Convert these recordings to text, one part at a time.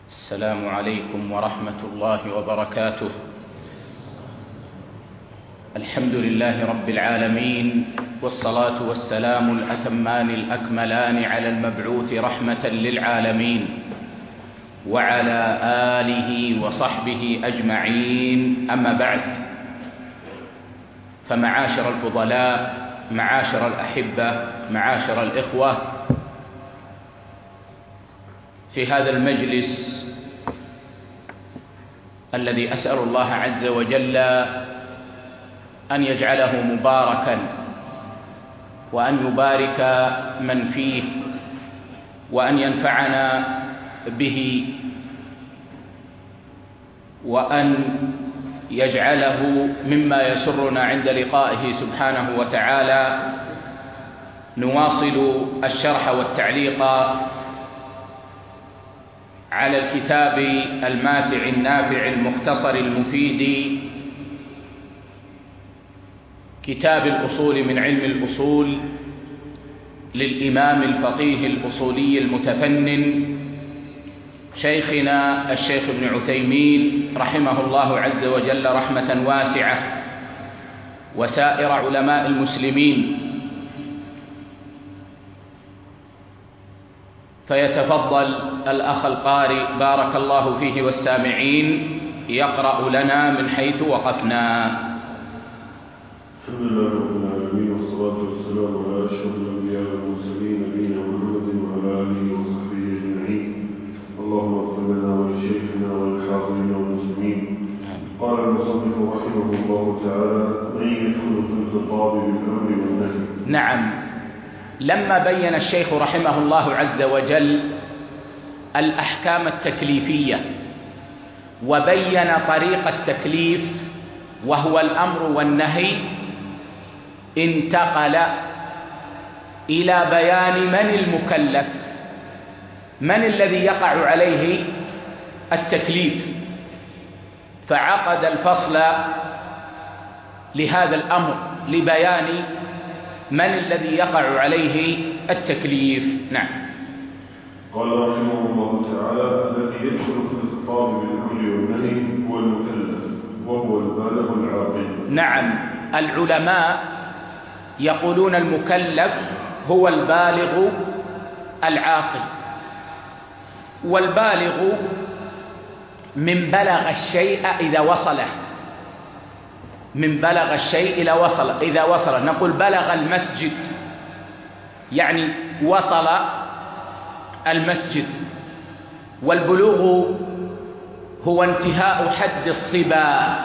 السلام عليكم ورحمة الله وبركاته. الحمد لله رب العالمين، والصلاة والسلام الأتمان الأكملان على المبعوث رحمة للعالمين وعلى آله وصحبه أجمعين، أما بعد، فمعاشر الفضلاء، معاشر الأحبة، معاشر الإخوة، في هذا المجلس الذي أسأل الله عز وجل أن يجعله مباركا وأن يبارك من فيه وأن ينفعنا به وأن يجعله مما يسرنا عند لقائه سبحانه وتعالى. نواصل الشرح والتعليق على الكتاب الماتع النافع المختصر المفيد، كتاب الأصول من علم الأصول للإمام الفقيه الأصولي المتفنن شيخنا الشيخ ابن عثيمين رحمه الله عز وجل رحمة واسعة، وسائر علماء المسلمين. فيتفضل الأخ القارئ بارك الله فيه والسامعين يقرأ لنا من حيث وقفنا. الحمد لله رب العالمين، والصلاة والسلام على أشرف الأنبياء والمرسلين نبينا محمد وعلى آله وصحبه أجمعين. اللهم اغفر لنا ولشيخنا وللحاضرين والمسلمين. قال المصنف رحمه الله تعالى: من يدخل في الخطاب بالأمر والنهي. نعم، لما بين الشيخ رحمه الله عز وجل الأحكام التكليفية وبين طريق التكليف وهو الأمر والنهي، انتقل إلى بيان من المكلف، من الذي يقع عليه التكليف، فعقد الفصل لهذا الأمر لبيان من الذي يقع عليه التكليف. نعم. قال رحمه الله تعالى: الذي يدخل في الخطاب بالأمر والنهي هو المكلف، وهو البالغ العاقل. نعم، العلماء يقولون المكلف هو البالغ العاقل، والبالغ من بلغ الشيء إذا وصله، من بلغ الشيء إذا وصل. نقول بلغ المسجد، يعني وصل المسجد. والبلوغ هو انتهاء حد الصبا،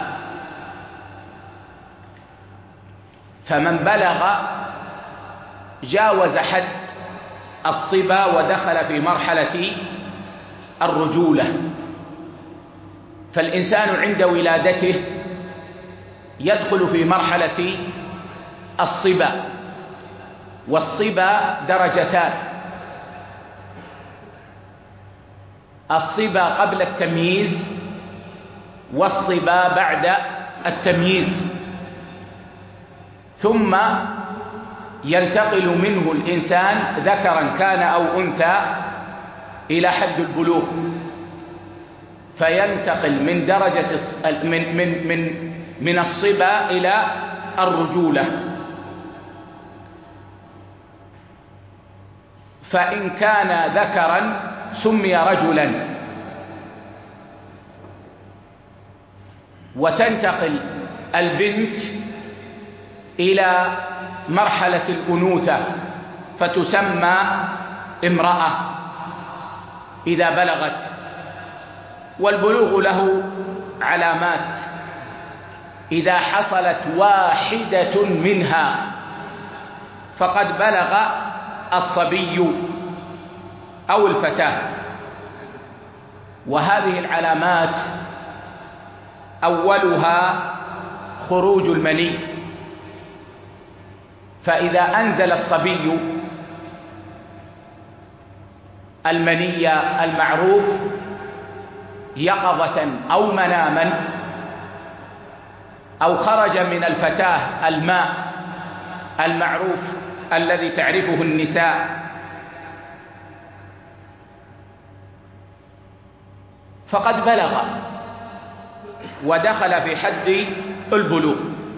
فمن بلغ جاوز حد الصبا ودخل في مرحلة الرجولة. فالإنسان عند ولادته يدخل في مرحلة الصبا، والصبا درجتان: الصبا قبل التمييز، والصبا بعد التمييز. ثم ينتقل منه الإنسان ذكرا كان أو أنثى إلى حد البلوغ، فينتقل من درجة من الصبا إلى الرجولة. فإن كان ذكرا سمي رجلا، وتنتقل البنت إلى مرحلة الأنوثة فتسمى امرأة إذا بلغت. والبلوغ له علامات: إذا حصلت واحدة منها فقد بلغ الصبي أو الفتاة. وهذه العلامات أولها خروج المني، فإذا أنزل الصبي المني المعروف يقظة أو مناما، أو خرج من الفتاة الماء المعروف الذي تعرفه النساء، فقد بلغ ودخل في حد البلوغ،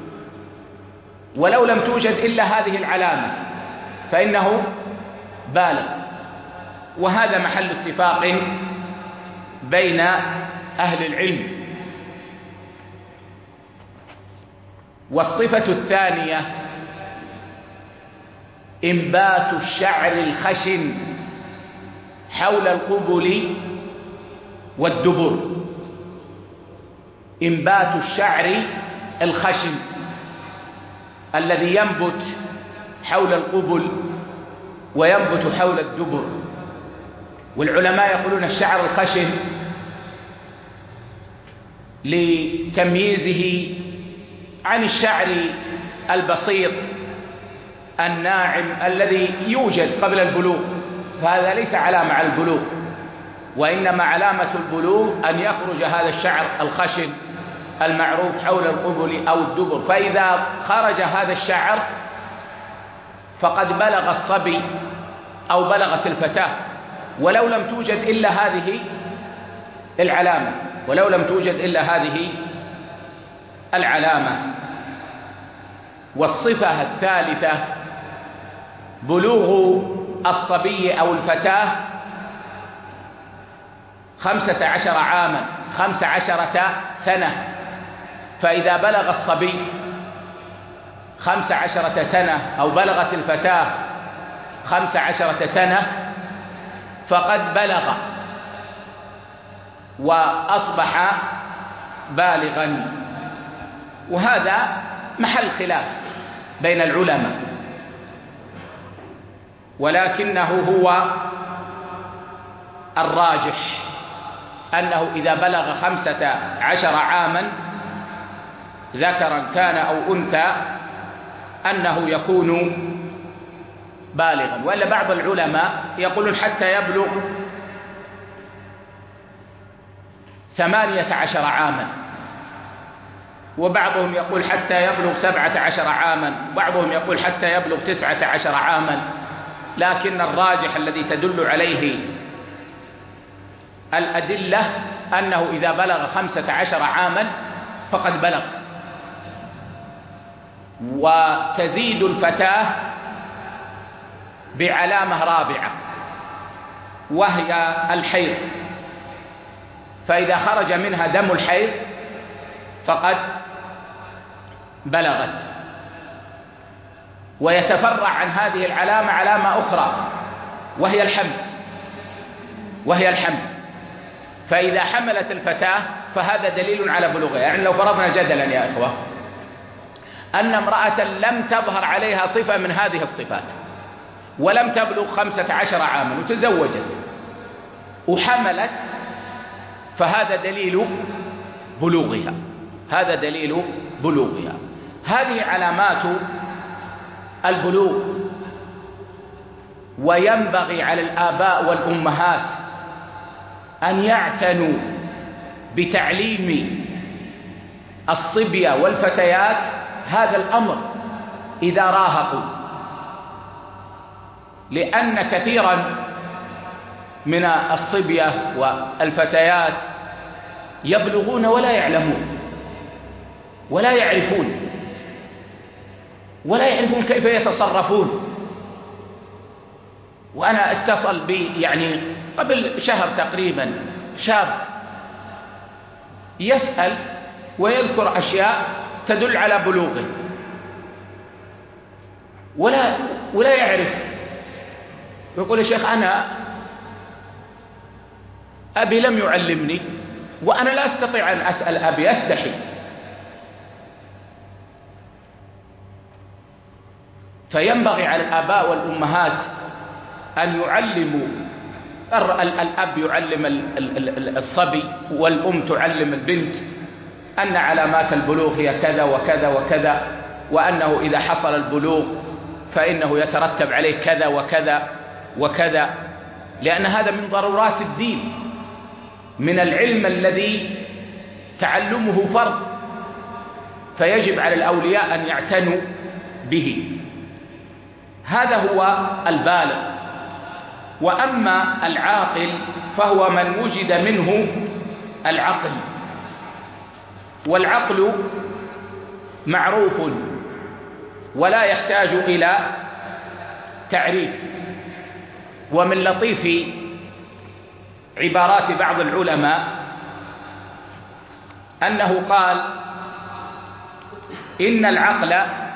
ولو لم توجد إلا هذه العلامة فإنه بالغ. وهذا محل اتفاق بين أهل العلم. والصفة الثانية إنبات الشعر الخشن حول القبل والدبر. إنبات الشعر الخشن الذي ينبت حول القبل وينبت حول الدبر. والعلماء يقولون الشعر الخشن لتمييزه عن الشعر البسيط الناعم الذي يوجد قبل البلوغ، فهذا ليس علامة على البلوغ، وإنما علامة البلوغ أن يخرج هذا الشعر الخشن المعروف حول القبل أو الدبر. فإذا خرج هذا الشعر فقد بلغ الصبي أو بلغت الفتاة، ولو لم توجد إلا هذه العلامة، ولو لم توجد إلا هذه العلامة. والصفة الثالثة بلوغ الصبي أو الفتاة 15 عاما، 15 سنة. فإذا بلغ الصبي 15 سنة أو بلغت الفتاة 15 سنة فقد بلغ وأصبح بالغا. وهذا محل خلاف بين العلماء، ولكنه هو الراجح أنه إذا بلغ 15 عاما ذكرا كان أو أنثى أنه يكون بالغا. وإلا بعض العلماء يقولون حتى يبلغ 18 عاما، وبعضهم يقول حتى يبلغ 17 عاما، وبعضهم يقول حتى يبلغ 19 عاما. لكن الراجح الذي تدل عليه الأدلة أنه إذا بلغ 15 عاما فقد بلغ. وتزيد الفتاة بعلامة رابعة وهي الحيض، فإذا خرج منها دم الحيض فقد بلغت. ويتفرع عن هذه العلامة علامة أخرى وهي الحمل. فإذا حملت الفتاة فهذا دليل على بلوغها. يعني لو فرضنا جدلا يا إخوة أن امرأة لم تظهر عليها صفة من هذه الصفات ولم تبلغ 15 عاما وتزوجت وحملت، فهذا دليل بلوغها، هذا دليل بلوغها. هذه علامات البلوغ. وينبغي على الآباء والأمهات أن يعتنوا بتعليم الصبية والفتيات هذا الأمر إذا راهقوا، لأن كثيرا من الصبية والفتيات يبلغون ولا يعلمون ولا يعرفون كيف يتصرفون. وأنا اتصل بي يعني قبل شهر تقريبا شاب يسأل ويذكر أشياء تدل على بلوغه ولا يعرف. يقول يا شيخ أنا أبي لم يعلمني وأنا لا أستطيع أن أسأل أبي، أستحي. فينبغي على الآباء والأمهات أن يعلموا، الأب يعلم الصبي والأم تعلم البنت أن علامات البلوغ هي كذا وكذا وكذا، وأنه إذا حصل البلوغ فإنه يترتب عليه كذا وكذا وكذا، لأن هذا من ضرورات الدين، من العلم الذي تعلمه فرض، فيجب على الأولياء أن يعتنوا به. هذا هو البالغ. وأما العاقل فهو من وجد منه العقل. والعقل معروف ولا يحتاج إلى تعريف. ومن لطيف عبارات بعض العلماء أنه قال إن العقل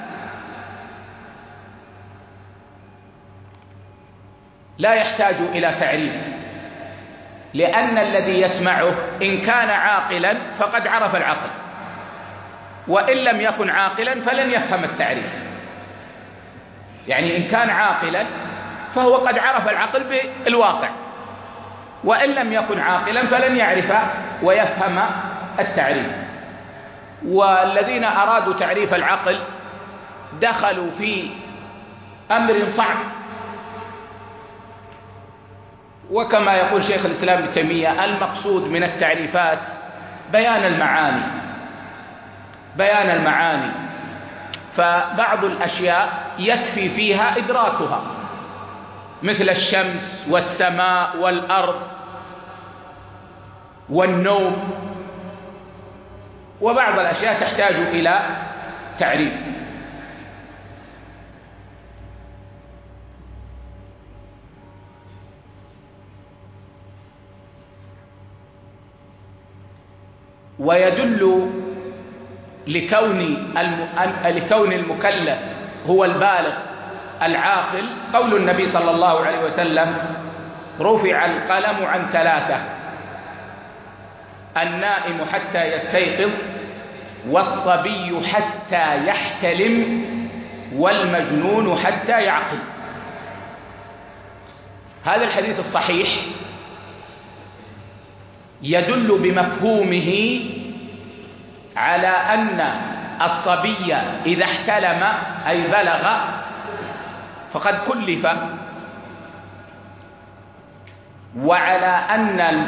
لا يحتاج إلى تعريف، لأن الذي يسمعه إن كان عاقلا فقد عرف العقل، وإن لم يكن عاقلا فلن يفهم التعريف. يعني إن كان عاقلا فهو قد عرف العقل بالواقع، وإن لم يكن عاقلا فلن يعرف ويفهم التعريف. والذين أرادوا تعريف العقل دخلوا في أمر صعب، وكما يقول شيخ الإسلام ابن تيمية المقصود من التعريفات بيان المعاني. فبعض الأشياء يكفي فيها إدراكها، مثل الشمس والسماء والأرض والنوم، وبعض الأشياء تحتاج إلى تعريف. ويدل لكون المكلف هو البالغ العاقل قول النبي صلى الله عليه وسلم: رفع القلم عن 3: النائم حتى يستيقظ، والصبي حتى يحتلم، والمجنون حتى يعقل. هذا الحديث الصحيح يدل بمفهومه على أن الصبي إذا احتلم أي بلغ فقد كلف، وعلى أن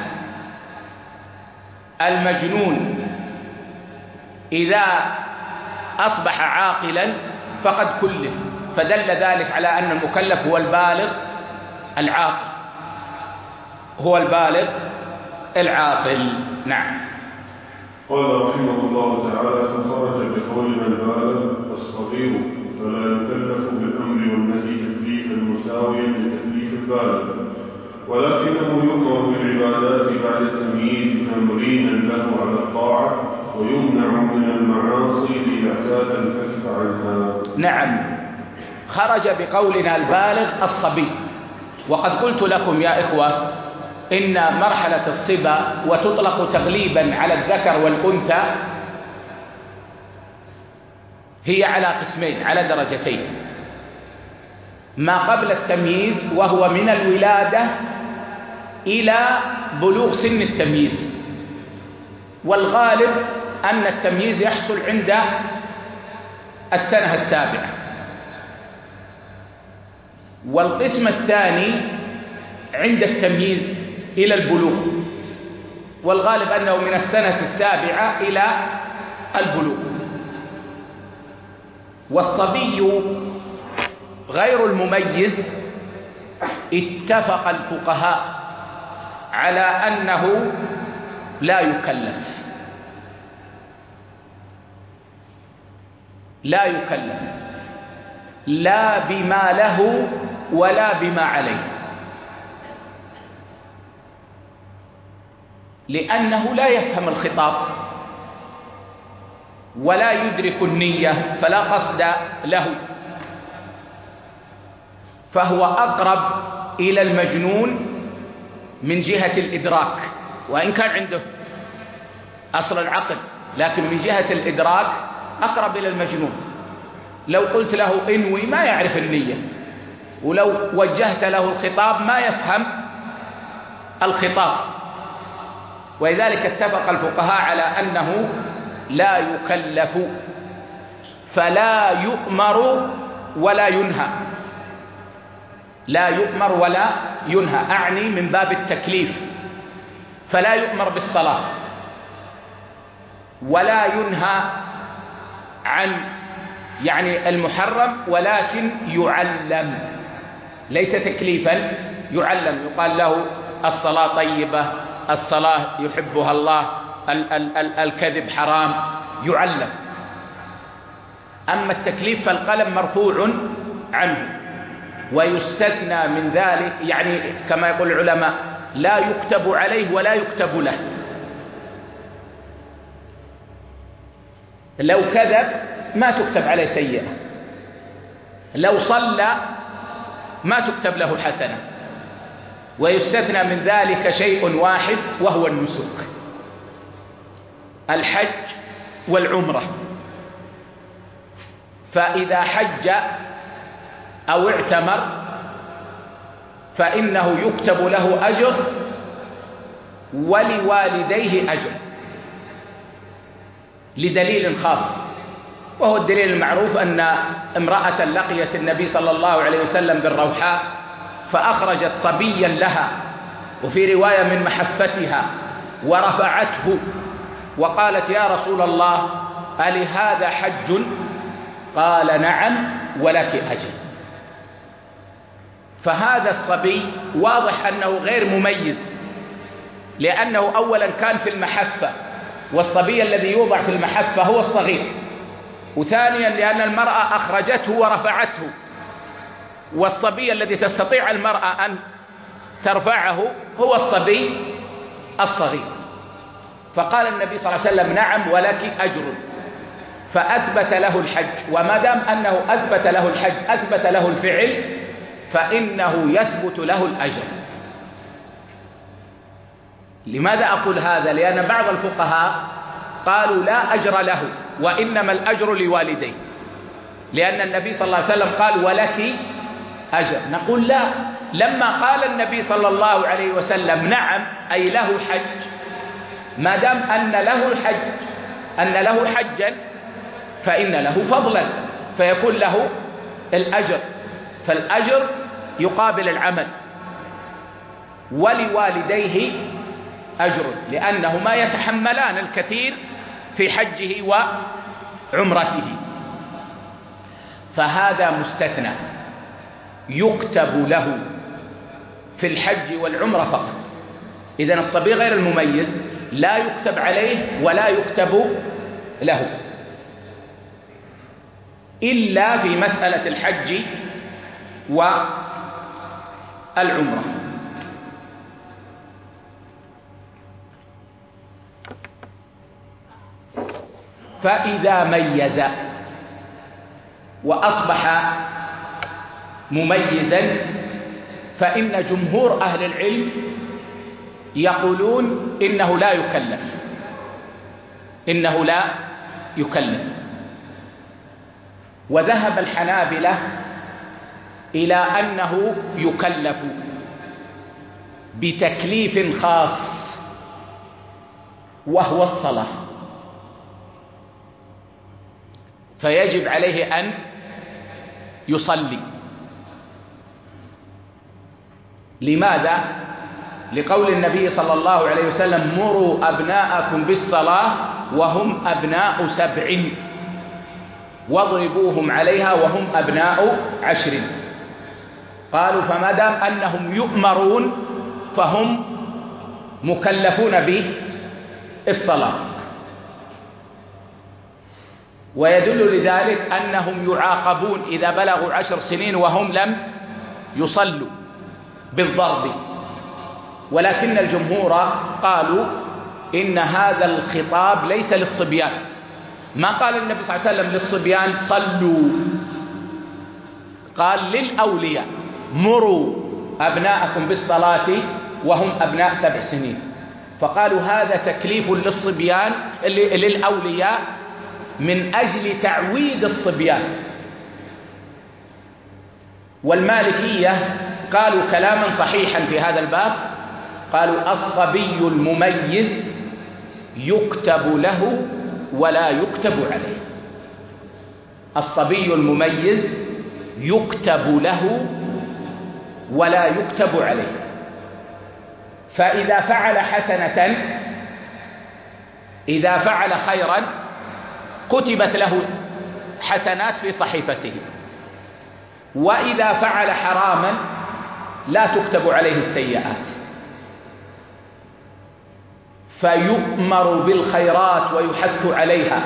المجنون إذا أصبح عاقلا فقد كلف، فدل ذلك على أن المكلف هو البالغ العاقل، هو البالغ العاقل. نعم. قال رحمه الله تعالى: فخرج بقولنا البالغ الصغير، فلا يكلف بالأمر والنهي تكليفا مساويا لتكليف البالغ، ولكنه يؤمر بالعبادات بعد التمييز تمرينا له على الطاعة، ويمنع من المعاصي إذا اعتاد الكف عنها. نعم، خرج بقولنا البالغ الصبي. وقد قلت لكم يا إخوة إن مرحلة الصبا، وتطلق تغليبا على الذكر والأنثى، هي على قسمين، على درجتين: ما قبل التمييز وهو من الولادة إلى بلوغ سن التمييز، والغالب أن التمييز يحصل عند السنة السابعة. والقسم الثاني عند التمييز إلى البلوغ، والغالب أنه من السنة السابعة إلى البلوغ. والصبي غير المميز اتفق الفقهاء على أنه لا يكلف، لا بما له ولا بما عليه، لأنه لا يفهم الخطاب ولا يدرك النية، فلا قصد له، فهو أقرب إلى المجنون من جهة الإدراك، وإن كان عنده أصل العقل، لكن من جهة الإدراك أقرب إلى المجنون. لو قلت له انوي ما يعرف النية، ولو وجهت له الخطاب ما يفهم الخطاب. ولذلك اتفق الفقهاء على أنه لا يكلف، فلا يؤمر ولا ينهى، لا يؤمر ولا ينهى، أعني من باب التكليف، فلا يؤمر بالصلاة ولا ينهى عن يعني المحرم، ولكن يعلم، ليس تكليفا، يعلم، يقال له الصلاة طيبة، الصلاة يحبها الله، الكذب حرام، يعلم. أما التكليف فالقلم مرفوع عنه، ويستثنى من ذلك، يعني كما يقول العلماء لا يكتب عليه ولا يكتب له. لو كذب ما تكتب عليه سيئة، لو صلى ما تكتب له حسنة. ويستثنى من ذلك شيء واحد وهو النسك، الحج والعمرة. فإذا حج أو اعتمر فإنه يكتب له أجر ولوالديه أجر لدليل خاص، وهو الدليل المعروف أن امرأة لقيت النبي صلى الله عليه وسلم بالروحاء فأخرجت صبيا لها، وفي رواية من محفتها، ورفعته وقالت يا رسول الله ألهذا حج؟ قال نعم ولك أجر. فهذا الصبي واضح أنه غير مميز، لأنه أولا كان في المحفة، والصبي الذي يوضع في المحفة هو الصغير، وثانيا لأن المرأة أخرجته ورفعته، والصبي الذي تستطيع المرأة أن ترفعه هو الصبي الصغير. فقال النبي صلى الله عليه وسلم نعم ولك أجر، فأثبت له الحج. وما دام أنه أثبت له الحج، أثبت له الفعل، فإنه يثبت له الأجر. لماذا أقول هذا؟ لأن بعض الفقهاء قالوا لا أجر له، وإنما الأجر لوالديه، لأن النبي صلى الله عليه وسلم قال ولك أجر. نقول لا، لما قال النبي صلى الله عليه وسلم نعم أي له حج، ما دام أن له حجا فإن له فضلا، فيكون له الأجر، فالأجر يقابل العمل. ولوالديه أجر، لأنهما يتحملان الكثير في حجه وعمرته. فهذا مستثنى يكتب له في الحج والعمرة فقط. إذن الصبي غير المميز لا يكتب عليه ولا يكتب له إلا في مسألة الحج والعمرة. فإذا ميز وأصبح مميزا فإن جمهور أهل العلم يقولون إنه لا يكلف. وذهب الحنابلة إلى أنه يكلف بتكليف خاص وهو الصلاة، فيجب عليه أن يصلي. لماذا؟ لقول النبي صلى الله عليه وسلم مروا أبناءكم بالصلاة وهم أبناء 7 واضربوهم عليها وهم أبناء 10. قالوا فما دام أنهم يؤمرون فهم مكلفون بالصلاة. ويدل لذلك أنهم يعاقبون إذا بلغوا 10 سنين وهم لم يصلوا بالضرب. ولكن الجمهور قالوا إن هذا الخطاب ليس للصبيان، ما قال النبي صلى الله عليه وسلم للصبيان صلوا، قال للأولياء مروا أبناءكم بالصلاة وهم أبناء 7 سنين. فقالوا هذا تكليف للصبيان للأولياء من أجل تعويد الصبيان. والمالكية قالوا كلاما صحيحا في هذا الباب، قالوا الصبي المميز يكتب له ولا يكتب عليه. الصبي المميز يكتب له ولا يكتب عليه. فإذا فعل حسنة، إذا فعل خيرا كتبت له حسنات في صحيفته، وإذا فعل حراما لا تكتب عليه السيئات. فيؤمر بالخيرات ويحث عليها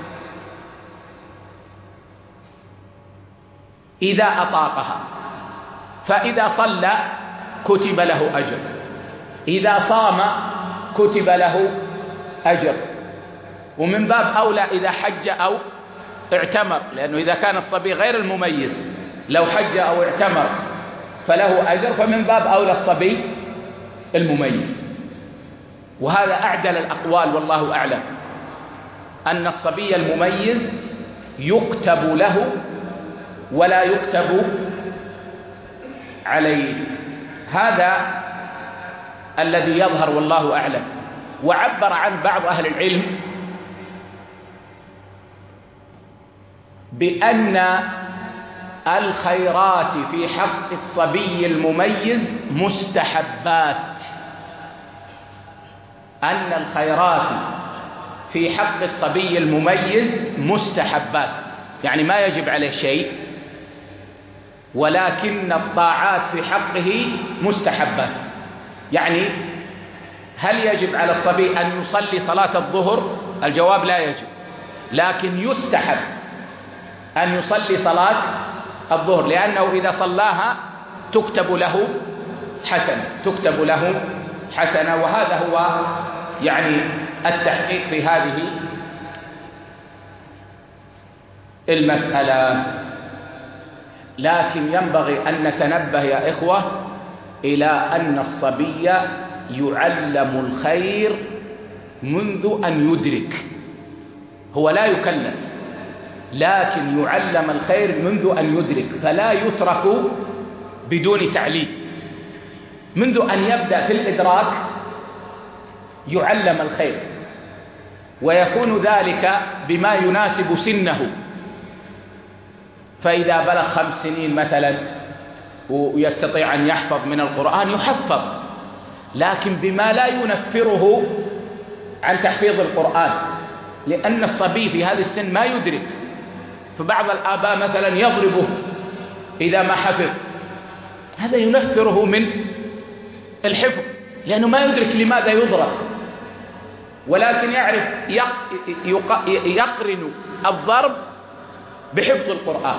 إذا أطاقها. فإذا صلى كتب له أجر، إذا صام كتب له أجر، ومن باب أولى إذا حج أو اعتمر، لأنه إذا كان الصبي غير المميز لو حج أو اعتمر فله أجر، فمن باب أولى الصبي المميز. وهذا أعدل الأقوال والله أعلم، أن الصبي المميز يكتب له ولا يكتب عليه. هذا الذي يظهر والله أعلم. وعبر عن بعض أهل العلم بأن الخيرات في حق الصبي المميز مستحبات، أن الخيرات في حق الصبي المميز مستحبات، يعني ما يجب عليه شيء، ولكن الطاعات في حقه مستحبات. يعني هل يجب على الصبي أن يصلي صلاة الظهر؟ الجواب لا يجب، لكن يستحب أن يصلي صلاة الظهر، لأنه إذا صلاها تكتب له حسنة، تكتب له حسنة. وهذا هو يعني التحقيق في هذه المسألة. لكن ينبغي أن نتنبه يا إخوة إلى أن الصبي يعلم الخير منذ أن يدرك، هو لا يكلف لكن يعلم الخير منذ أن يدرك، فلا يترك بدون تعليم. منذ أن يبدأ في الإدراك يعلم الخير، ويكون ذلك بما يناسب سنه. فإذا بلغ 5 سنين مثلا ويستطيع أن يحفظ من القرآن يحفظ، لكن بما لا ينفره عن تحفيظ القرآن، لأن الصبي في هذا السن ما يدرك. فبعض الآباء مثلا يضربه إذا ما حفظ، هذا ينفره من الحفظ لأنه ما يدرك لماذا يضرب، ولكن يعرف يقرن الضرب بحفظ القرآن.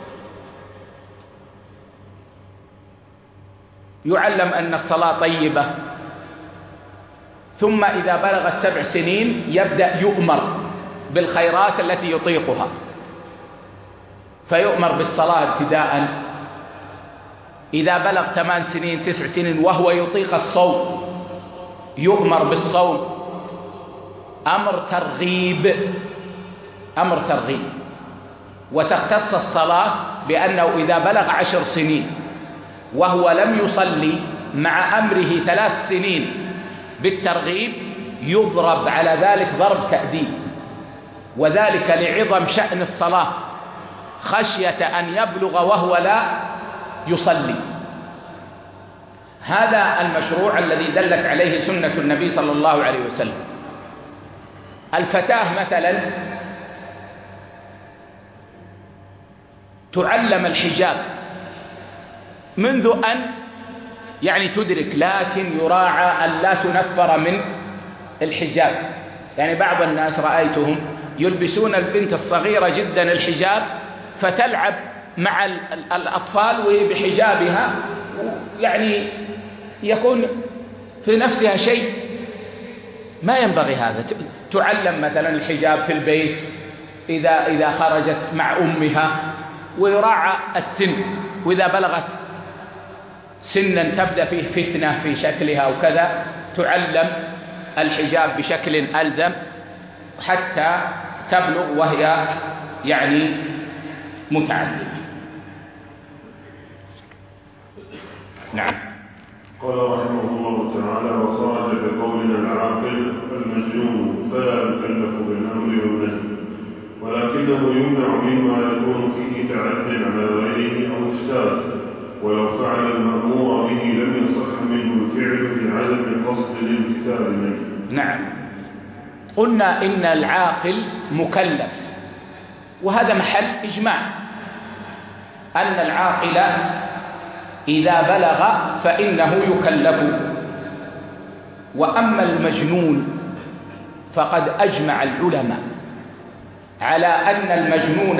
يعلم أن الصلاة طيبة، ثم إذا بلغ 7 سنين يبدأ يؤمر بالخيرات التي يطيقها، فيؤمر بالصلاة ابتداء. إذا بلغ 8 سنين 9 سنين وهو يطيق الصوم يؤمر بالصوم. أمر ترغيب، أمر ترغيب. وتختص الصلاة بأنه إذا بلغ 10 سنين وهو لم يصلي مع أمره 3 سنين بالترغيب يضرب على ذلك ضرب تأديب، وذلك لعظم شأن الصلاة، خشية أن يبلغ وهو لا يصلي. هذا المشروع الذي دلت عليه سنة النبي صلى الله عليه وسلم. الفتاة مثلا تعلم الحجاب منذ أن يعني تدرك، لكن يراعى أن لا تنفر من الحجاب. يعني بعض الناس رأيتهم يلبسون البنت الصغيرة جدا الحجاب فتلعب مع الأطفال وهي بحجابها، يعني يكون في نفسها شيء ما ينبغي. هذا تعلم مثلا الحجاب في البيت إذا خرجت مع أمها، ويراعى السن، وإذا بلغت سنا تبدأ فيه فتنة في شكلها وكذا تعلم الحجاب بشكل ألزم حتى تبلغ وهي يعني متعلمة. نعم. قال رحمه الله تعالى: وخرج بقولنا العاقل المجنون فلا يكلف بالأمر والنهي، ولكنه يمنع مما يكون فيه تعد على غيره أو إفساد، ولو فعل المأمور به لم يصح منه الفعل بعدم قصد الامتثال منه. نعم. قلنا إن العاقل مكلف، وهذا محل إجماع أن العاقل إذا بلغ فإنه يكلف. وأما المجنون فقد أجمع العلماء على أن المجنون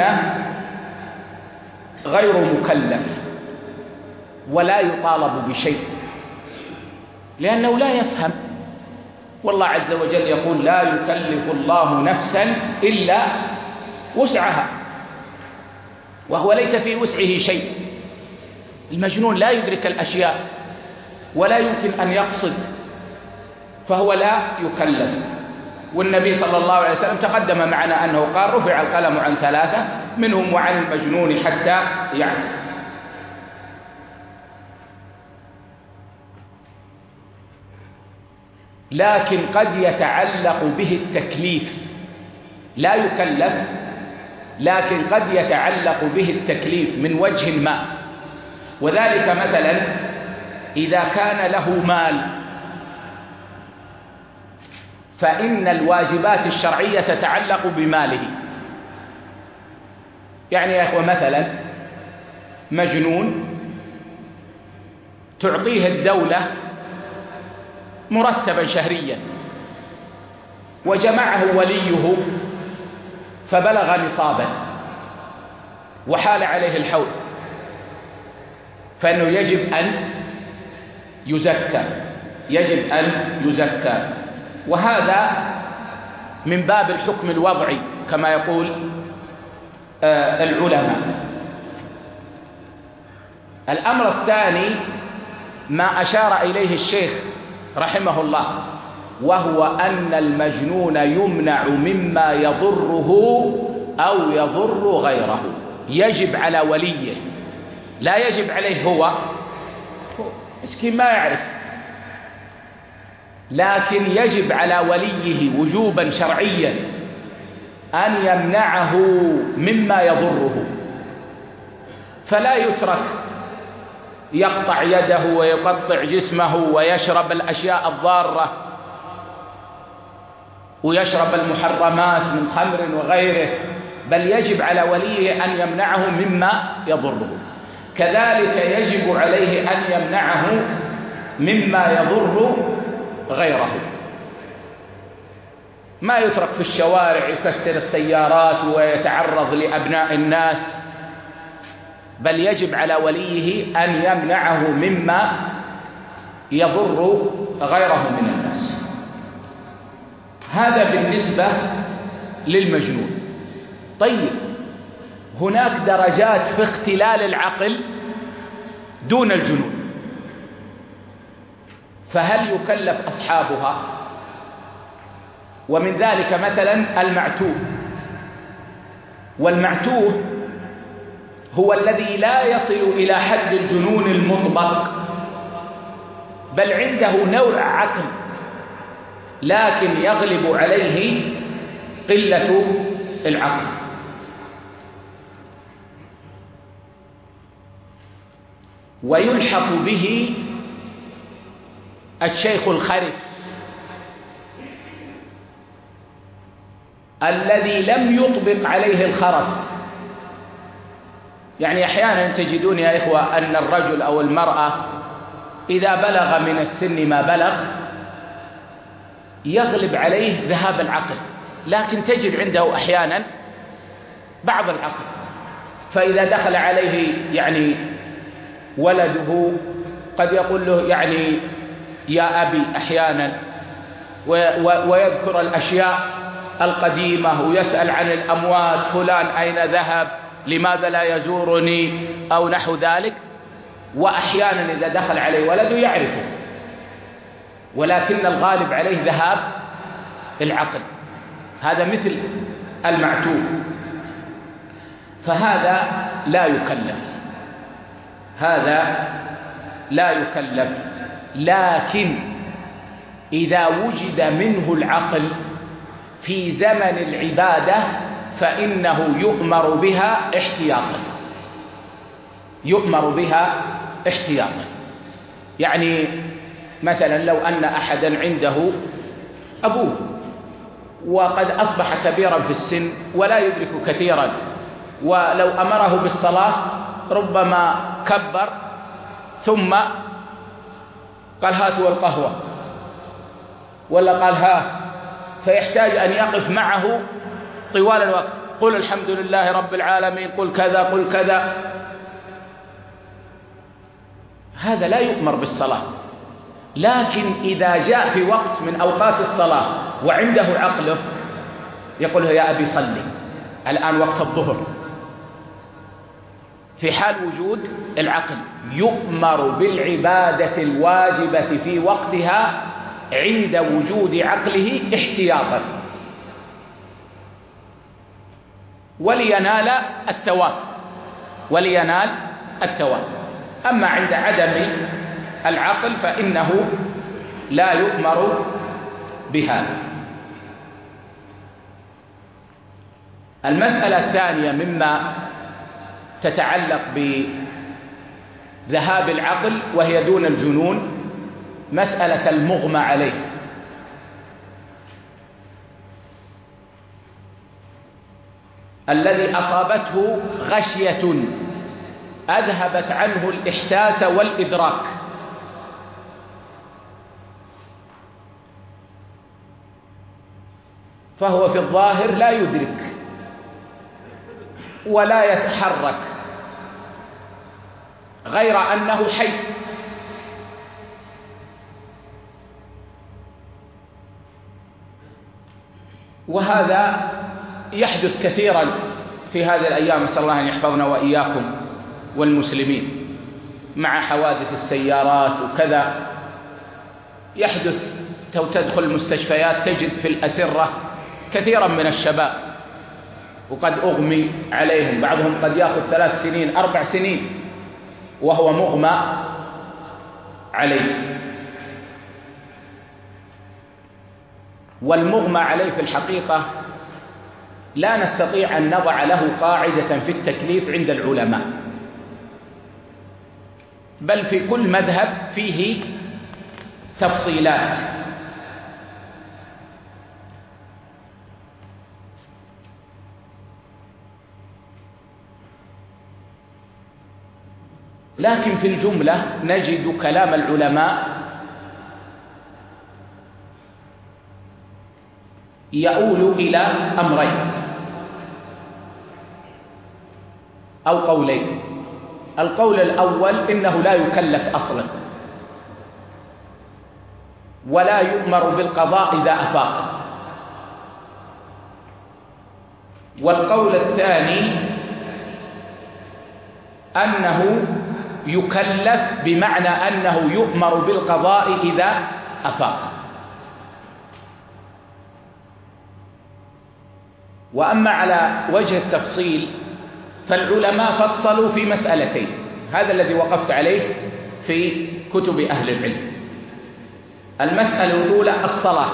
غير مكلف ولا يطالب بشيء، لأنه لا يفهم. والله عز وجل يقول: لا يكلف الله نفسا إلا وسعها، وهو ليس في وسعه شيء. المجنون لا يدرك الأشياء ولا يمكن أن يقصد، فهو لا يكلف. والنبي صلى الله عليه وسلم تقدم معنا أنه قال: رفع القلم عن 3 منهم وعن المجنون حتى يعقل. لكن قد يتعلق به التكليف، لا يكلف لكن قد يتعلق به التكليف من وجه ما، وذلك مثلا إذا كان له مال فإن الواجبات الشرعية تتعلق بماله. يعني يا أخوة مثلا مجنون تعطيه الدولة مرتبا شهريا وجمعه وليه فبلغ نصابا وحال عليه الحول، فإنه يجب أن يزكى، وهذا من باب الحكم الوضعي كما يقول العلماء. الأمر الثاني ما أشار إليه الشيخ رحمه الله، وهو أن المجنون يمنع مما يضره أو يضر غيره. يجب على وليه، لا يجب عليه هو مسكين ما يعرف، لكن يجب على وليه وجوبا شرعيا أن يمنعه مما يضره، فلا يترك يقطع يده ويقطع جسمه ويشرب الأشياء الضارة ويشرب المحرمات من خمر وغيره، بل يجب على وليه أن يمنعه مما يضره. كذلك يجب عليه أن يمنعه مما يضر غيره. ما يترك في الشوارع يكسر السيارات ويتعرض لأبناء الناس، بل يجب على وليه أن يمنعه مما يضر غيره من الناس. هذا بالنسبة للمجنون. طيب، هناك درجات في اختلال العقل دون الجنون، فهل يكلف أصحابها؟ ومن ذلك مثلا المعتوه. والمعتوه هو الذي لا يصل إلى حد الجنون المطلق، بل عنده نوع عقل لكن يغلب عليه قلة العقل. ويلحق به الشيخ الخرف الذي لم يطبق عليه الخرف. يعني أحيانا تجدون يا إخوة أن الرجل أو المرأة إذا بلغ من السن ما بلغ يغلب عليه ذهاب العقل، لكن تجد عنده أحيانا بعض العقل. فإذا دخل عليه يعني ولده قد يقول له يعني يا أبي أحيانا، ويذكر الأشياء القديمة ويسأل عن الأموات، فلان أين ذهب، لماذا لا يزورني، أو نحو ذلك. وأحيانا إذا دخل عليه ولده يعرفه، ولكن الغالب عليه ذهاب العقل. هذا مثل المعتوه، فهذا لا يكلف، هذا لا يكلف. لكن إذا وجد منه العقل في زمن العبادة فإنه يؤمر بها احتياطا، يؤمر بها احتياطا. يعني مثلا لو أن أحدا عنده أبوه وقد أصبح كبيرا في السن ولا يدرك كثيرا، ولو أمره بالصلاة ربما كبر ثم قال هاتوا القهوة، ولا قال ها فيحتاج أن يقف معه طوال الوقت، قل الحمد لله رب العالمين، قل كذا قل كذا. هذا لا يؤمر بالصلاة. لكن إذا جاء في وقت من أوقات الصلاة وعنده عقله يقول له يا أبي صلي الآن وقت الظهر، في حال وجود العقل يؤمر بالعبادة الواجبة في وقتها عند وجود عقله احتياطا ولينال الثواب. أما عند عدم العقل فإنه لا يؤمر بهذا. المسألة الثانية مما تتعلق بذهاب العقل وهي دون الجنون مسألة المغمى عليه. الذي أصابته غشية أذهبت عنه الإحساس والإدراك، فهو في الظاهر لا يدرك ولا يتحرك غير أنه حي، وهذا يحدث كثيرا في هذه الأيام، نسأل الله أن يحفظنا وإياكم والمسلمين، مع حوادث السيارات وكذا يحدث. تدخل المستشفيات تجد في الأسرة كثيرا من الشباب وقد أغمي عليهم، بعضهم قد يأخذ 3 سنين 4 سنين وهو مغمى عليه. والمغمى عليه في الحقيقة لا نستطيع أن نضع له قاعدة في التكليف عند العلماء، بل في كل مذهب فيه تفصيلات. لكن في الجملة نجد كلام العلماء يؤول إلى أمرين أو قولين. القول الأول إنه لا يكلف أصلا ولا يؤمر بالقضاء إذا أفاق. والقول الثاني أنه يكلف بمعنى أنه يؤمر بالقضاء إذا أفاق. وأما على وجه التفصيل فالعلماء فصلوا في مسألتين، هذا الذي وقفت عليه في كتب أهل العلم. المسألة الأولى الصلاة،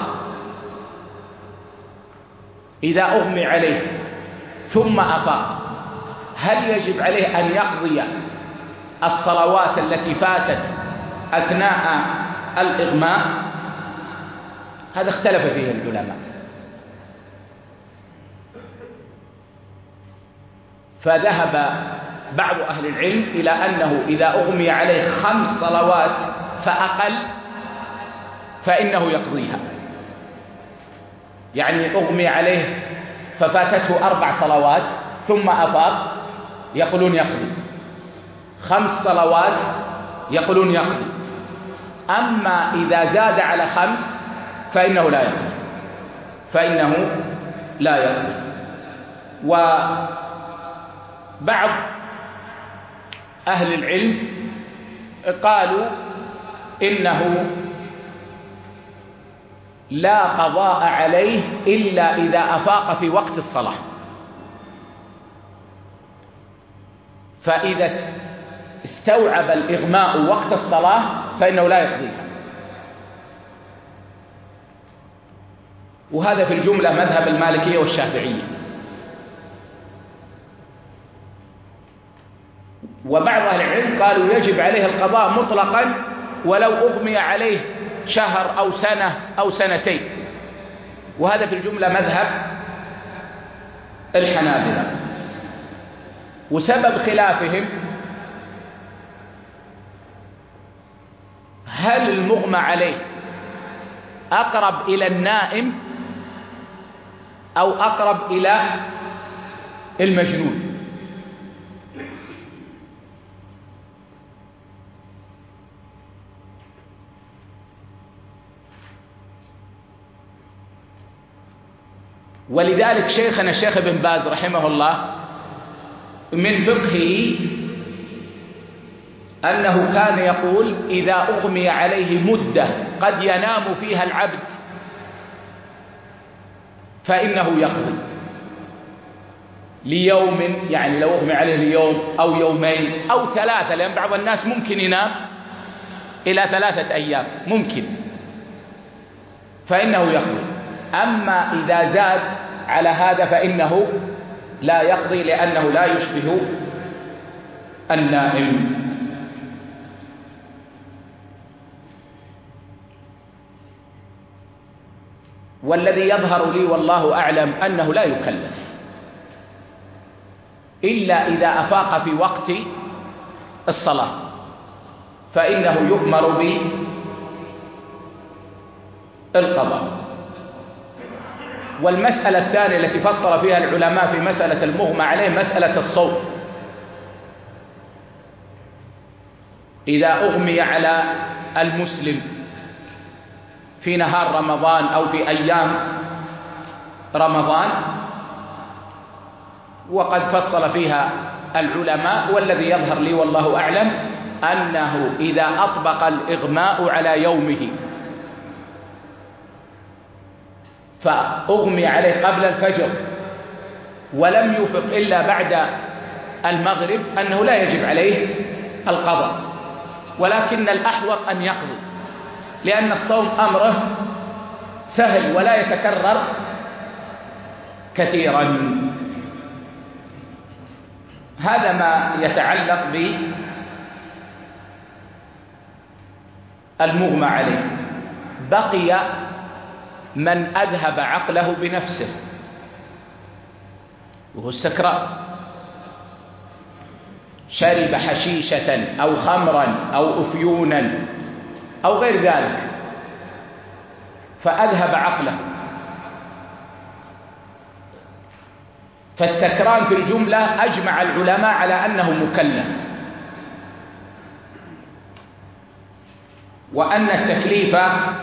إذا أغمي عليه ثم أفاق هل يجب عليه أن يقضي الصلوات التي فاتت أثناء الإغماء؟ هذا اختلف فيه العلماء، فذهب بعض أهل العلم إلى أنه إذا أغمي عليه 5 صلوات فأقل فإنه يقضيها. يعني أغمي عليه ففاتته 4 صلوات ثم أفاق يقولون يقضي، 5 صلوات يقولون يقضي. أما إذا زاد على 5 فإنه لا يقضي. وبعض أهل العلم قالوا إنه لا قضاء عليه إلا إذا أفاق في وقت الصلاة، فإذا استوعب الإغماء وقت الصلاة فإنه لا يقضيها. وهذا في الجملة مذهب المالكية والشافعية. وبعض أهل العلم قالوا يجب عليه القضاء مطلقا ولو أغمي عليه شهر أو سنة أو سنتين، وهذا في الجملة مذهب الحنابلة. وسبب خلافهم هل المغمى عليه أقرب إلى النائم أو أقرب إلى المجنون. ولذلك شيخنا الشيخ ابن باز رحمه الله من فقهه أنه كان يقول إذا أغمي عليه مدة قد ينام فيها العبد فإنه يقضي ليوم، يعني لو أغمي عليه ليوم أو يومين أو ثلاثة، لأن بعض الناس ممكن ينام إلى 3 أيام ممكن، فإنه يقضي. أما إذا زاد على هذا فإنه لا يقضي، لأنه لا يشبه النائم. والذي يظهر لي والله أعلم أنه لا يكلف إلا إذا أفاق في وقت الصلاة، فإنه يؤمر بالقضاء. والمسألة الثانية التي فصل فيها العلماء في مسألة المغمى عليه مسألة الصوم. إذا أغمي على المسلم في نهار رمضان أو في أيام رمضان، وقد فصل فيها العلماء، والذي يظهر لي والله أعلم أنه إذا أطبق الإغماء على يومه فأغمي عليه قبل الفجر ولم يفق إلا بعد المغرب أنه لا يجب عليه القضاء، ولكن الأحوط أن يقضي، لأن الصوم أمره سهل ولا يتكرر كثيرا. هذا ما يتعلق بالمغمى عليه. بقي من أذهب عقله بنفسه وهو السكران، شرب حشيشة أو خمرا أو أفيونا أو غير ذلك فأذهب عقله، فالسكران في الجملة أجمع العلماء على أنه مكلف، وأن التكليف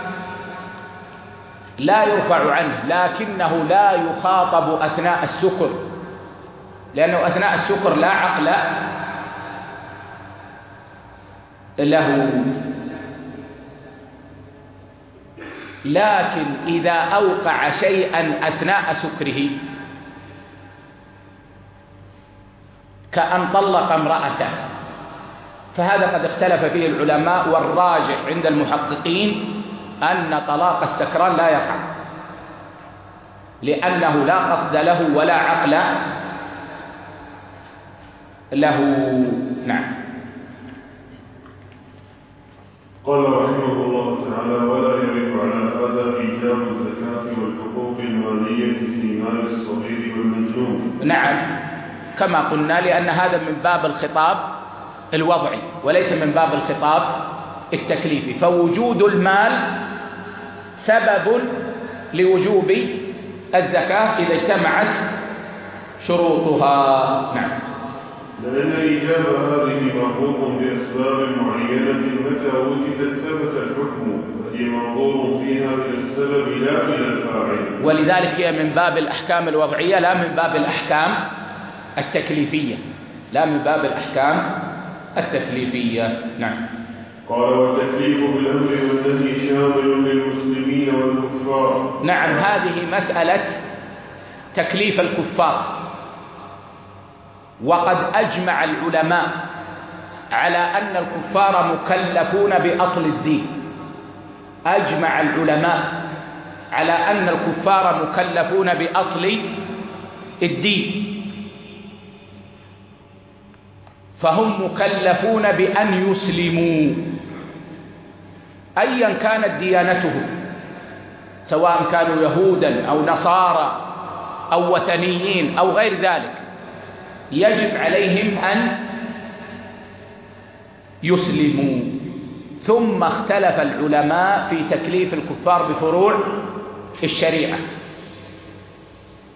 لا يرفع عنه، لكنه لا يخاطب أثناء السكر، لأنه أثناء السكر لا عقل له. لكن إذا أوقع شيئا أثناء سكره كأن طلق امرأته، فهذا قد اختلف فيه العلماء، والراجح عند المحققين أن طلاق السكران لا يقع، لأنه لا قصد له ولا عقل له. نعم. قال رحمه الله تعالى: ولا يرد على هذا إيجاب الزكاة والحقوق المالية في مال الصغير والمجنون. نعم، كما قلنا، لأن هذا من باب الخطاب الوضعي وليس من باب الخطاب التكليفي، فوجود المال سبب لوجوب الزكاة إذا اجتمعت شروطها. نعم. لأن إيجاب هذه مربوط بأسباب معينة، متى وجدت ثبت الحكم، فهي منظور فيها إلى السبب لا إلى الفاعل، ولذلك هي من باب الأحكام الوضعية لا من باب الأحكام التكليفية، لا من باب الأحكام التكليفية. نعم. قال: والتكليف بالأمر والنهي شامل للمسلمين والكفار. نعم، هذه مسألة تكليف الكفار، وقد أجمع العلماء على أن الكفار مكلفون بأصل الدين. أجمع العلماء على أن الكفار مكلفون بأصل الدين، فهم مكلفون بأن يسلموا أيا كانت ديانتهم، سواء كانوا يهودا أو نصارى أو وثنيين أو غير ذلك، يجب عليهم أن يسلموا. ثم اختلف العلماء في تكليف الكفار بفروع الشريعة،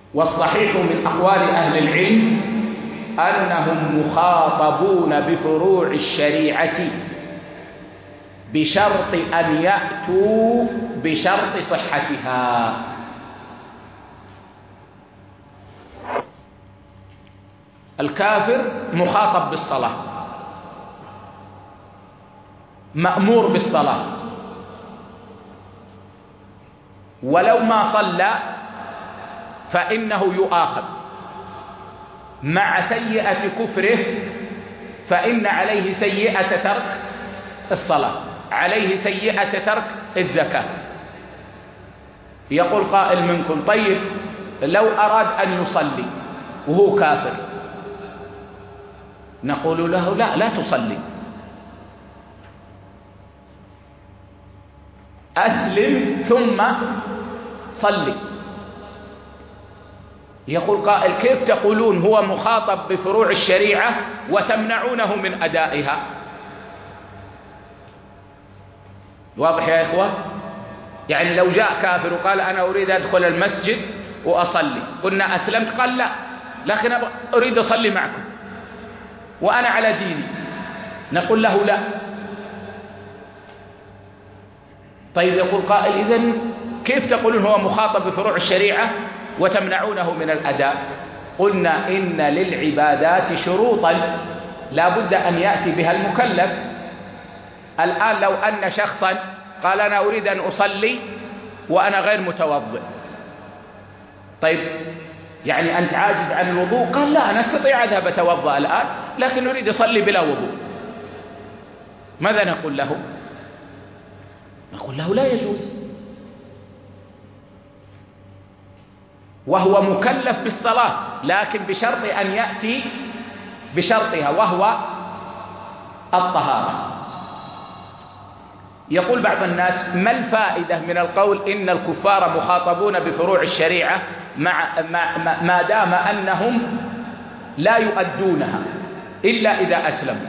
والصحيح من أقوال أهل العلم أنهم مخاطبون بفروع الشريعة بشرط أن يأتوا بشرط صحتها. الكافر مخاطب بالصلاة، مأمور بالصلاة، ولو ما صلى فإنه يؤاخذ مع سيئة كفره، فإن عليه سيئة ترك الصلاة، عليه سيئة ترك الزكاة. يقول قائل منكم: طيب لو أراد أن يصلي وهو كافر، نقول له: لا تصلي، أسلم ثم صلي. يقول قائل: كيف تقولون هو مخاطب بفروع الشريعة وتمنعونه من أدائها؟ واضح يا إخوة؟ يعني لو جاء كافر وقال: أنا أريد أدخل المسجد وأصلي، قلنا أسلمت؟ قال: لا، لكن أريد أصلي معكم وأنا على ديني، نقول له: لا. طيب يقول قائل: إذن كيف تقولون هو مخاطب بفروع الشريعة وتمنعونه من الأداء؟ قلنا: إن للعبادات شروطا لا بد أن يأتي بها المكلف. الآن لو أن شخصا قال: أنا أريد أن أصلي وأنا غير متوضئ، طيب يعني أنت عاجز عن الوضوء؟ قال: لا، أنا أستطيع أذهب أتوضأ الآن، لكن أريد أصلي بلا وضوء. ماذا نقول له؟ نقول له: لا يجوز، وهو مكلف بالصلاة، لكن بشرط أن يأتي بشرطها وهو الطهارة. يقول بعض الناس: ما الفائدة من القول إن الكفار مخاطبون بفروع الشريعة ما دام أنهم لا يؤدونها إلا إذا أسلموا؟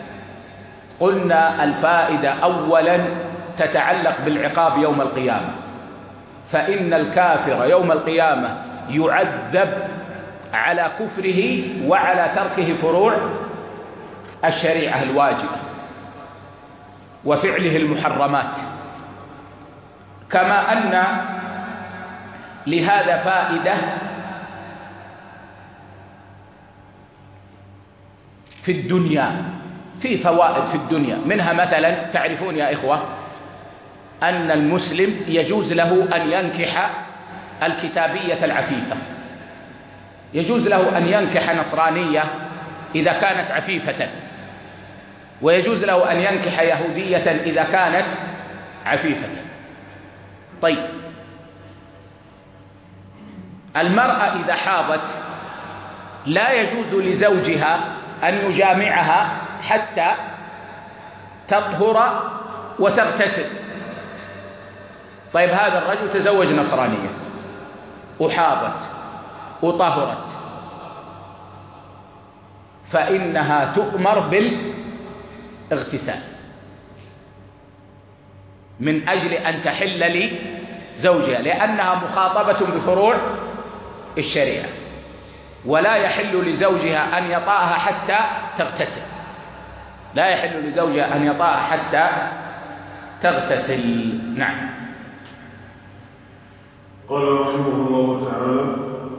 قلنا: الفائدة أولا تتعلق بالعقاب يوم القيامة، فإن الكافر يوم القيامة يعذب على كفره وعلى تركه فروع الشريعة الواجبة وفعله المحرمات. كما أن لهذا فائدة في الدنيا، في فوائد في الدنيا، منها مثلا تعرفون يا إخوة أن المسلم يجوز له أن ينكح الكتابية العفيفة، يجوز له أن ينكح نصرانية إذا كانت عفيفة، ويجوز له أن ينكح يهودية إذا كانت عفيفة. طيب المرأة إذا حاضت لا يجوز لزوجها أن يجامعها حتى تطهر وتغتسل. طيب هذا الرجل تزوج نصرانية وحاضت وطهرت، فإنها تؤمر بالاغتسال من أجل أن تحل لزوجها، لأنها مخاطبة بفروع الشريعة، ولا يحل لزوجها أن يطأها حتى تغتسل، لا يحل لزوجها أن يطأها حتى تغتسل. نعم. قال رحمه الله تعالى: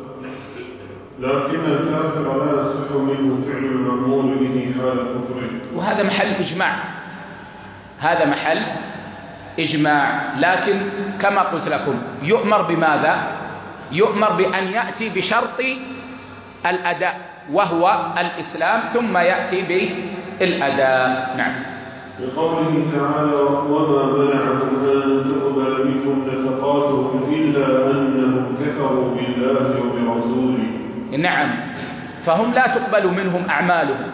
لكن الكافر لا يصح منه فعل المأمور به حال كفره. وهذا محل إجماع، هذا محل إجماع، لكن كما قلت لكم يؤمر بماذا؟ يؤمر بأن يأتي بشرط الأداء وهو الإسلام، ثم يأتي بالأداء. نعم. بقوله تعالى: وما منعهم أن تقبل منهم نفقاتهم إلا أنهم كفروا بالله وبرسوله. نعم، فهم لا تقبل منهم أعمالهم،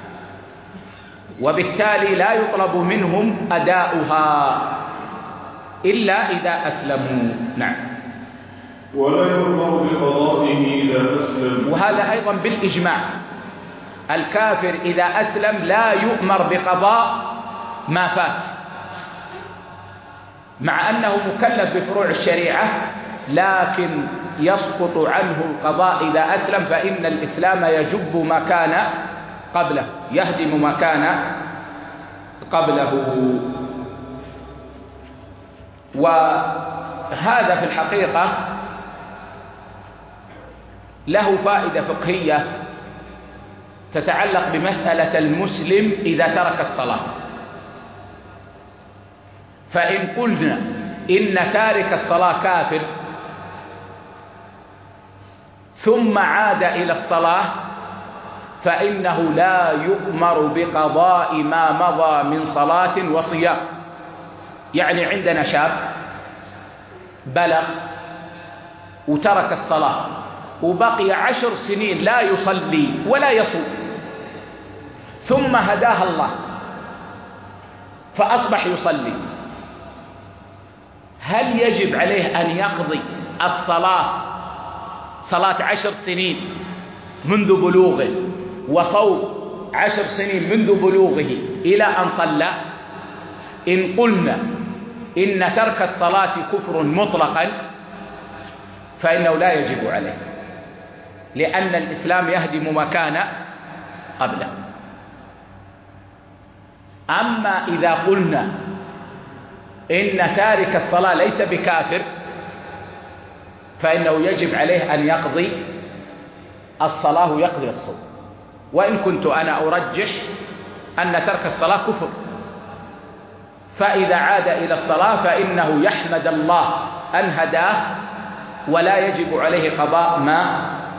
وبالتالي لا يطلب منهم أداؤها إلا إذا أسلموا. نعم. ولا يؤمر بقضائه إذا أسلم، وهذا أيضا بالإجماع، الكافر إذا أسلم لا يؤمر بقضاء ما فات، مع أنه مكلف بفروع الشريعة، لكن يسقط عنه القضاء إذا أسلم، فإن الإسلام يجب ما كان قبله، يهدم ما كان قبله. وهذا في الحقيقة له فائدة فقهية تتعلق بمسألة المسلم إذا ترك الصلاة. فإن قلنا إن تارك الصلاة كافر ثم عاد إلى الصلاة، فإنه لا يؤمر بقضاء ما مضى من صلاة وصيام. يعني عندنا شاب بلغ وترك الصلاة وبقي 10 سنين لا يصلي ولا يصوم، ثم هداه الله فأصبح يصلي، هل يجب عليه أن يقضي الصلاة صلاة 10 سنين منذ بلوغه وصوم 10 سنين منذ بلوغه إلى أن صلى؟ إن قلنا إن ترك الصلاة كفر مطلقا فإنه لا يجب عليه، لأن الإسلام يهدم ما كان قبله. أما إذا قلنا إن تارك الصلاة ليس بكافر فإنه يجب عليه أن يقضي الصلاة ويقضي الصوم، وإن كنت أنا أرجح أن ترك الصلاة كفر، فإذا عاد إلى الصلاة فإنه يحمد الله أن هداه ولا يجب عليه قضاء ما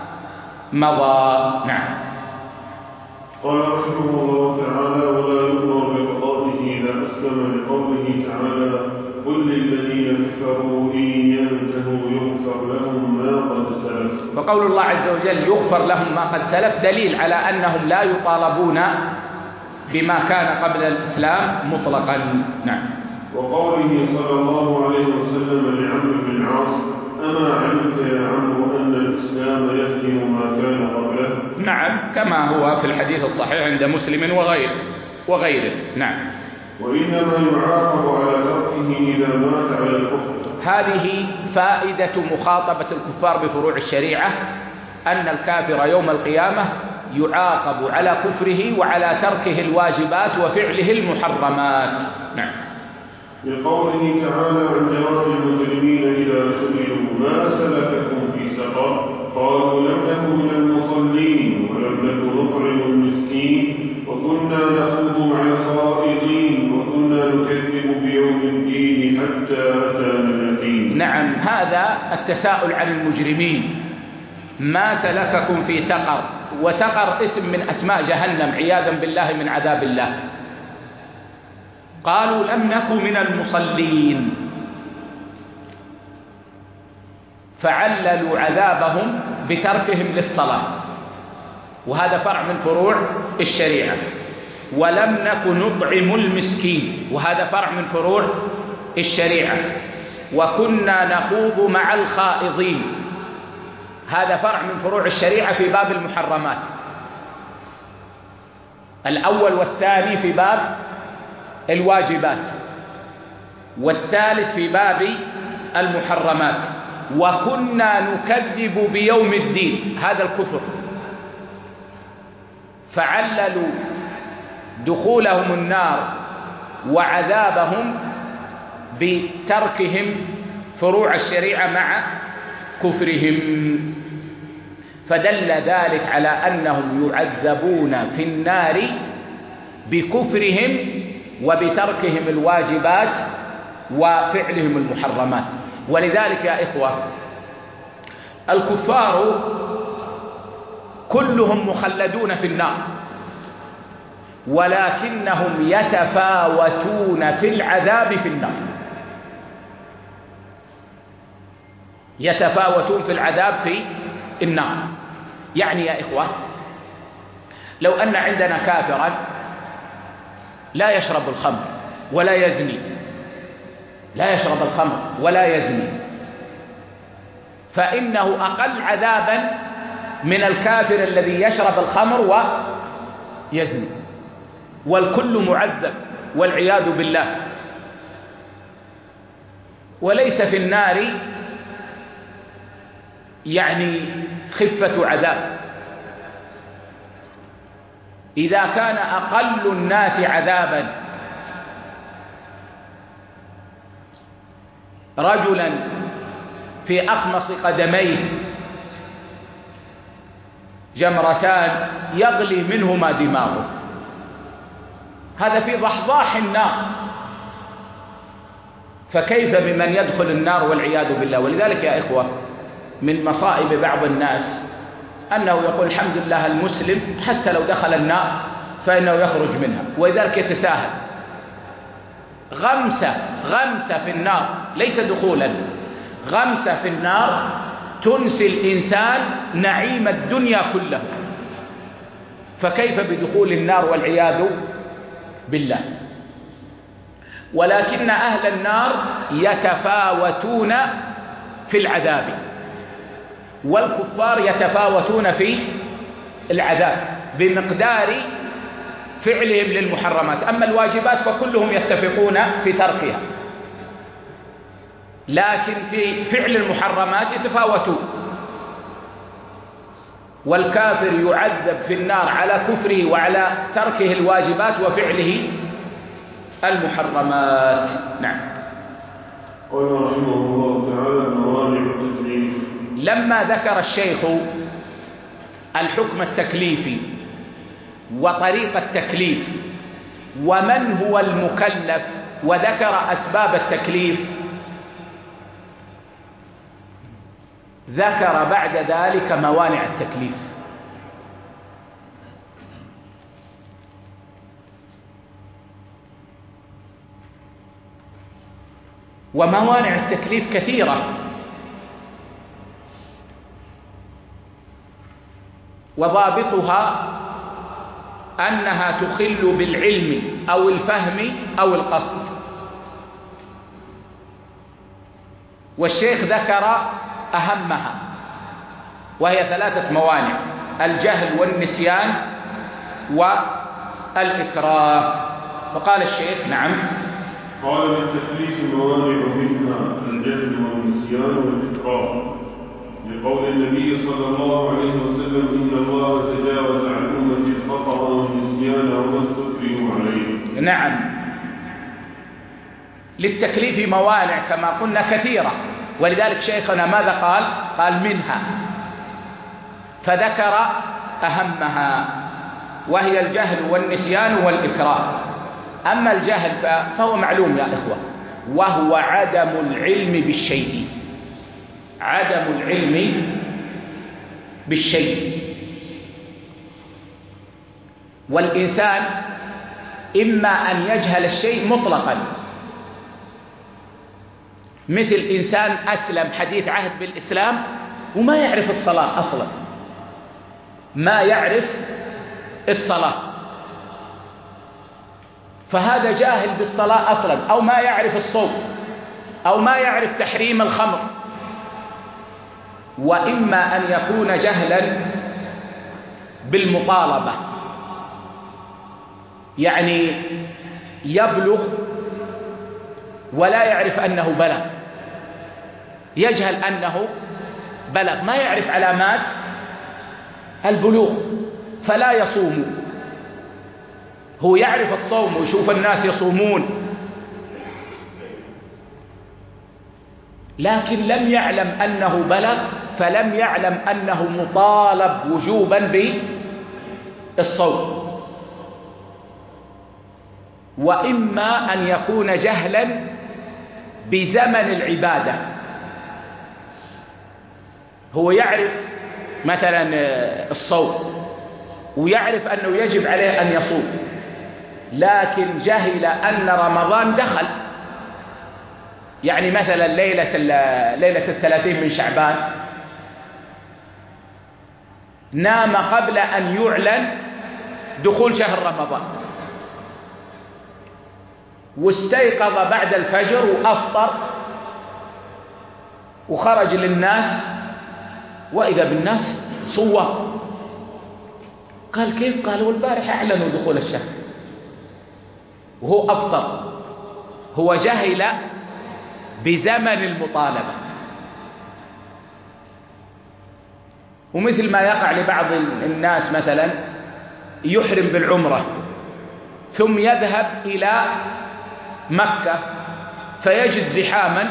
مضى. نعم. قال رحمه الله تعالى: ولا يؤمر بقضائه إذا أسلم، لقوله تعالى: قل للذين كفروا إن ينتهوا يغفر لهم ما قد سلف. فقول الله عز وجل يغفر لهم ما قد سلف دليل على أنهم لا يطالبون بما كان قبل الإسلام مطلقا. نعم. وقوله صلى الله عليه وسلم لعمرو بن العاص: أما علمت يا عمرو أن الإسلام يهدم ما كان قبله؟ نعم، كما هو في الحديث الصحيح عند مسلم وغيره. نعم. وإنما يعاقب على تركه إذا مات على الكفر. هذه فائدة مخاطبة الكفار بفروع الشريعة، أن الكافر يوم القيامة يعاقب على كفره وعلى تركه الواجبات وفعله المحرمات. نعم. لقوله تعالى عن جواب المجرمين إذا سئلوا ما سلككم في سقر قالوا لم نكن من المصلين ولم نكن نطعم المسكين وكنا نخوض مع الخائضين وكنا نكذب بيوم الدين حتى أتانا اليقين. نعم، هذا التساؤل عن المجرمين: ما سلككم في سقر؟ وسقر اسم من أسماء جهنم عياذا بالله من عذاب الله. قالوا لم نكن من المصلين، فعللوا عذابهم بتركهم للصلاة، وهذا فرع من فروع الشريعة. ولم نكن نطعم المسكين، وهذا فرع من فروع الشريعة. وكنا نخوض مع الخائضين، هذا فرع من فروع الشريعة في باب المحرمات. الأول والثاني في باب الواجبات، والثالث في باب المحرمات. وكنا نكذب بيوم الدين، هذا الكفر، فعللوا دخولهم النار وعذابهم بتركهم فروع الشريعة مع كفرهم، فدل ذلك على أنهم يعذبون في النار بكفرهم وبتركهم الواجبات وفعلهم المحرمات. ولذلك يا إخوة، الكفار كلهم مخلدون في النار، ولكنهم يتفاوتون في العذاب في النار، يتفاوتون في العذاب في النار. يعني يا إخوة، لو أن عندنا كافرا لا يشرب الخمر ولا يزني، لا يشرب الخمر ولا يزني، فإنه أقل عذابا من الكافر الذي يشرب الخمر ويزني، والكل معذب والعياذ بالله. وليس في النار يعني خفة عذاب. إذا كان أقل الناس عذابا رجلا في أخمص قدميه جمرتان يغلي منهما دماغه، هذا في ضحضاح النار، فكيف بمن يدخل النار والعياذ بالله. ولذلك يا إخوة من مصائب بعض الناس أنه يقول الحمد لله المسلم حتى لو دخل النار فإنه يخرج منها، ولذلك يتساهل. غمسة في النار، ليس دخولا، غمسة في النار تنسي الإنسان نعيم الدنيا كله، فكيف بدخول النار والعياذ بالله. ولكن أهل النار يتفاوتون في العذاب، والكفار يتفاوتون في العذاب بمقدار فعلهم للمحرمات. أما الواجبات فكلهم يتفقون في تركها، لكن في فعل المحرمات يتفاوتون. والكافر يعذب في النار على كفره وعلى تركه الواجبات وفعله المحرمات. نعم. قال رحمه الله تعالى موانع التكليف. لما ذكر الشيخ الحكم التكليفي وطريق التكليف ومن هو المكلف وذكر أسباب التكليف، ذكر بعد ذلك موانع التكليف. وموانع التكليف كثيرة، وضابطها أنها تخل بالعلم أو الفهم أو القصد. والشيخ ذكر أهمها وهي 3 موانع: الجهل والنسيان والإكراه. فقال الشيخ نعم. قال للتكليف موانع منها الجهل والنسيان والإكراه، لقول النبي صلى الله عليه وسلم إن الله تجاوز عن أمتي الخطأ والنسيان وما استكرهوا عليه. نعم، للتكليف موانع كما قلنا كثيرة، ولذلك شيخنا ماذا قال؟ قال منها، فذكر أهمها وهي الجهل والنسيان والإكراه. أما الجهل فهو معلوم يا إخوة، وهو عدم العلم بالشيء، عدم العلم بالشيء. والإنسان إما أن يجهل الشيء مطلقا، مثل إنسان أسلم حديث عهد بالإسلام وما يعرف الصلاة أصلا، ما يعرف الصلاة، فهذا جاهل بالصلاة أصلا، أو ما يعرف الصوم، أو ما يعرف تحريم الخمر. وإما أن يكون جهلا بالمطالبة، يعني يبلغ ولا يعرف أنه بلغ، يجهل أنه بلغ، ما يعرف علامات البلوغ فلا يصوم. هو يعرف الصوم ويشوف الناس يصومون، لكن لم يعلم أنه بلغ، فلم يعلم أنه مطالب وجوبا بالصوم. وإما أن يكون جهلا بزمن العبادة، هو يعرف مثلا الصوم ويعرف أنه يجب عليه أن يصوم، لكن جهل أن رمضان دخل، يعني مثلا ليلة 30 من شعبان نام قبل أن يعلن دخول شهر رمضان، واستيقظ بعد الفجر وأفطر وخرج للناس وإذا بالناس صوام. قال كيف؟ قال والبارحة أعلنوا دخول الشهر وهو أفطر. هو جهل بزمن المطالبة. ومثل ما يقع لبعض الناس مثلا يحرم بالعمرة ثم يذهب إلى مكة فيجد زحاما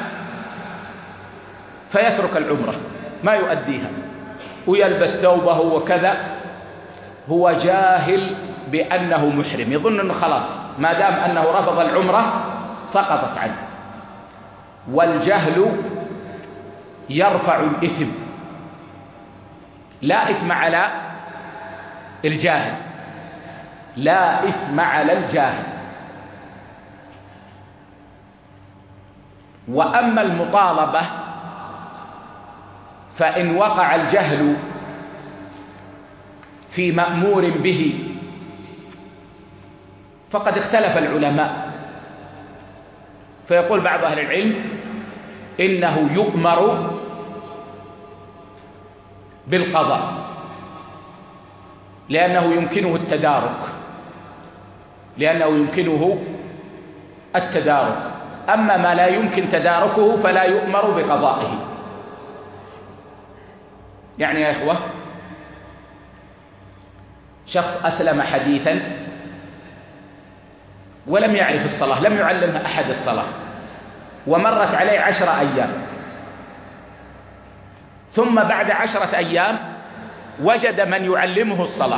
فيترك العمرة ما يؤديها ويلبس ثوبه وكذا، هو جاهل بأنه محرم، يظن أنه خلاص ما دام أنه رفض العمرة سقطت عنه. والجهل يرفع الإثم، لا إثم على الجاهل، لا إثم على الجاهل. وأما المطالبة فإن وقع الجهل في مأمور به فقد اختلف العلماء، فيقول بعض أهل العلم إنه يؤمر بالقضاء لأنه يمكنه التدارك، أما ما لا يمكن تداركه فلا يؤمر بقضائه. يعني يا إخوة، شخص أسلم حديثا ولم يعرف الصلاة، لم يعلمها أحد الصلاة، ومرت عليه 10 أيام، ثم بعد 10 أيام وجد من يعلمه الصلاة،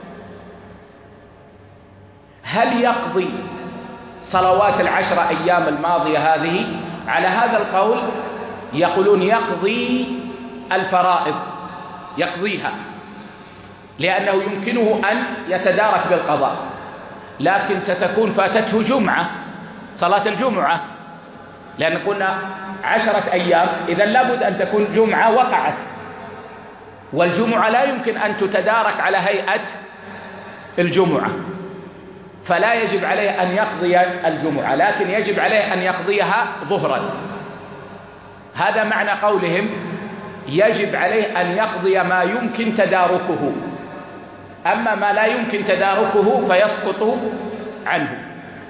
هل يقضي صلوات 10 أيام الماضية هذه؟ على هذا القول يقولون يقضي الفرائض، يقضيها لأنه يمكنه أن يتدارك بالقضاء، لكن ستكون فاتته جمعة، صلاة الجمعة، لأن قلنا 10 أيام، إذن لابد أن تكون جمعة وقعت، والجمعة لا يمكن أن تتدارك على هيئة الجمعة، فلا يجب عليه أن يقضي الجمعة، لكن يجب عليه أن يقضيها ظهرا. هذا معنى قولهم يجب عليه أن يقضي ما يمكن تداركه، أما ما لا يمكن تداركه فيسقط عنه.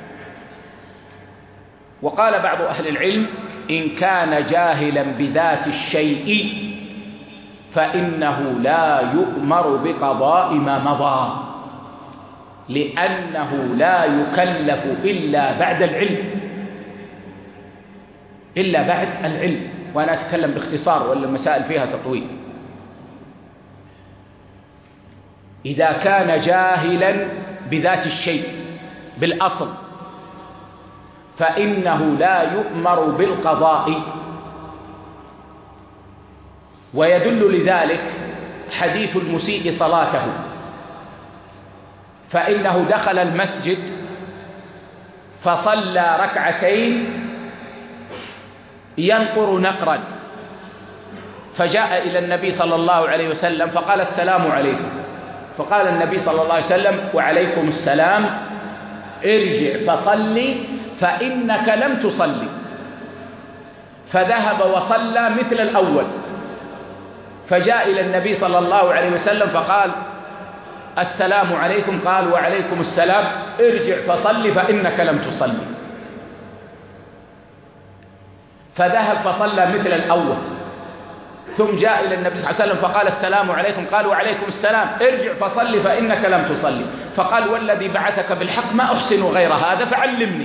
وقال بعض أهل العلم إن كان جاهلا بذات الشيء فإنه لا يؤمر بقضاء ما مضى، لأنه لا يكلف إلا بعد العلم، وأنا أتكلم باختصار ولا المسائل فيها تطويل. إذا كان جاهلا بذات الشيء بالأصل فإنه لا يؤمر بالقضاء، ويدل لذلك حديث المسيء صلاته، فإنه دخل المسجد فصلى 2 ركعتين ينقر نقرا، فجاء إلى النبي صلى الله عليه وسلم فقال السلام عليكم، فقال النبي صلى الله عليه وسلم وعليكم السلام، ارجع فصلي فإنك لم تصلي، فذهب وصلى مثل الأول، فجاء إلى النبي صلى الله عليه وسلم فقال السلام عليكم، قال وعليكم السلام، ارجع فصلي فإنك لم تصلي، فذهب فصلى مثل الأول، ثم جاء إلى النبي صلى الله عليه وسلم فقال السلام عليكم، قال وعليكم السلام، ارجع فصلي فإنك لم تصلي، فقال والذي بعثك بالحق ما أحسن غير هذا فعلمني.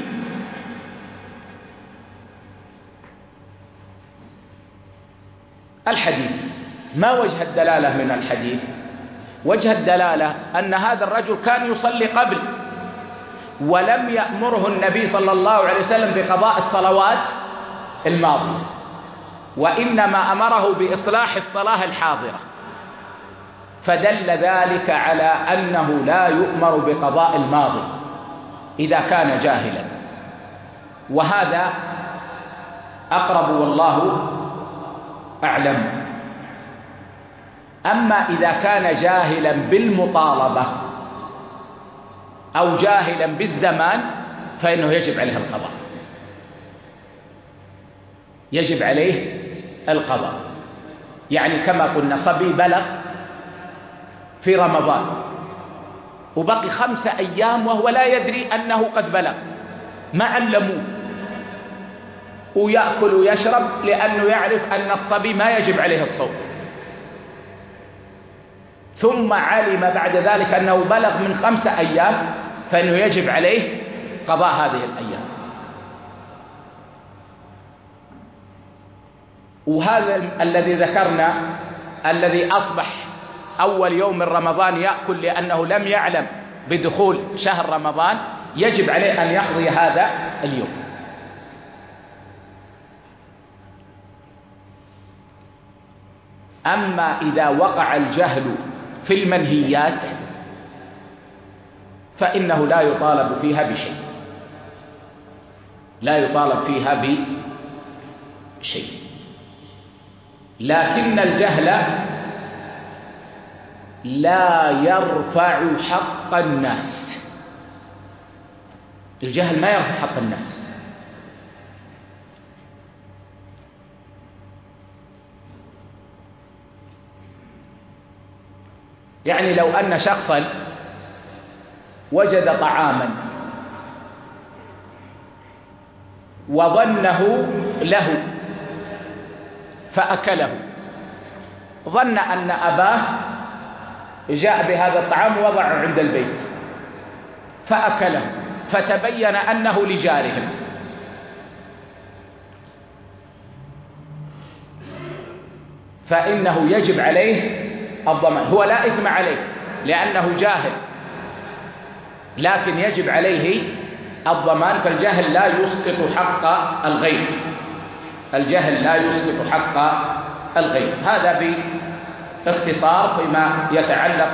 الحديث ما وجه الدلالة من الحديث؟ وجه الدلالة أن هذا الرجل كان يصلي قبل، ولم يأمره النبي صلى الله عليه وسلم بقضاء الصلوات الماضية، وإنما أمره بإصلاح الصلاة الحاضرة، فدل ذلك على أنه لا يؤمر بقضاء الماضي إذا كان جاهلا، وهذا أقرب والله أعلم. أما إذا كان جاهلا بالمطالبة أو جاهلا بالزمان فإنه يجب عليه القضاء، يجب عليه القضاء. يعني كما قلنا صبي بلغ في رمضان وبقي 5 أيام وهو لا يدري أنه قد بلغ، ما علموه، ويأكل ويشرب لأنه يعرف أن الصبي ما يجب عليه الصوم، ثم علم بعد ذلك أنه بلغ من 5 أيام فإنه يجب عليه قضاء هذه الأيام. وهذا الذي ذكرنا الذي أصبح أول يوم من رمضان يأكل لأنه لم يعلم بدخول شهر رمضان، يجب عليه أن يقضي هذا اليوم. أما إذا وقع الجهل في المنهيات فإنه لا يطالب فيها بشيء، لا يطالب فيها بشيء. لكن الجهل لا يرفع حق الناس، الجهل ما يرفع حق الناس. يعني لو أن شخصا وجد طعاما وظنه له فأكله، ظن أن أباه جاء بهذا الطعام ووضعه عند البيت فأكله، فتبين أنه لجارهم، فإنه يجب عليه الضمان. هو لا إثم عليه لأنه جاهل، لكن يجب عليه الضمان، فالجهل لا يسقط حق الغير، الجهل لا يسقط حق الغير. هذا باختصار فيما يتعلق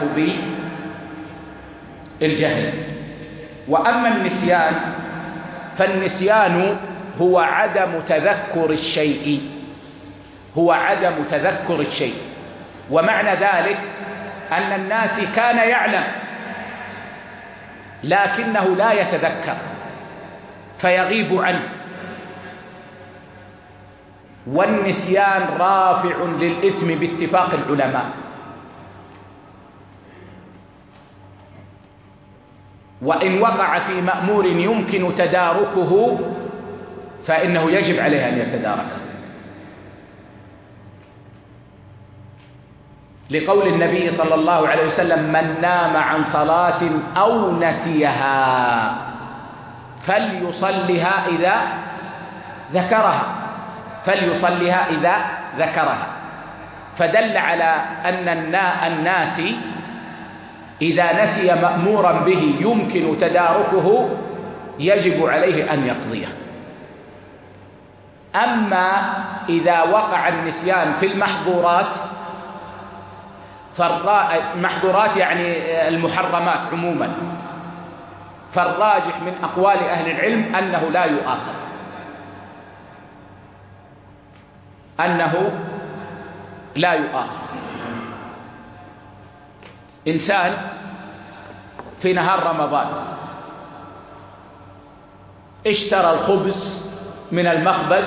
بالجهل. وأما النسيان فالنسيان هو عدم تذكر الشيء، هو عدم تذكر الشيء. ومعنى ذلك أن الناس كان يعلم لكنه لا يتذكر فيغيب عنه. والنسيان رافع للإثم باتفاق العلماء، وإن وقع في مأمور يمكن تداركه فإنه يجب عليه أن يتداركه، لقول النبي صلى الله عليه وسلم: من نام عن صلاة أو نسيها فليصلها إذا ذكرها، فليصلها إذا ذكرها. فدل على أن الناس إذا نسي مأمورا به يمكن تداركه يجب عليه أن يقضيه. أما إذا وقع النسيان في المحظورات، محظورات يعني المحرمات عموما، فالراجح من أقوال أهل العلم أنه لا يؤاخذ، أنه لا يؤاخذ. إنسان في نهار رمضان اشترى الخبز من المخبز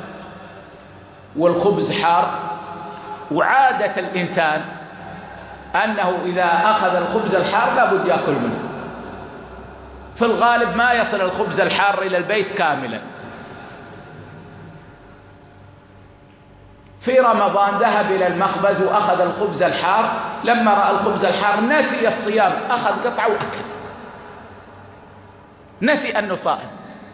والخبز حار، وعادة الإنسان أنه إذا أخذ الخبز الحار لابد يأكل منه، في الغالب ما يصل الخبز الحار إلى البيت كاملا. في رمضان ذهب إلى المخبز وأخذ الخبز الحار، لما رأى الخبز الحار نسي الصيام، أخذ قطعة وأكل، نسي أنه صائم.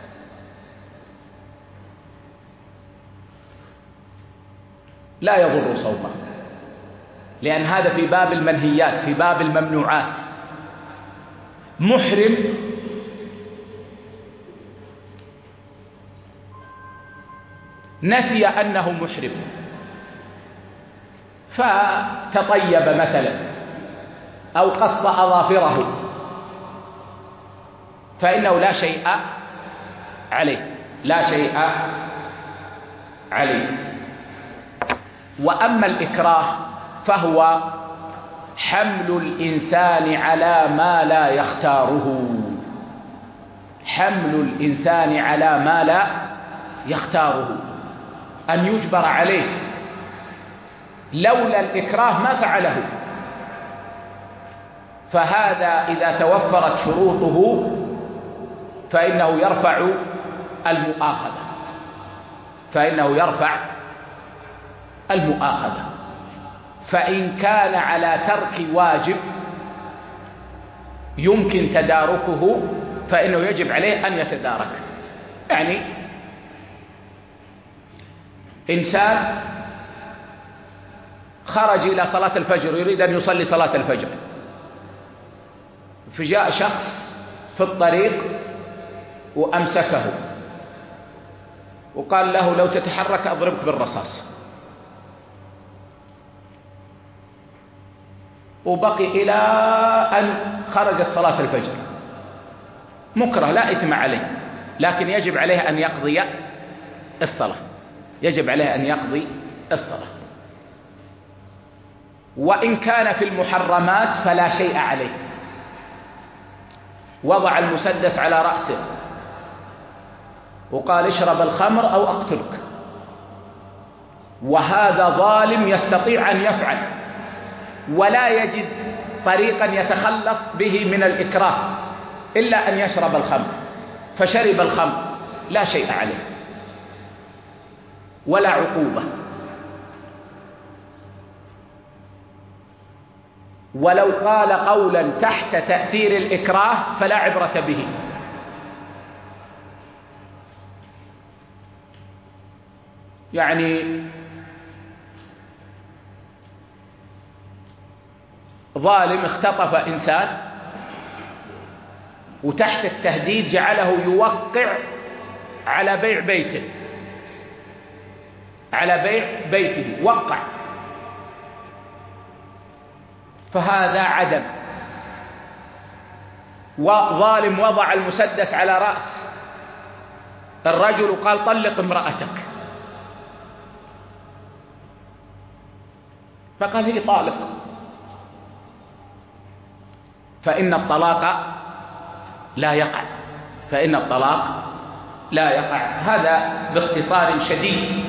لا يضر صومه، لأن هذا في باب المنهيات، في باب الممنوعات. محرم نسي أنه محرم فتطيب مثلا أو قص أظافره فإنه لا شيء عليه، لا شيء عليه. وأما الإكراه فهو حمل الإنسان على ما لا يختاره، حمل الإنسان على ما لا يختاره، أن يجبر عليه، لولا الإكراه ما فعله. فهذا إذا توفرت شروطه فإنه يرفع المؤاخذة، فإنه يرفع المؤاخذة. فإن كان على ترك واجب يمكن تداركه فإنه يجب عليه أن يتدارك. يعني إنسان خرج إلى صلاة الفجر يريد أن يصلي صلاة الفجر، فجاء شخص في الطريق وأمسكه وقال له لو تتحرك أضربك بالرصاص، وبقي إلى أن خرجت صلاة الفجر. مكره لا إثم عليه، لكن يجب عليه أن يقضي الصلاة، يجب عليه أن يقضي الصلاة. وإن كان في المحرمات فلا شيء عليه. وضع المسدس على رأسه وقال اشرب الخمر أو أقتلك، وهذا ظالم يستطيع أن يفعل ولا يجد طريقا يتخلص به من الإكراه إلا أن يشرب الخمر، فشرب الخمر لا شيء عليه ولا عقوبة. ولو قال قولا تحت تأثير الإكراه فلا عبرة به. يعني ظالم اختطف إنسان وتحت التهديد جعله يوقع على بيع بيته، على بيع بيته وقع، فهذا عدم. وظالم وضع المسدس على رأس الرجل وقال طلق امرأتك، فقال هي طالق، فإن الطلاق لا يقع، فإن الطلاق لا يقع. هذا باختصار شديد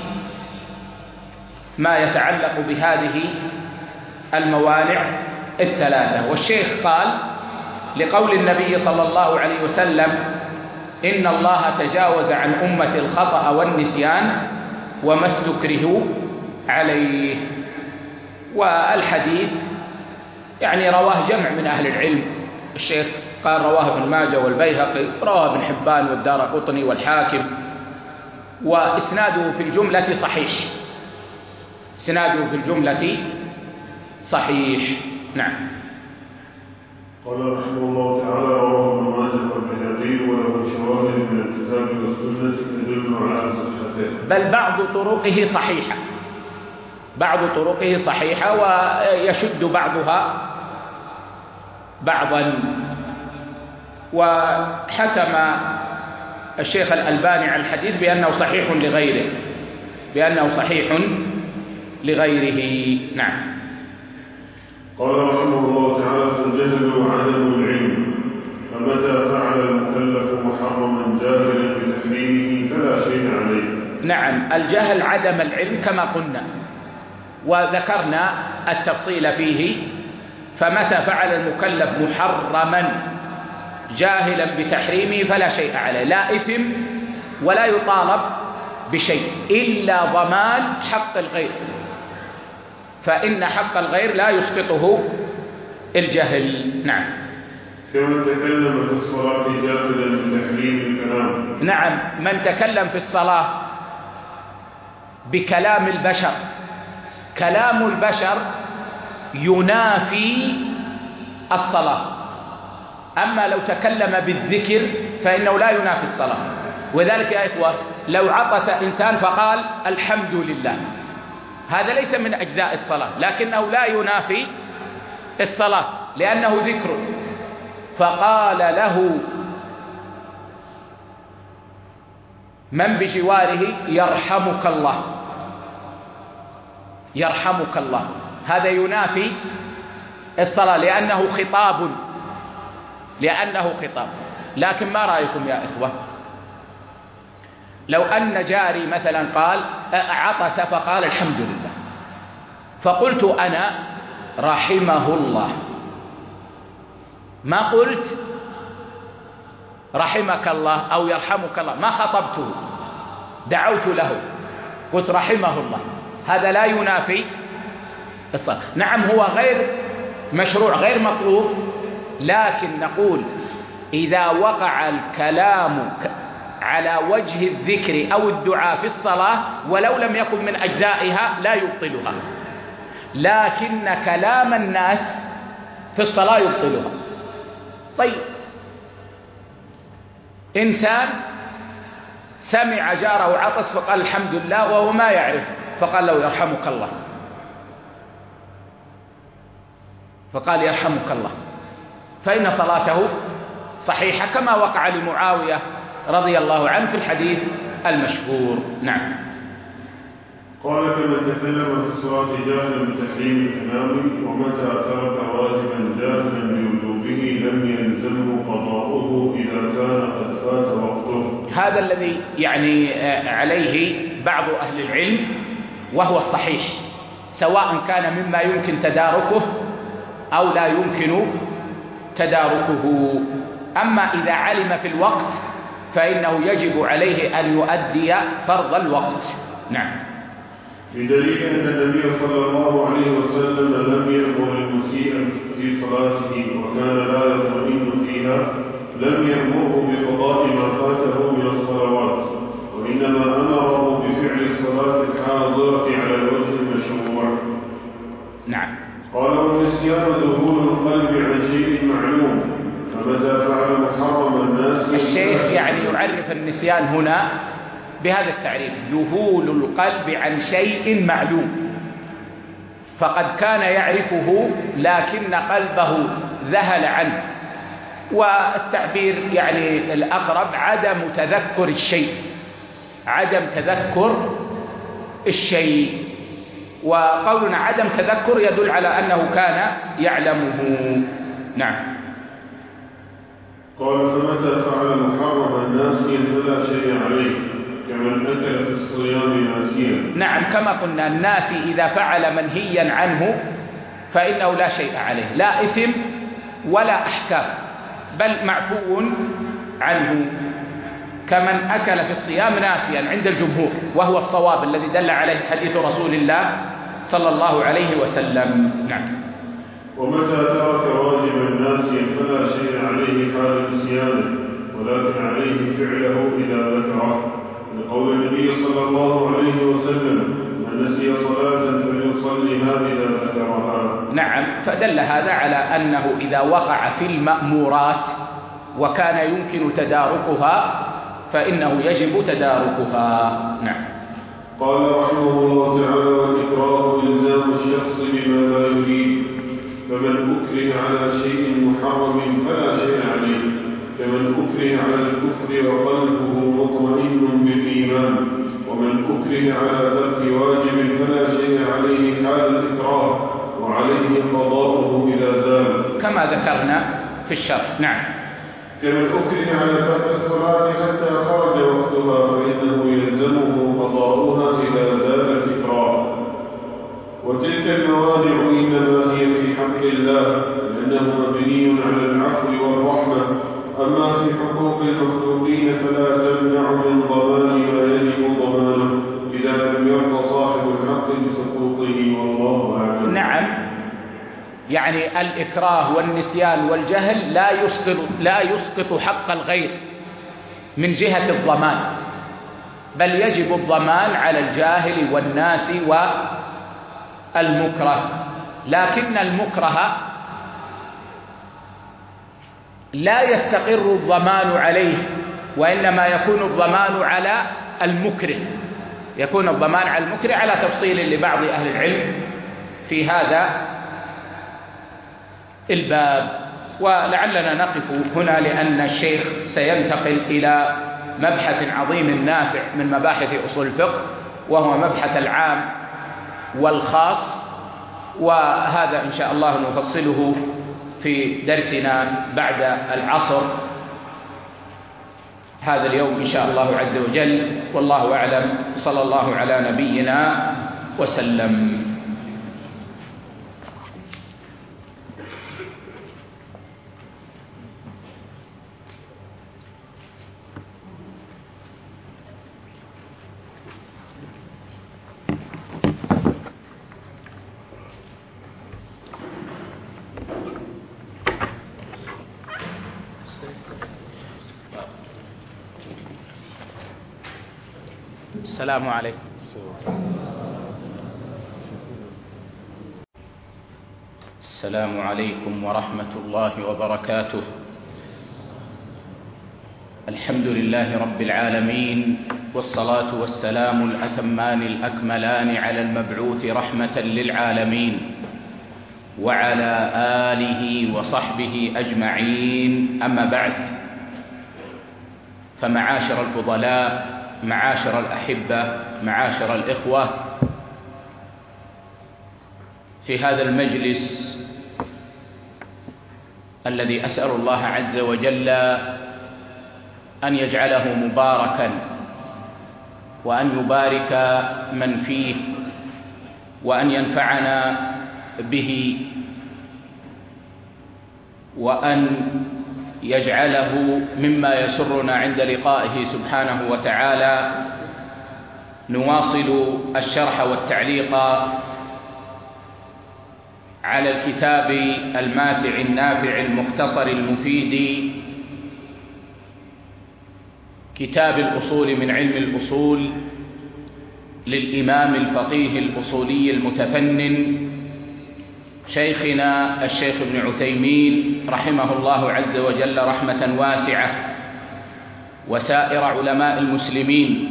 ما يتعلق بهذه الموانع الثلاثة. والشيخ قال لقول النبي صلى الله عليه وسلم إن الله تجاوز عن أمة الخطأ والنسيان وما استكرهوا عليه. والحديث يعني رواه جمع من أهل العلم. الشيخ قال رواه ابن ماجه والبيهقي، رواه ابن حبان والدارقطني والحاكم، وإسناده في الجملة صحيح، إسناده في الجملة صحيح. نعم. قال رحمه الله تعالى رواه ابن ماجه والبيهقي وله شواهد من الكتاب والسنة تدل على صحته، بل بعض طرقه صحيحة، بعض طرقه صحيحة ويشد بعضها بعضا. وحكم الشيخ الألباني على الحديث بأنه صحيح لغيره، بأنه صحيح لغيره. نعم. قال رحمه الله تعالى فالجهل وعدم العلم، فمتى فعل المكلف محرما جاهلا بتحريمه فلا شيء عليه. نعم، الجهل عدم العلم كما قلنا وذكرنا التفصيل فيه. فمتى فعل المكلف محرما جاهلا بتحريمه فلا شيء عليه، لا إثم ولا يطالب بشيء إلا ضمان حق الغير، فإن حق الغير لا يسقطه الجهل. نعم. كمن تكلم في الصلاة جاهلا بتحريم الكلام. نعم، من تكلم في الصلاة بكلام البشر، كلام البشر ينافي الصلاة، أما لو تكلم بالذكر فإنه لا ينافي الصلاة. وذلك يا إخوة لو عطس إنسان فقال الحمد لله، هذا ليس من أجزاء الصلاة، لكنه لا ينافي الصلاة لأنه ذكر. فقال له من بجواره يرحمك الله، يرحمك الله، هذا ينافي الصلاة لأنه خطاب، لأنه خطاب. لكن ما رأيكم يا إخوة لو أن جاري مثلا قال عطس فقال الحمد لله، فقلت أنا رحمه الله، ما قلت رحمك الله أو يرحمك الله، ما خطبته، دعوت له، قلت رحمه الله، هذا لا ينافي الصلاة. نعم هو غير مشروع غير مطلوب، لكن نقول إذا وقع الكلام على وجه الذكر أو الدعاء في الصلاة ولو لم يكن من أجزائها لا يبطلها، لكن كلام الناس في الصلاة يبطلها. طيب إنسان سمع جاره عطس فقال الحمد لله وهو ما يعرف، فقال له يرحمك الله، فقال يرحمك الله، فإن صلاته صحيحة كما وقع لمعاوية رضي الله عنه في الحديث المشهور. نعم. قال كمن تكلم في الصلاة جاهلا بتحريم الإمام ومتى ترك واجبا جاهلا بوجوبه لم يلزمه قضاؤه إذا كان قد فات وقته. هذا الذي يعني عليه بعض أهل العلم وهو الصحيح، سواء كان مما يمكن تداركه أو لا يمكن تداركه. أما إذا علم في الوقت فإنه يجب عليه أن يؤدي فرض الوقت. نعم. بدليل أن النبي صلى الله عليه وسلم لم يأمر المسيء في صلاته وكان لا يطمئن فيها، لم يأمره بقضاء ما فاته من الصلوات، وإنما أمره بفعل الصلاة الحاضرة على الوجه المشروع. نعم. قال والنسيان ذهول القلب عن شيء معلوم، فمتى فعل محرم الناس. الشيخ يعني يعرف النسيان هنا بهذا التعريف: ذهول القلب عن شيء معلوم، فقد كان يعرفه لكن قلبه ذهل عنه، والتعبير يعني الأقرب عدم تذكر الشيء، عدم تذكر الشيء. وقولنا عدم تذكر يدل على أنه كان يعلمه. نعم. قال فمتى فعل محرما ناسيا فلا شيء عليه كمن أكل في الصيام ناسيا. نعم، كما قلنا الناسي إذا فعل منهيا عنه فإنه لا شيء عليه، لا إثم ولا أحكام، بل معفو عنه، كمن أكل في الصيام ناسيا عند الجمهور، وهو الصواب الذي دل عليه حديث رسول الله صلى الله عليه وسلم. نعم. ومتى ترك واجبا ناسيا فلا شيء عليه حال نسيانه، ولكن عليه فعله إذا ذكره، لقول النبي صلى الله عليه وسلم من نسي صلاة فليصليها إذا ذكرها. نعم، فدل هذا على أنه إذا وقع في المأمورات وكان يمكن تداركها فإنه يجب تداركها. نعم. قال رحمه الله تعالى: والإكراه إلزام الشخص بما لا يريد، فمن أكره على شيء محرم فلا شيء عليه، كمن أكره على الكفر وقلبه مطمئن بالإيمان، ومن أكره على ترك واجب فلا شيء عليه حال الإكراه، وعليه قضاؤه إذا زال، كما ذكرنا في الشرح. نعم. كمن أكره على ترك الصلاة حتى خرج وقتها فإنه يلزمه قضاؤها إذا زال الإكراه. وتلك الموانع إنما هي في حق الله، لأنه مبني على العفو والرحمة، أما في حقوق المخلوقين فلا تمنع من ضمان ما يجب ضمانه إذا لم يرضى صاحب الحق بسقوطه، والله أعلم. نعم، يعني الإكراه والنسيان والجهل لا يسقط حق الغير من جهة الضمان، بل يجب الضمان على الجاهل والناس والمكره، لكن المكره لا يستقر الضمان عليه، وإنما يكون الضمان على المكره، يكون الضمان على المكره على تفصيل لبعض أهل العلم في هذا الباب. ولعلنا نقف هنا لأن الشيخ سينتقل إلى مبحث عظيم نافع من مباحث أصول الفقه، وهو مبحث العام والخاص، وهذا إن شاء الله نفصله في درسنا بعد العصر هذا اليوم إن شاء الله عز وجل، والله أعلم. صلى الله على نبينا وسلم. السلام عليكم. السلام عليكم ورحمة الله وبركاته. الحمد لله رب العالمين، والصلاة والسلام الأتمان الأكملان على المبعوث رحمة للعالمين وعلى آله وصحبه أجمعين، أما بعد، فمعاشر الفضلاء، معاشر الأحبة، معاشر الإخوة، في هذا المجلس الذي أسأل الله عز وجل أن يجعله مباركا وأن يبارك من فيه وأن ينفعنا به وأن يجعله مما يسرنا عند لقائه سبحانه وتعالى، نواصل الشرح والتعليق على الكتاب الماتع النافع المختصر المفيد، كتاب الأصول من علم الأصول للإمام الفقيه الأصولي المتفنن شيخنا الشيخ ابن عثيمين رحمه الله عز وجل رحمة واسعة، وسائر علماء المسلمين.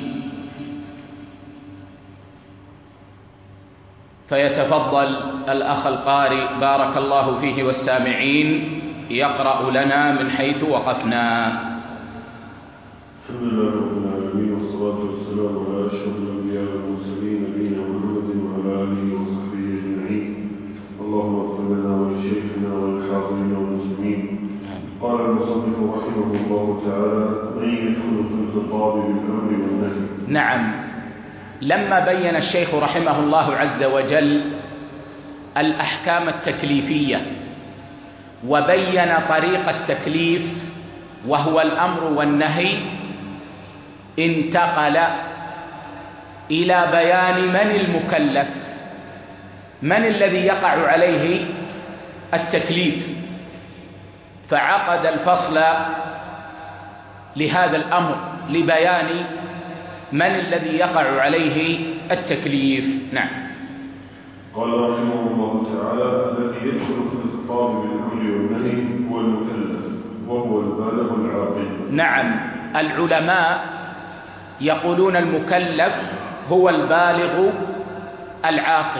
فيتفضل الأخ القارئ بارك الله فيه والسامعين يقرأ لنا من حيث وقفنا. الحمد لله رب العالمين، والصلاة والسلام على أشرف الأنبياء والمرسلين نبينا محمد وعلى آله وصحبه أجمعين. اللهم اغفر لنا ولشيخنا وللحاضرين والمسلمين. قال المصنف رحمه الله تعالى: من يدخل في الخطاب بالأمر والنهي. نعم، لما بين الشيخ رحمه الله عز وجل الأحكام التكليفية وبين طريق التكليف وهو الأمر والنهي، انتقل إلى بيان من المكلف، من الذي يقع عليه التكليف، فعقد الفصل لهذا الأمر لبيان من الذي يقع عليه التكليف. نعم. قال رحمه الله تعالى: الذي يدخل في الخطاب بالأمر والنهي هو المكلف، وهو البالغ العاقل. نعم، العلماء يقولون المكلف هو البالغ العاقل،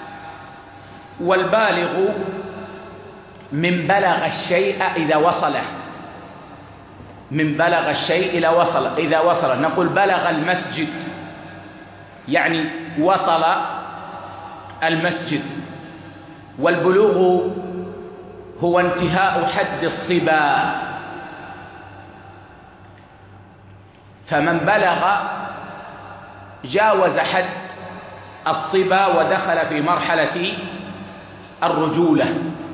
والبالغ من بلغ الشيء إذا وصله، من بلغ الشيء إذا وصل. نقول بلغ المسجد يعني وصل المسجد، والبلوغ هو انتهاء حد الصبا. فمن بلغ جاوز حد الصبا ودخل في مرحلة الرجولة.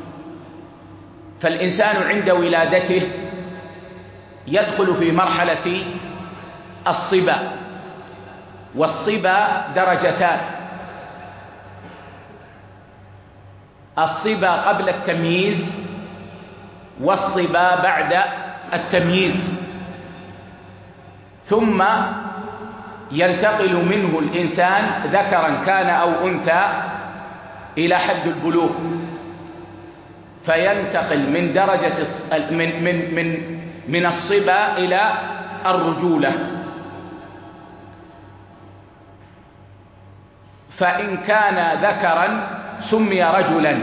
فالإنسان عند ولادته يدخل في مرحلة الصبا، والصبا درجتان: الصبا قبل التمييز، والصبا بعد التمييز. ثم ينتقل منه الإنسان ذكرا كان أو أنثى إلى حد البلوغ، فينتقل من درجة من الصبا إلى الرجولة. فإن كان ذكرا سمي رجلا،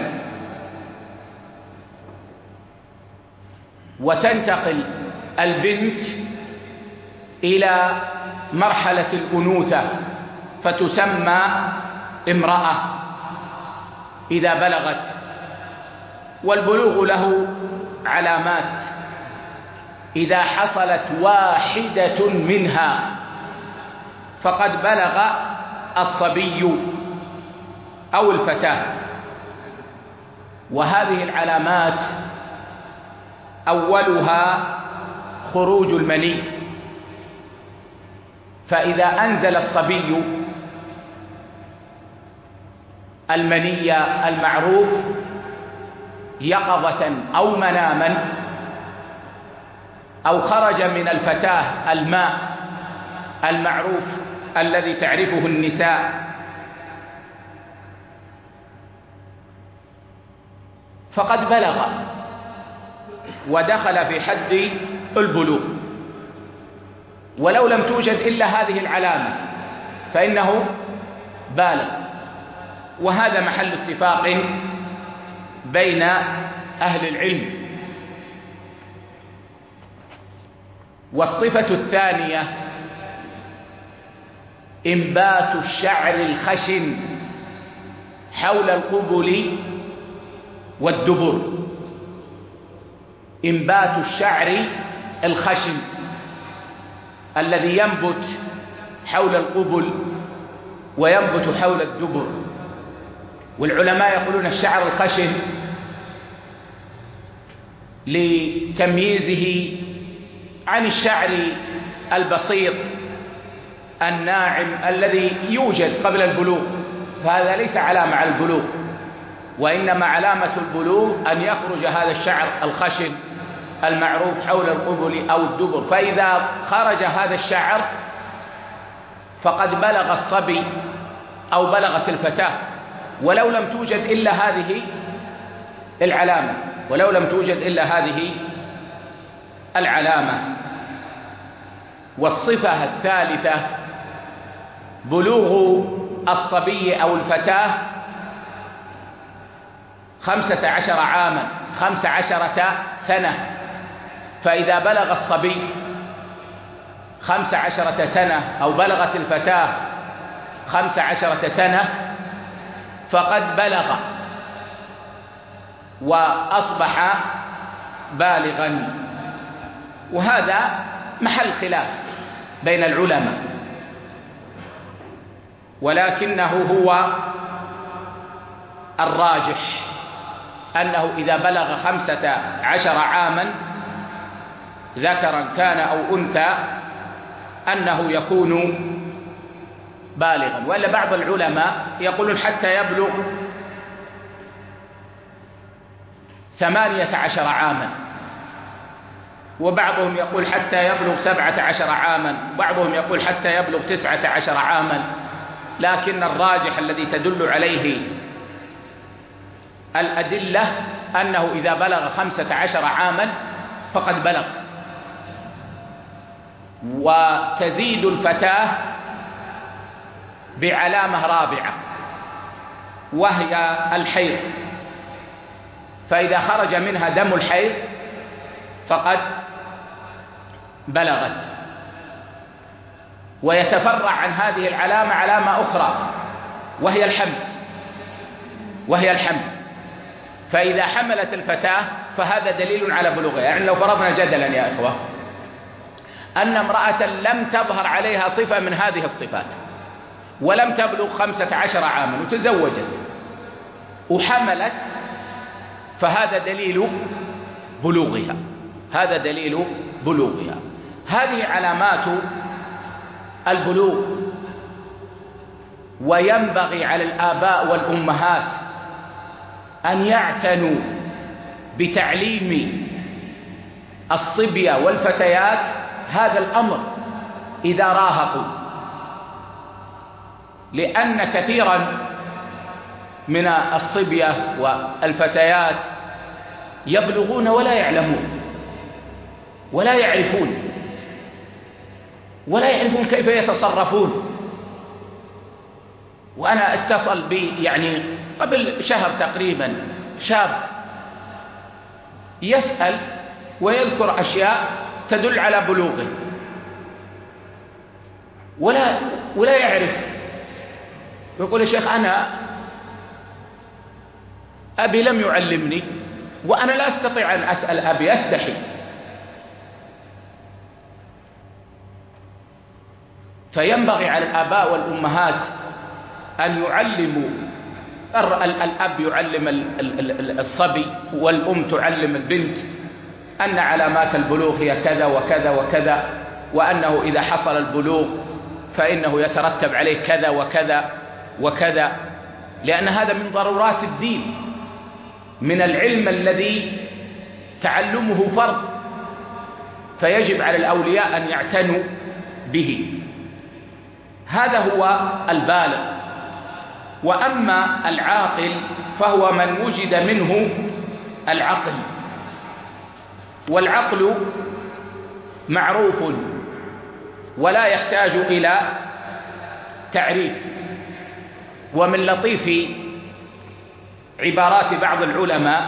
وتنتقل البنت إلى مرحلة الأنوثة فتسمى امرأة إذا بلغت. والبلوغ له علامات: إذا حصلت واحدة منها فقد بلغ الصبي أو الفتاة. وهذه العلامات أولها خروج المني، فإذا أنزل الصبي المني المعروف يقظة أو مناما، أو خرج من الفتاة الماء المعروف الذي تعرفه النساء، فقد بلغ ودخل في حد البلوغ، ولو لم توجد إلا هذه العلامة فإنه بالغ. وهذا محل اتفاق بين أهل العلم. والصفة الثانية إنبات الشعر الخشن حول القبل والدبر. إنبات الشعر الخشن الذي ينبت حول القبل وينبت حول الدبر. والعلماء يقولون الشعر الخشن لتمييزه عن الشعر البسيط الناعم الذي يوجد قبل البلوغ، فهذا ليس علامة على البلوغ، وإنما علامة البلوغ أن يخرج هذا الشعر الخشن المعروف حول القبل أو الدبر. فإذا خرج هذا الشعر فقد بلغ الصبي أو بلغت الفتاة، ولو لم توجد إلا هذه العلامة، ولو لم توجد إلا هذه العلامة. والصفة الثالثة بلوغ الصبي أو الفتاة 15 عاما، 15 سنة. فإذا بلغ الصبي 15 سنة أو بلغت الفتاة 15 سنة فقد بلغ وأصبح بالغا. وهذا محل خلاف بين العلماء، ولكنه هو الراجح أنه إذا بلغ 15 عاما ذكرا كان أو أنثى أنه يكون بالغا. وإلا بعض العلماء يقولون حتى يبلغ 18 عاما، وبعضهم يقول حتى يبلغ 17 عاما، بعضهم يقول حتى يبلغ 19 عاما. لكن الراجح الذي تدل عليه الأدلة أنه إذا بلغ 15 عاما فقد بلغ. وتزيد الفتاة بعلامة رابعة وهي الحيض، فإذا خرج منها دم الحيض فقد بلغت. ويتفرع عن هذه العلامة علامة أخرى وهي الحمل. فإذا حملت الفتاة فهذا دليل على بلوغها. يعني لو فرضنا جدلا يا إخوة أن امرأة لم تظهر عليها صفة من هذه الصفات ولم تبلغ 15 عاما وتزوجت وحملت، فهذا دليل بلوغها، هذا دليل بلوغها. هذه علامات البلوغ. وينبغي على الآباء والأمهات أن يعتنوا بتعليم الصبية والفتيات هذا الأمر إذا راهقوا، لأن كثيرا من الصبية والفتيات يبلغون ولا يعلمون ولا يعرفون كيف يتصرفون. وأنا اتصل بي يعني قبل شهر تقريبا شاب يسأل ويذكر أشياء تدل على بلوغه ولا يعرف. يقول يا شيخ أنا أبي لم يعلمني وأنا لا أستطيع أن أسأل أبي، أستحي. فينبغي على الآباء والأمهات أن يعلموا، الأب يعلم الصبي والأم تعلم البنت أن علامات البلوغ هي كذا وكذا وكذا، وأنه إذا حصل البلوغ فإنه يترتب عليه كذا وكذا وكذا، لأن هذا من ضرورات الدين، من العلم الذي تعلمه فرض، فيجب على الأولياء أن يعتنوا به. هذا هو البالغ. وأما العاقل فهو من وجد منه العقل، والعقل معروف ولا يحتاج إلى تعريف. ومن لطيف عبارات بعض العلماء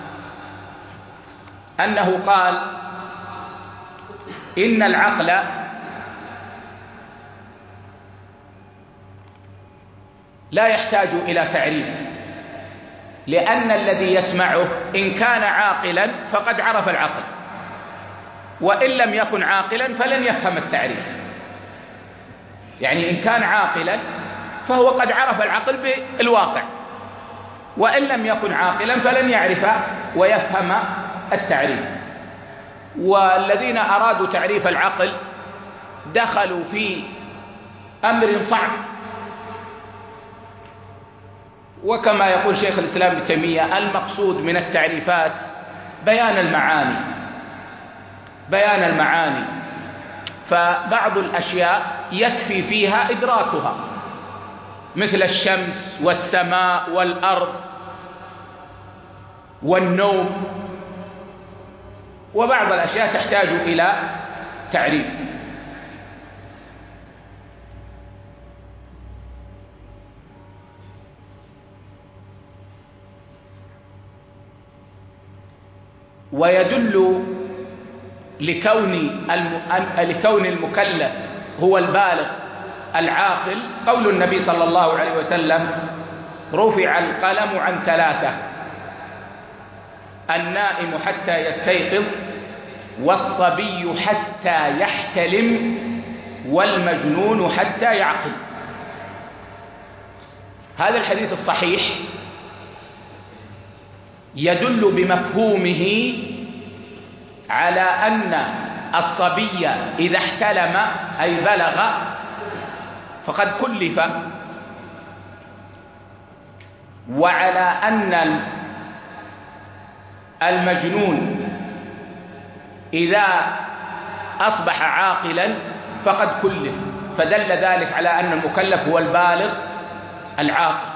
أنه قال إن العقل لا يحتاج إلى تعريف، لأن الذي يسمعه إن كان عاقلا فقد عرف العقل، وإن لم يكن عاقلا فلن يفهم التعريف. يعني إن كان عاقلا فهو قد عرف العقل بالواقع، وإن لم يكن عاقلا فلن يعرف ويفهم التعريف. والذين أرادوا تعريف العقل دخلوا في أمر صعب، وكما يقول شيخ الإسلام ابن تيمية المقصود من التعريفات بيان المعاني. فبعض الأشياء يكفي فيها إدراكها، مثل الشمس والسماء والأرض والنوم، وبعض الأشياء تحتاج إلى تعريف. ويدل لكون المكلف هو البالغ العاقل قول النبي صلى الله عليه وسلم: رفع القلم عن 3: النائم حتى يستيقظ، والصبي حتى يحتلم، والمجنون حتى يعقل. هذا الحديث الصحيح يدل بمفهومه على أن الصبي إذا احتلم أي بلغ فقد كلف، وعلى أن المجنون إذا أصبح عاقلا فقد كلف، فدل ذلك على أن المكلف هو البالغ العاقل،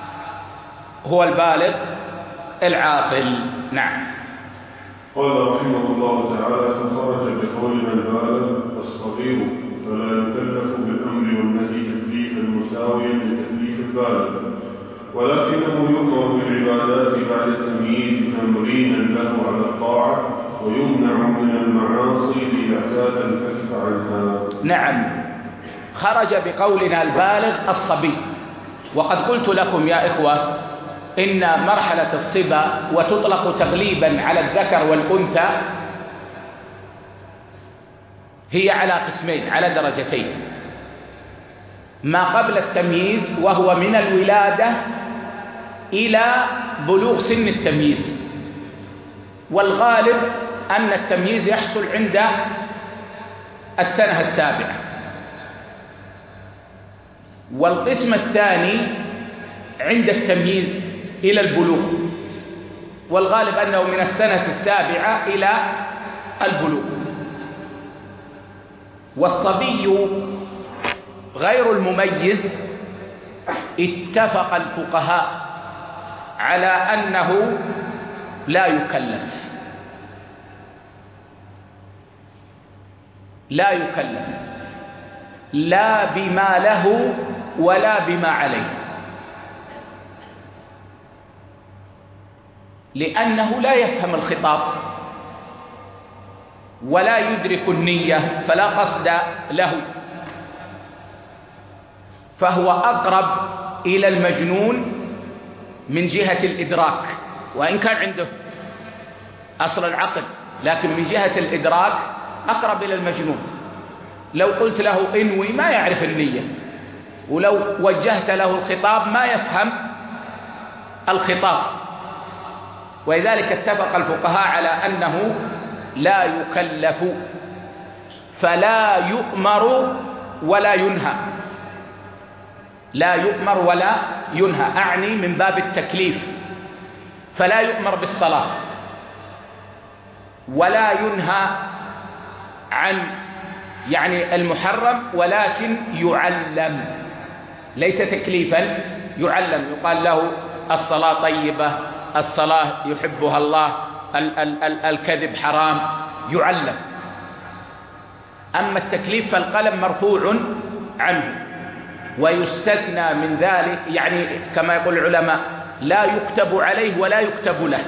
نعم. قال رحمه الله تعالى: فخرج بقولنا البالغ الصغير، فلا يكلف بالأمر والنهي تكليفا مساويا لتكليف البالغ، ولكنه يؤمر بالعبادات بعد التمييز تمرينا له على الطاعة، ويمنع من المعاصي ليعتاد الكف عنها. نعم، خرج بقولنا البالغ الصبي. وقد قلت لكم يا إخوة إن مرحلة الصبا، وتطلق تغليبا على الذكر والأنثى، هي على قسمين، على درجتين: ما قبل التمييز وهو من الولادة إلى بلوغ سن التمييز، والغالب أن التمييز يحصل عند السنة 7. والقسم الثاني عند التمييز إلى البلوغ، والغالب أنه من السنة 7 إلى البلوغ. والصبي غير المميز اتفق الفقهاء على أنه لا يكلف، لا بما له ولا بما عليه، لأنه لا يفهم الخطاب ولا يدرك النية فلا قصد له، فهو أقرب إلى المجنون من جهة الإدراك، وإن كان عنده أصل العقل، لكن من جهة الإدراك أقرب إلى المجنون. لو قلت له انوي ما يعرف النية، ولو وجهت له الخطاب ما يفهم الخطاب. ولذلك اتفق الفقهاء على أنه لا يكلف، فلا يؤمر ولا ينهى، لا يؤمر ولا ينهى، أعني من باب التكليف، فلا يؤمر بالصلاة ولا ينهى عن يعني المحرم، ولكن يعلم، ليس تكليفا، يعلم، يقال له الصلاة طيبة، الصلاة يحبها الله، الكذب حرام، يعلم. أما التكليف فالقلم مرفوع عنه، ويستثنى من ذلك، يعني كما يقول العلماء لا يكتب عليه ولا يكتب له.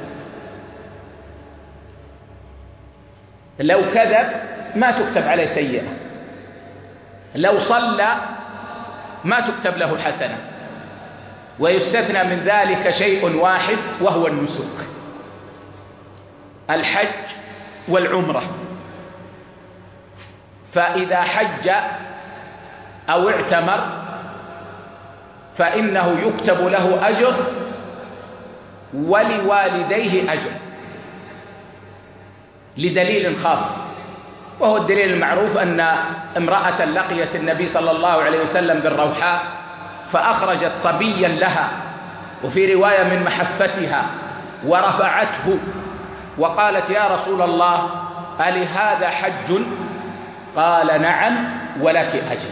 لو كذب ما تكتب عليه سيئة، لو صلى ما تكتب له حسنة. ويستثنى من ذلك شيء واحد وهو النسك، الحج والعمرة. فإذا حج أو اعتمر فإنه يكتب له أجر ولوالديه أجر لدليل خاص، وهو الدليل المعروف أن امرأة لقيت النبي صلى الله عليه وسلم بالروحاء فأخرجت صبيا لها، وفي رواية من محفتها، ورفعته وقالت يا رسول الله ألهذا حج؟ قال نعم ولك أجر.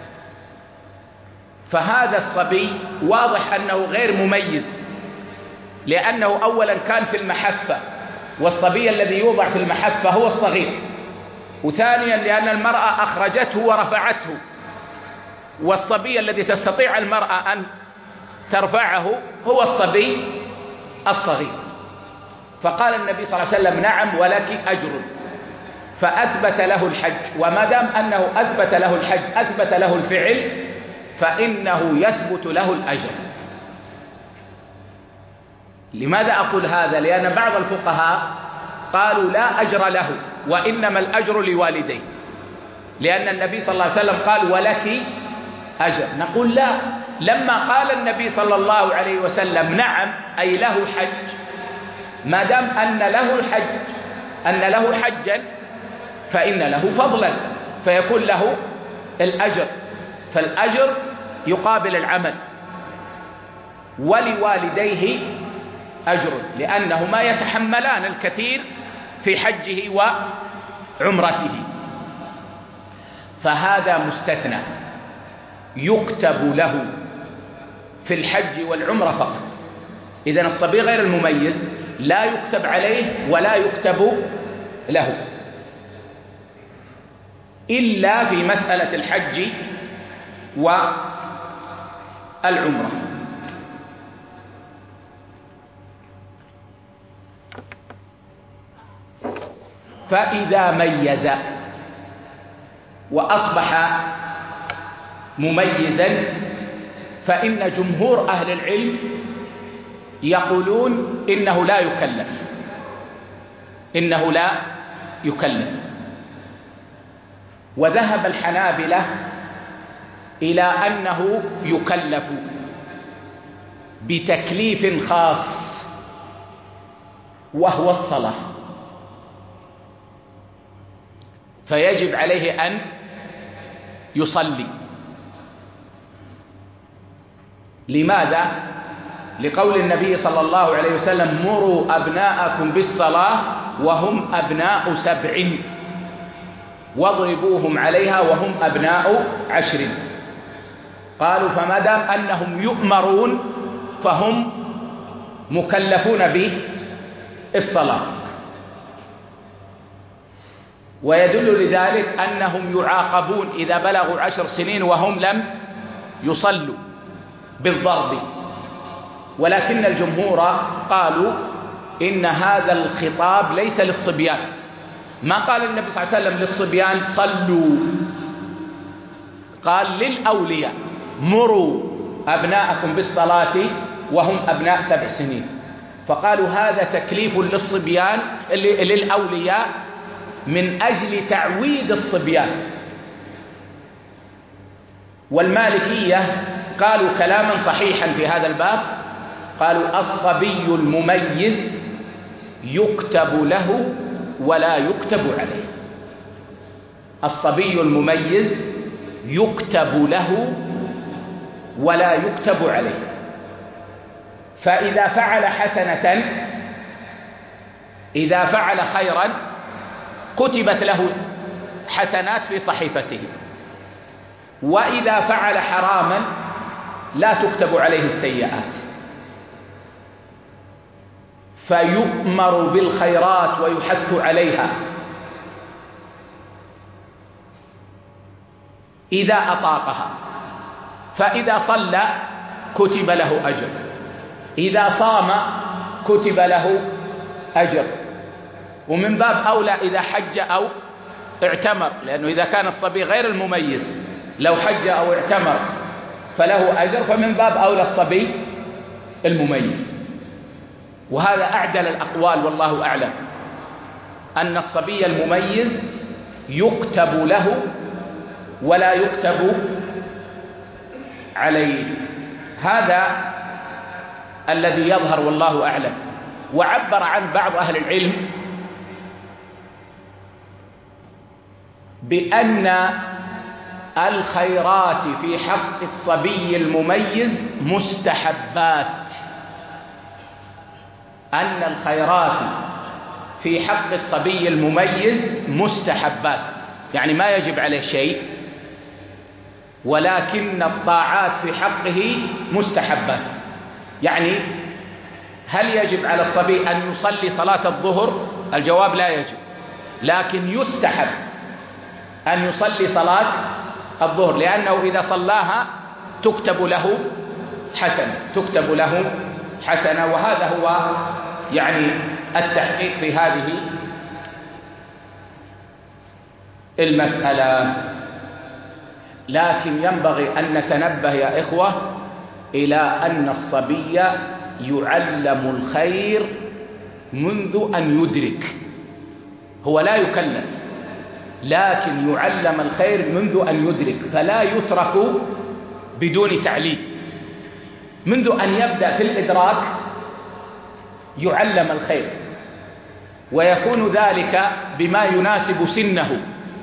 فهذا الصبي واضح أنه غير مميز، لأنه أولا كان في المحفة، والصبي الذي يوضع في المحفة هو الصغير، وثانيا لأن المرأة أخرجته ورفعته، والصبي الذي تستطيع المرأة أن ترفعه هو الصبي الصغير. فقال النبي صلى الله عليه وسلم نعم ولك أجر، فأثبت له الحج. وما دام أنه أثبت له الحج، أثبت له الفعل، فإنه يثبت له الأجر. لماذا أقول هذا؟ لأن بعض الفقهاء قالوا لا أجر له، وإنما الأجر لوالديه، لأن النبي صلى الله عليه وسلم قال ولك أجر. نقول لا، لما قال النبي صلى الله عليه وسلم نعم أي له حج، ما دام أن له حجا فإن له فضلا، فيكون له الأجر، فالأجر يقابل العمل. ولوالديه أجر، لأنهما يتحملان الكثير في حجه وعمرته. فهذا مستثنى، يكتب له في الحج والعمرة فقط. إذن الصبي غير المميز لا يكتب عليه ولا يكتب له، إلا في مسألة الحج والعمرة. فإذا ميز وأصبح مميزا، فإن جمهور أهل العلم يقولون إنه لا يكلف. وذهب الحنابلة إلى أنه يكلف بتكليف خاص، وهو الصلاة، فيجب عليه أن يصلي. لماذا؟ لقول النبي صلى الله عليه وسلم مروا أبناءكم بالصلاة وهم أبناء 7 واضربوهم عليها وهم أبناء 10. قالوا فما دام أنهم يؤمرون فهم مكلفون بالصلاة. ويدل لذلك أنهم يعاقبون إذا بلغوا 10 سنين وهم لم يصلوا بالضرب. ولكن الجمهور قالوا إن هذا الخطاب ليس للصبيان، ما قال النبي صلى الله عليه وسلم للصبيان صلوا، قال للأولياء مروا أبناءكم بالصلاة وهم أبناء 7 سنين. فقالوا هذا تكليف للصبيان للأولياء من أجل تعويد الصبيان. والمالكية قالوا كلاما صحيحا في هذا الباب، قالوا الصبي المميز يكتب له ولا يكتب عليه. الصبي المميز يكتب له ولا يكتب عليه. فإذا فعل حسنة، إذا فعل خيرا كتبت له حسنات في صحيفته، وإذا فعل حراما لا تكتب عليه السيئات، فيؤمر بالخيرات ويحث عليها إذا أطاقها. فإذا صلى كتب له أجر، إذا صام كتب له أجر، ومن باب أولى إذا حج أو اعتمر، لأنه إذا كان الصبي غير المميز لو حج أو اعتمر فله أجر، فمن باب أولى الصبي المميز. وهذا أعدل الأقوال والله أعلم، أن الصبي المميز يكتب له ولا يكتب عليه. هذا الذي يظهر والله أعلم. وعبر عن بعض أهل العلم بأن الخيرات في حق الصبي المميز مستحبات، أن الخيرات في حق الصبي المميز مستحبات، يعني ما يجب عليه شيء، ولكن الطاعات في حقه مستحبات. يعني هل يجب على الصبي أن يصلي صلاة الظهر؟ الجواب لا يجب، لكن يستحب أن يصلي صلاة الظهر، لأنه إذا صلاها تكتب له حسنة، تكتب له حسنة. وهذا هو يعني التحقيق في هذه المسألة. لكن ينبغي أن نتنبه يا إخوة إلى أن الصبي يعلم الخير منذ أن يدرك، هو لا يكلف، لكن يعلم الخير منذ أن يدرك، فلا يترك بدون تعليم. منذ أن يبدأ في الإدراك يعلم الخير، ويكون ذلك بما يناسب سنه.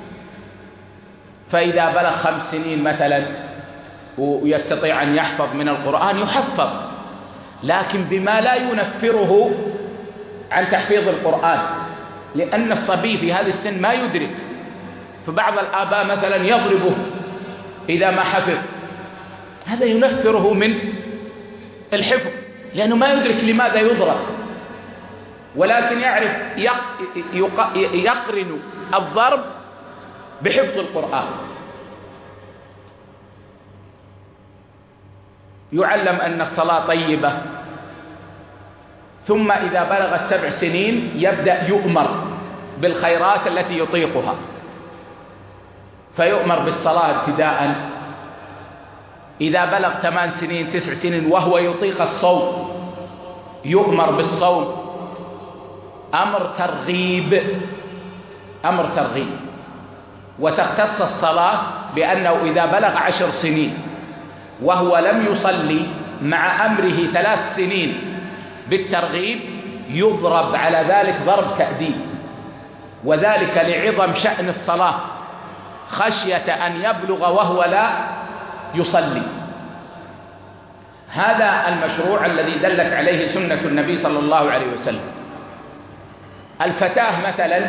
فإذا بلغ 5 سنين مثلا ويستطيع أن يحفظ من القرآن يحفظ، لكن بما لا ينفره عن تحفيظ القرآن، لأن الصبي في هذا السن ما يدرك. فبعض الآباء مثلا يضربه إذا ما حفظ، هذا ينفره من الحفظ، لأنه ما يدرك لماذا يضرب، ولكن يعرف يقرن الضرب بحفظ القرآن. يعلم أن الصلاة طيبة، ثم إذا بلغ 7 سنين يبدأ يؤمر بالخيرات التي يطيقها، فيؤمر بالصلاة ابتداء. إذا بلغ 8 سنين 9 سنين وهو يطيق الصوم يؤمر بالصوم، أمر ترغيب، أمر ترغيب. وتختص الصلاة بأنه إذا بلغ 10 سنين وهو لم يصلي مع أمره 3 سنين بالترغيب يضرب على ذلك ضرب تأديب، وذلك لعظم شأن الصلاة، خشية أن يبلغ وهو لا يصلي. هذا المشروع الذي دلت عليه سنة النبي صلى الله عليه وسلم. الفتاة مثلا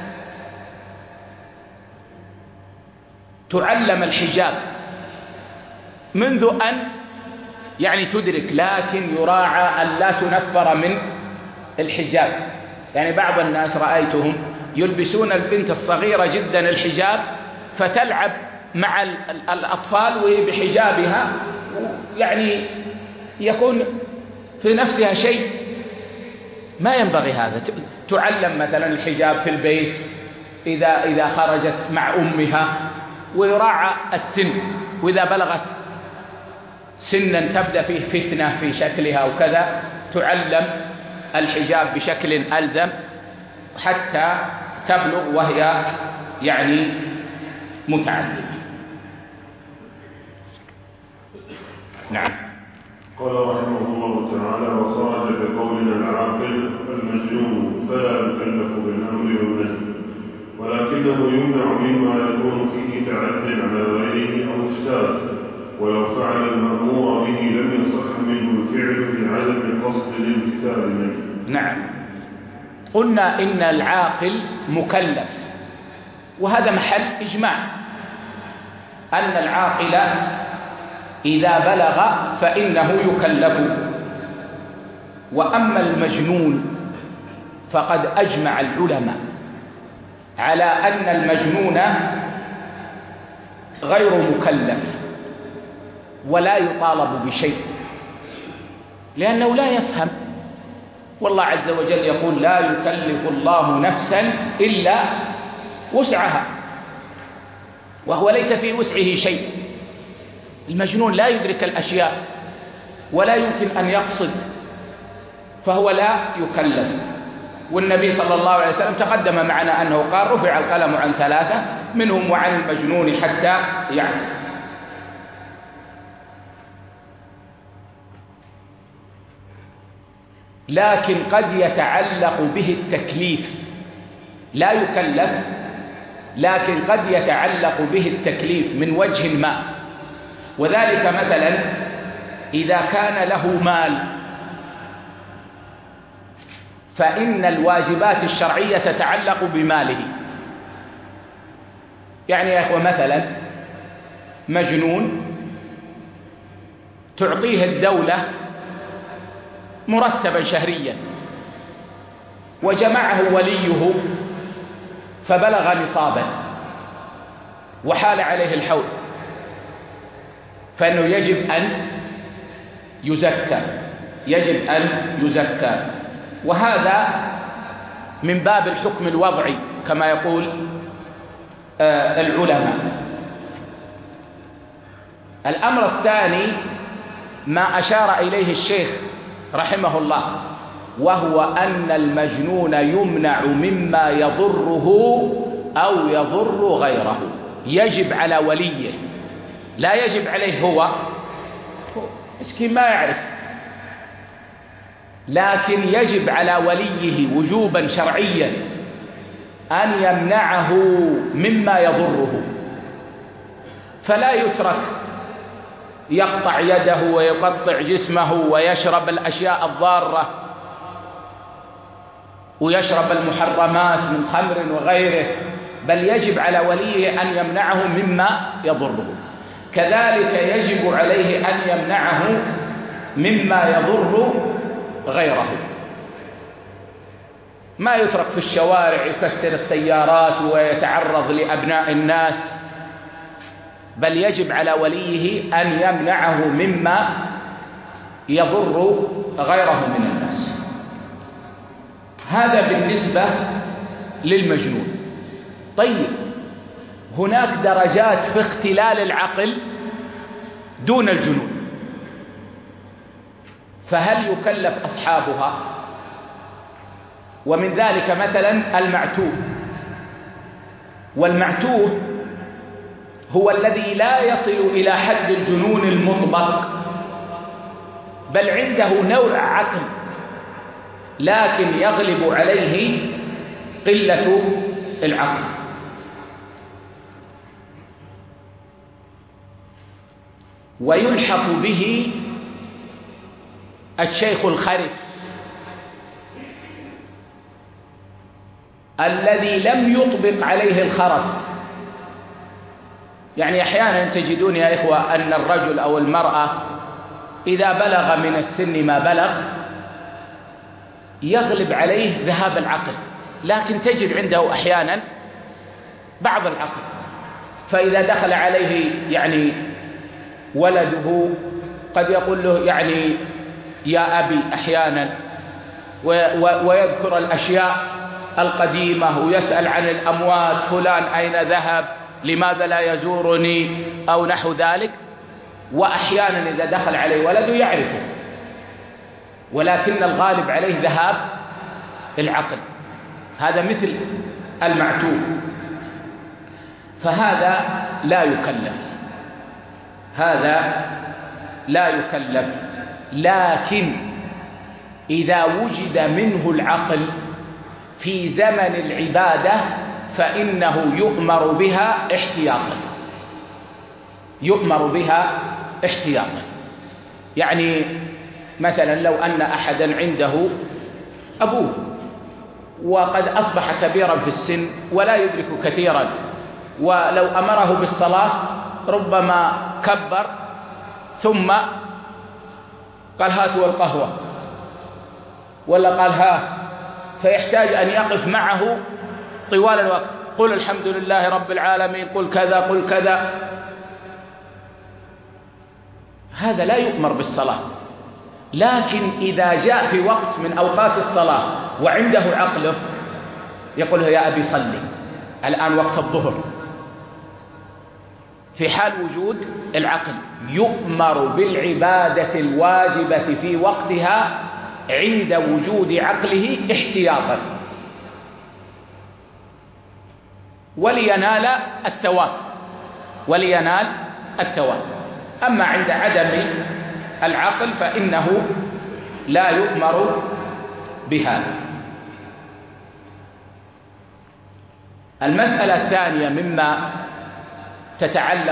تعلم الحجاب منذ أن يعني تدرك، لكن يراعى أن لا تنفر من الحجاب. يعني بعض الناس رأيتهم يلبسون البنت الصغيرة جدا الحجاب فتلعب مع الأطفال وهي بحجابها، يعني يكون في نفسها شيء ما ينبغي. هذا تعلم مثلا الحجاب في البيت إذا خرجت مع أمها، ويراعى السن، وإذا بلغت سنا تبدأ فيه فتنة في شكلها وكذا تعلم الحجاب بشكل ألزم حتى تبلغ وهي يعني متعلمة. نعم. قال رحمه الله تعالى: وخرج بقولنا العاقل المجنون فلا يكلف بالأمر والنهي، ولكنه يمنع مما يكون فيه تعد على غيره أو إفساد، ولو فعل المأمور به لم يصح منه الفعل لعدم قصد الامتثال منه. نعم. قلنا إن العاقل مكلف، وهذا محل إجماع أن العاقل إذا بلغ فإنه يكلف. وأما المجنون فقد أجمع العلماء على أن المجنون غير مكلف ولا يطالب بشيء، لأنه لا يفهم. والله عز وجل يقول: لا يكلف الله نفسا إلا وسعها، وهو ليس في وسعه شيء. المجنون لا يدرك الأشياء ولا يمكن أن يقصد، فهو لا يكلف. والنبي صلى الله عليه وسلم تقدم معنا أنه قال: رفع القلم عن 3 منهم وعن المجنون حتى يعقل. لكن قد يتعلق به التكليف، لا يكلف لكن قد يتعلق به التكليف من وجه ما. وذلك مثلا إذا كان له مال فإن الواجبات الشرعية تتعلق بماله. يعني يا أخوة مثلا مجنون تعطيه الدولة مرتبا شهريا وجمعه وليه فبلغ نصابا وحال عليه الحول، فإنه يجب أن يزكى. وهذا من باب الحكم الوضعي كما يقول العلماء. الأمر الثاني ما أشار إليه الشيخ رحمه الله، وهو أن المجنون يمنع مما يضره أو يضر غيره. يجب على وليه، لا يجب عليه هو مسكين ما يعرف، لكن يجب على وليه وجوبا شرعيا أن يمنعه مما يضره، فلا يترك يقطع يده ويقطع جسمه ويشرب الأشياء الضارة ويشرب المحرمات من خمر وغيره، بل يجب على وليه أن يمنعه مما يضره. كذلك يجب عليه أن يمنعه مما يضر غيره. ما يترك في الشوارع يكسر السيارات ويتعرض لأبناء الناس، بل يجب على وليه أن يمنعه مما يضر غيره من الناس. هذا بالنسبة للمجنون. طيب، هناك درجات في اختلال العقل دون الجنون، فهل يكلف أصحابها؟ ومن ذلك مثلا المعتوه. والمعتوه هو الذي لا يصل إلى حد الجنون المطلق، بل عنده نوع عقل لكن يغلب عليه قلة العقل. ويلحق به الشيخ الخرف الذي لم يطبق عليه الخرف. يعني أحيانا تجدون يا إخوة أن الرجل أو المرأة إذا بلغ من السن ما بلغ يغلب عليه ذهاب العقل، لكن تجد عنده أحيانا بعض العقل. فإذا دخل عليه يعني ولده قد يقول له يعني يا أبي أحيانا، ويذكر الأشياء القديمة ويسأل عن الأموات، فلان أين ذهب، لماذا لا يزورني، أو نحو ذلك. وأحيانا إذا دخل عليه ولده يعرفه، ولكن الغالب عليه ذهاب العقل. هذا مثل المعتوه، فهذا لا يكلف، هذا لا يكلف. لكن إذا وجد منه العقل في زمن العبادة فإنه يؤمر بها احتياطا، يؤمر بها احتياطا. يعني مثلا لو أن أحدا عنده أبوه وقد أصبح كبيرا في السن ولا يدرك كثيرا، ولو أمره بالصلاة ربما كبر ثم قال هاتوا القهوة ولا قال ها، فيحتاج أن يقف معه طوال الوقت، قل الحمد لله رب العالمين، قل كذا قل كذا. هذا لا يؤمر بالصلاة. لكن إذا جاء في وقت من أوقات الصلاة وعنده عقله يقول له يا أبي صلي الآن وقت الظهر، في حال وجود العقل يؤمر بالعبادة الواجبة في وقتها عند وجود عقله احتياطا ولينال الثواب. أما عند عدم العقل فإنه لا يؤمر بهذا. المسألة الثانية مما تتعلق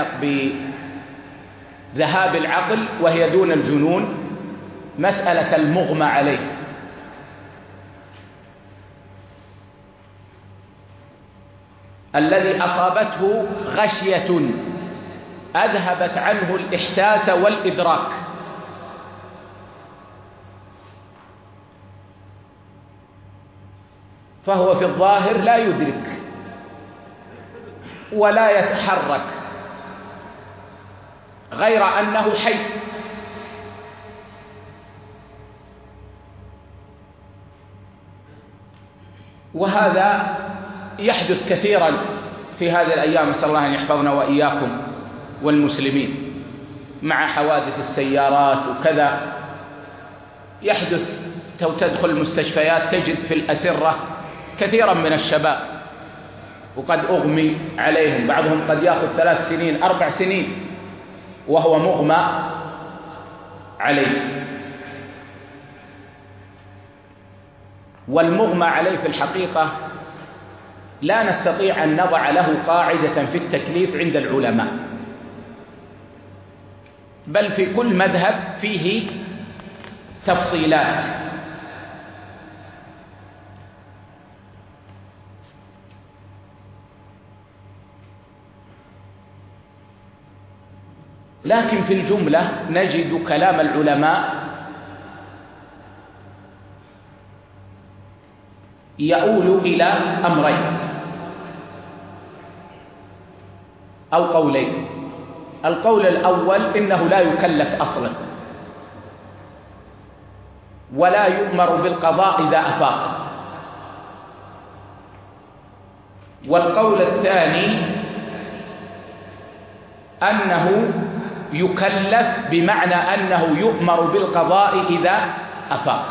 بذهاب العقل وهي دون الجنون مسألة المغمى عليه. الذي أصابته غشية أذهبت عنه الإحساس والإدراك، فهو في الظاهر لا يدرك ولا يتحرك غير أنه حي، وهذا يحدث كثيرا في هذه الأيام، نسأل الله أن يحفظنا وإياكم والمسلمين مع حوادث السيارات وكذا. يحدث تدخل المستشفيات تجد في الأسرة كثيرا من الشباب وقد أغمي عليهم، بعضهم قد يأخذ 3 سنين 4 سنين وهو مغمى عليه. والمغمى عليه في الحقيقة لا نستطيع أن نضع له قاعدة في التكليف عند العلماء، بل في كل مذهب فيه تفصيلات. لكن في الجملة نجد كلام العلماء يؤول إلى أمرين أو قولين. القول الأول إنه لا يكلف أصلا ولا يؤمر بالقضاء إذا أفاق. والقول الثاني أنه يكلف بمعنى أنه يؤمر بالقضاء إذا أفاق.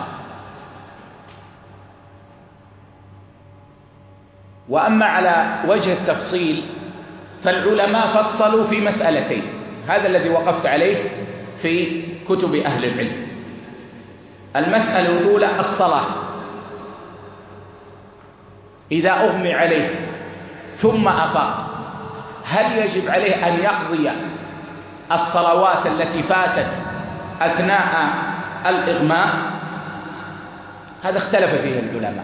وأما على وجه التفصيل فالعلماء فصلوا في مسألتين، هذا الذي وقفت عليه في كتب أهل العلم. المسألة الأولى الصلاة، إذا أغمي عليه ثم أفاق هل يجب عليه أن يقضي الصلوات التي فاتت أثناء الإغماء؟ هذا اختلف فيه العلماء،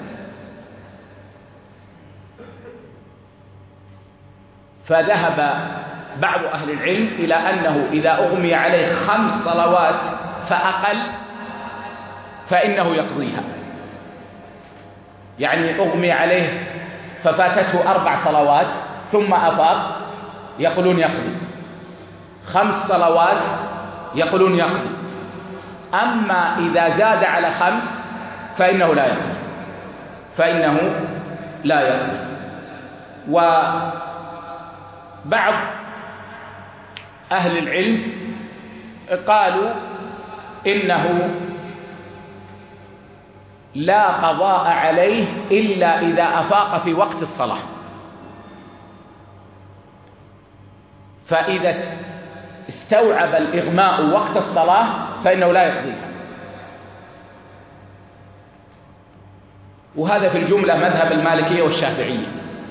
فذهب بعض أهل العلم إلى أنه إذا أغمي عليه 5 صلوات فأقل فإنه يقضيها. يعني أغمي عليه ففاتته 4 صلوات ثم أفاق يقولون يقضي، 5 صلوات يقولون يقضي. أما إذا زاد على 5 فإنه لا يقضي. وبعض أهل العلم قالوا إنه لا قضاء عليه إلا إذا أفاق في وقت الصلاة، فإذا استوعب الإغماء وقت الصلاة فإنه لا يقضيها. وهذا في الجملة مذهب المالكية والشافعية.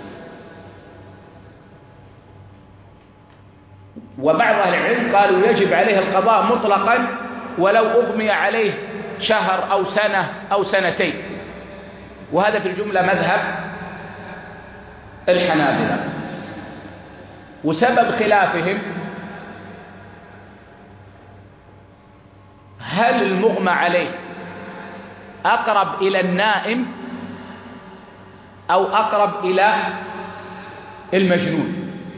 وبعض أهل العلم قالوا يجب عليه القضاء مطلقا ولو أغمي عليه 1 شهر أو 1 سنة أو 2 سنين، وهذا في الجملة مذهب الحنابلة. وسبب خلافهم هل المغمى عليه أقرب إلى النائم أو أقرب إلى المجنون؟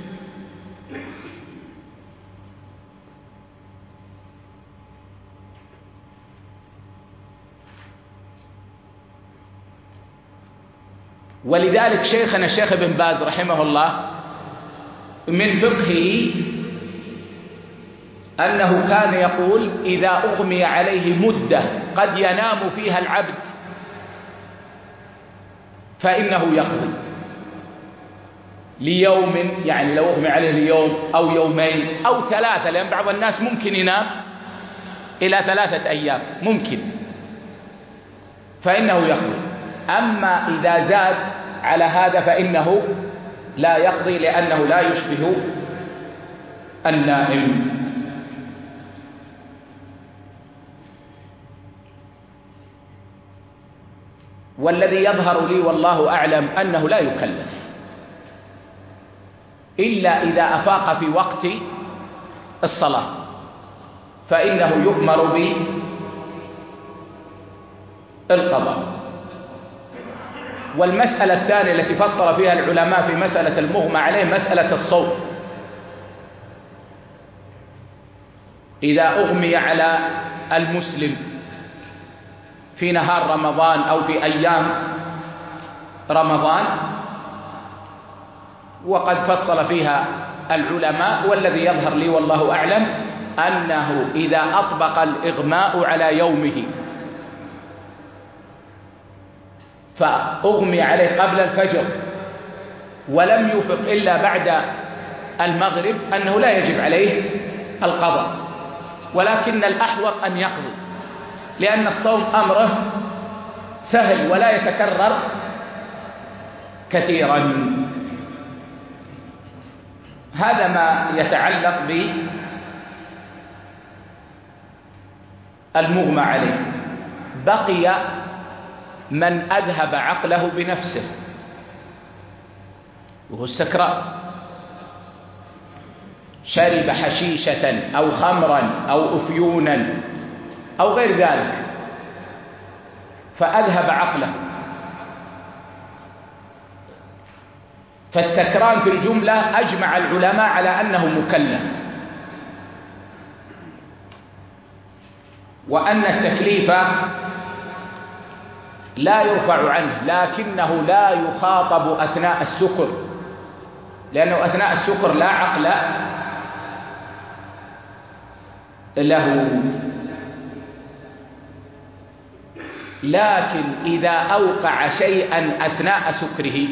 ولذلك شيخنا الشيخ ابن باز رحمه الله من فقهه أنه كان يقول إذا أغمي عليه مدة قد ينام فيها العبد فإنه يقضي ليوم، يعني لو أغمي عليه ليوم أو يومين أو ثلاثة، لأن بعض الناس ممكن ينام إلى 3 أيام ممكن، فإنه يقضي. أما إذا زاد على هذا فإنه لا يقضي، لأنه لا يشبه النائم. والذي يظهر لي والله أعلم أنه لا يكلف إلا إذا أفاق في وقت الصلاة، فإنه يؤمر بالقضاء. والمسألة الثانية التي فصل فيها العلماء في مسألة المغمى عليه مسألة الصوم. إذا أغمي على المسلم في نهار رمضان أو في أيام رمضان، وقد فصل فيها العلماء، والذي يظهر لي والله أعلم أنه إذا أطبق الإغماء على يومه فأغمي عليه قبل الفجر ولم يفق إلا بعد المغرب أنه لا يجب عليه القضاء، ولكن الأحوط أن يقضي، لأن الصوم أمره سهل ولا يتكرر كثيرا. هذا ما يتعلق بالمغمى عليه. بقي من أذهب عقله بنفسه وهو السكران، شرب حشيشة أو خمرا أو أفيونا أو غير ذلك فأذهب عقله، فالسكران في الجملة أجمع العلماء على أنه مكلف، وأن التكليف لا يرفع عنه، لكنه لا يخاطب أثناء السكر، لأنه أثناء السكر لا عقل له. لكن إذا أوقع شيئا أثناء سكره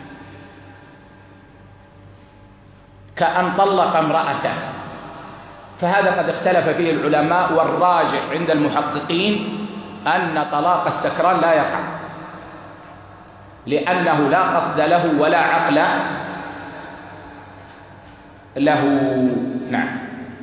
كأن طلق امرأته فهذا قد اختلف فيه العلماء، والراجح عند المحققين أن طلاق السكران لا يقع، لأنه لا قصد له ولا عقل له. نعم.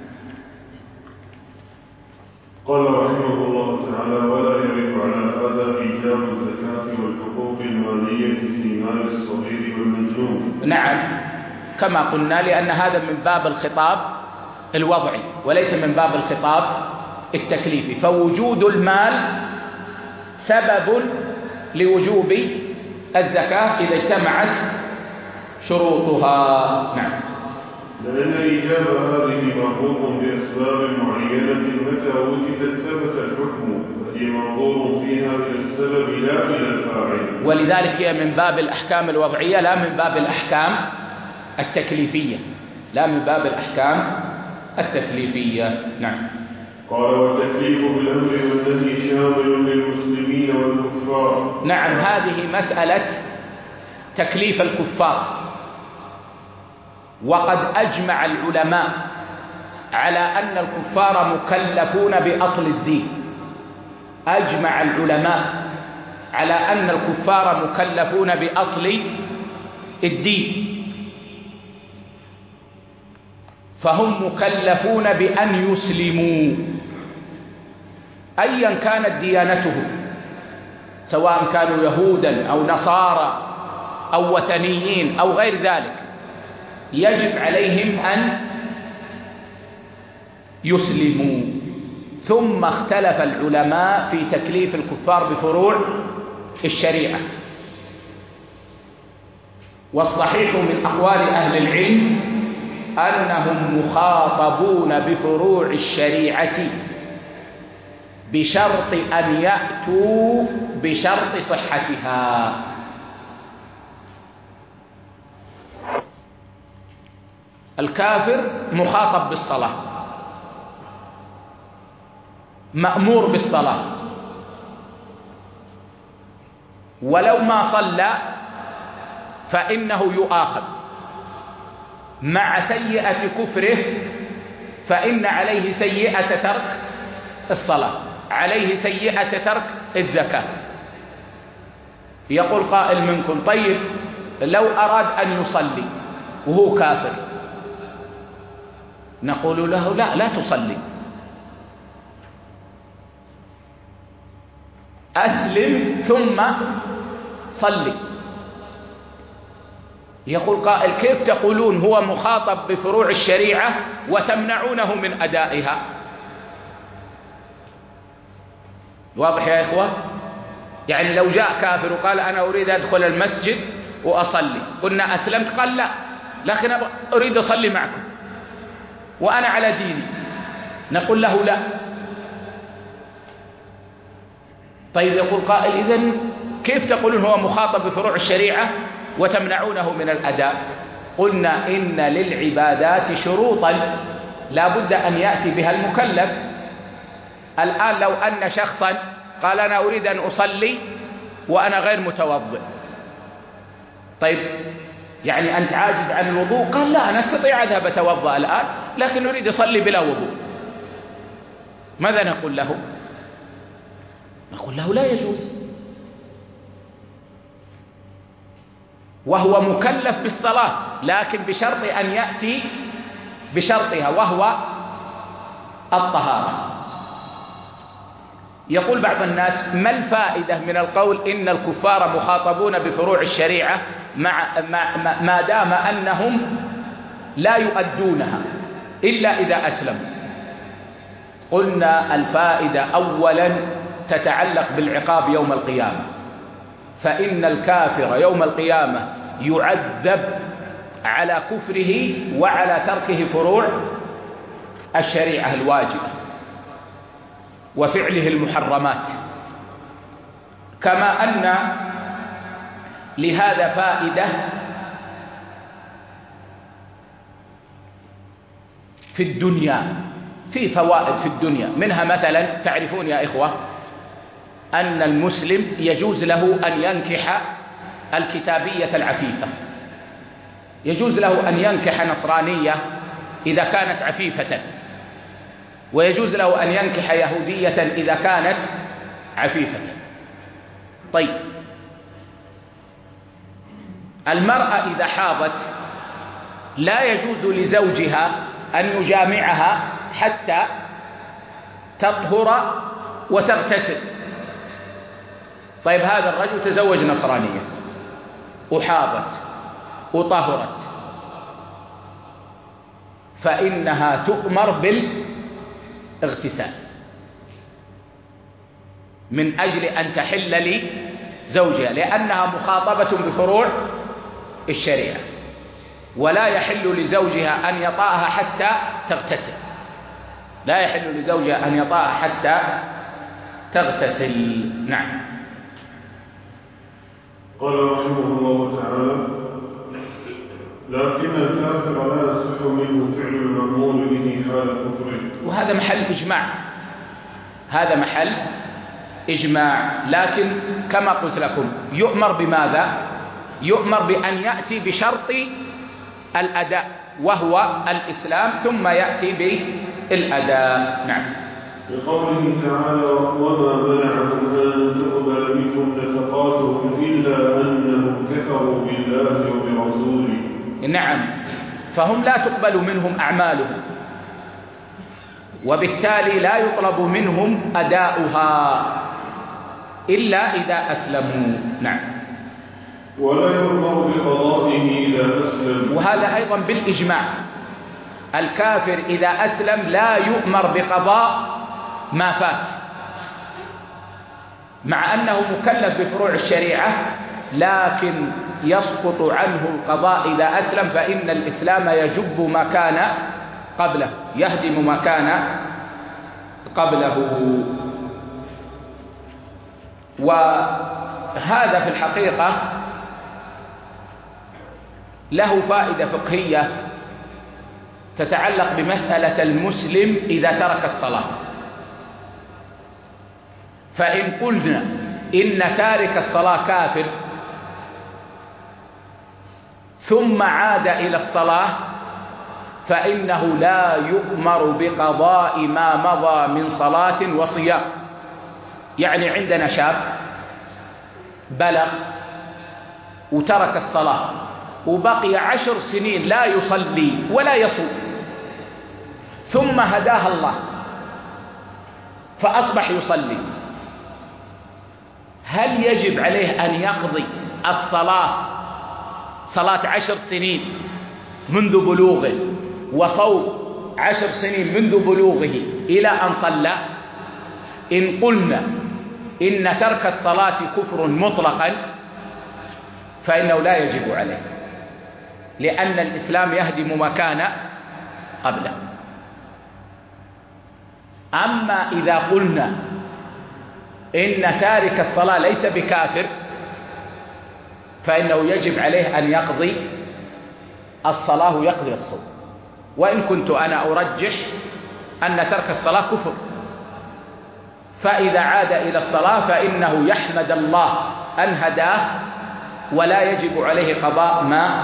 قال رحمه الله تعالى: ولا يرد على هذا إيجاب الزكاة والحقوق المالية في مال الصغير والمجنون. نعم، كما قلنا، لأن هذا من باب الخطاب الوضعي وليس من باب الخطاب التكليفي، فوجود المال سبب لوجوب الزكاة إذا اجتمعت شروطها. نعم. لأن إيجاب هذه مربوط بأسباب معينة، متى وجدت ثبت الحكم، فهي منظور فيها إلى السبب لا إلى الفاعل، ولذلك هي من باب الأحكام الوضعية لا من باب الأحكام التكليفية، لا من باب الأحكام التكليفية. نعم. قال: والتكليف بالأمر والنهي شامل للمسلمين والكفار. نعم، هذه مسألة تكليف الكفار، وقد أجمع العلماء على أن الكفار مكلفون بأصل الدين. أجمع العلماء على أن الكفار مكلفون بأصل الدين، فهم مكلفون بأن يسلموا أيا كانت ديانتهم، سواء كانوا يهودا أو نصارى أو وثنيين أو غير ذلك، يجب عليهم أن يسلموا. ثم اختلف العلماء في تكليف الكفار بفروع الشريعة، والصحيح من أقوال أهل العلم أنهم مخاطبون بفروع الشريعة بشرط أن يأتوا بشرط صحتها. الكافر مخاطب بالصلاة، مأمور بالصلاة، ولو ما صلى فإنه يؤاخذ، مع سيئة كفره فإن عليه سيئة ترك الصلاة، عليه سيئة ترك الزكاة. يقول قائل منكم: طيب لو أراد أن يصلي وهو كافر، نقول له: لا تصلي، أسلم ثم صلي. يقول قائل: كيف تقولون هو مخاطب بفروع الشريعة وتمنعونه من أدائها؟ واضح يا إخوة؟ يعني لو جاء كافر وقال: أنا أريد أدخل المسجد وأصلي، قلنا: أسلمت؟ قال: لا، لكن أريد أصلي معكم وأنا على ديني، نقول له: لا. طيب يقول قائل: إذن كيف تقولون هو مخاطب بفروع الشريعة وتمنعونه من الأداء؟ قلنا: إن للعبادات شروطا لا بد أن يأتي بها المكلف. الآن لو أن شخصا قال: أنا أريد أن أصلي وأنا غير متوضئ، طيب يعني أنت عاجز عن الوضوء؟ قال: لا، أنا أستطيع أذهب أتوضأ الآن، لكن أريد أصلي بلا وضوء. ماذا نقول له؟ نقول له: لا يجوز، وهو مكلف بالصلاة، لكن بشرط أن يأتي بشرطها وهو الطهارة. يقول بعض الناس: ما الفائدة من القول إن الكفار مخاطبون بفروع الشريعة ما دام أنهم لا يؤدونها إلا إذا أسلموا؟ قلنا: الفائدة أولا تتعلق بالعقاب يوم القيامة، فإن الكافر يوم القيامة يعذب على كفره وعلى تركه فروع الشريعة الواجبة وفعله المحرمات، كما أن لهذا فائدة في الدنيا، في فوائد في الدنيا. منها مثلا: تعرفون يا إخوة أن المسلم يجوز له أن ينكح الكتابية العفيفة، يجوز له أن ينكح نصرانية إذا كانت عفيفة، ويجوز له أن ينكح يهودية إذا كانت عفيفة. طيب، المرأة إذا حاضت لا يجوز لزوجها أن يجامعها حتى تطهر وتغتسل. طيب، هذا الرجل تزوج نصرانية وحاضت وطهرت، فإنها تؤمر بالاغتسال من أجل أن تحل لزوجها، لأنها مخاطبة بفروع الشريعة، ولا يحل لزوجها أن يطأها حتى تغتسل، لا يحل لزوجها أن يطأها حتى تغتسل. نعم. قال رحمه الله تعالى: لكن الكافر لا يصح منه فعل المأمور به حال كفره. وهذا محل إجماع، هذا محل إجماع، لكن كما قلت لكم يؤمر بماذا؟ يؤمر بأن يأتي بشرط الأداء وهو الإسلام، ثم يأتي بالأداء. نعم. بقوله تعالى: وما منعهم أن تقبل منهم نفقاتهم إلا أنهم كفروا بالله وبرسوله. نعم، فهم لا تقبل منهم أعمالهم، وبالتالي لا يطلب منهم أداؤها إلا إذا أسلموا. نعم. ولا يؤمر بقضائه إذا أسلم. وهذا أيضا بالإجماع، الكافر إذا أسلم لا يؤمر بقضاء ما فات، مع أنه مكلف بفروع الشريعة، لكن يسقط عنه القضاء إذا أسلم، فإن الإسلام يجب ما كان قبله، يهدم ما كان قبله. وهذا في الحقيقة له فائدة فقهية تتعلق بمسألة المسلم إذا ترك الصلاة. فإن قلنا إن تارك الصلاة كافر ثم عاد إلى الصلاة، فإنه لا يؤمر بقضاء ما مضى من صلاة وصيام. يعني عندنا شاب بلغ وترك الصلاة وبقي 10 سنين لا يصلي ولا يصوم، ثم هداه الله فأصبح يصلي، هل يجب عليه أن يقضي الصلاة صلاة 10 سنين منذ بلوغه وصوم 10 سنين منذ بلوغه إلى أن صلى؟ إن قلنا إن ترك الصلاة كفر مطلقا فإنه لا يجب عليه، لأن الإسلام يهدم ما كان قبله. أما إذا قلنا إن تارك الصلاة ليس بكافر فإنه يجب عليه أن يقضي الصلاة ويقضي الصوم، وإن كنت أنا أرجح أن ترك الصلاة كفر، فإذا عاد إلى الصلاة فإنه يحمد الله أن هداه ولا يجب عليه قضاء ما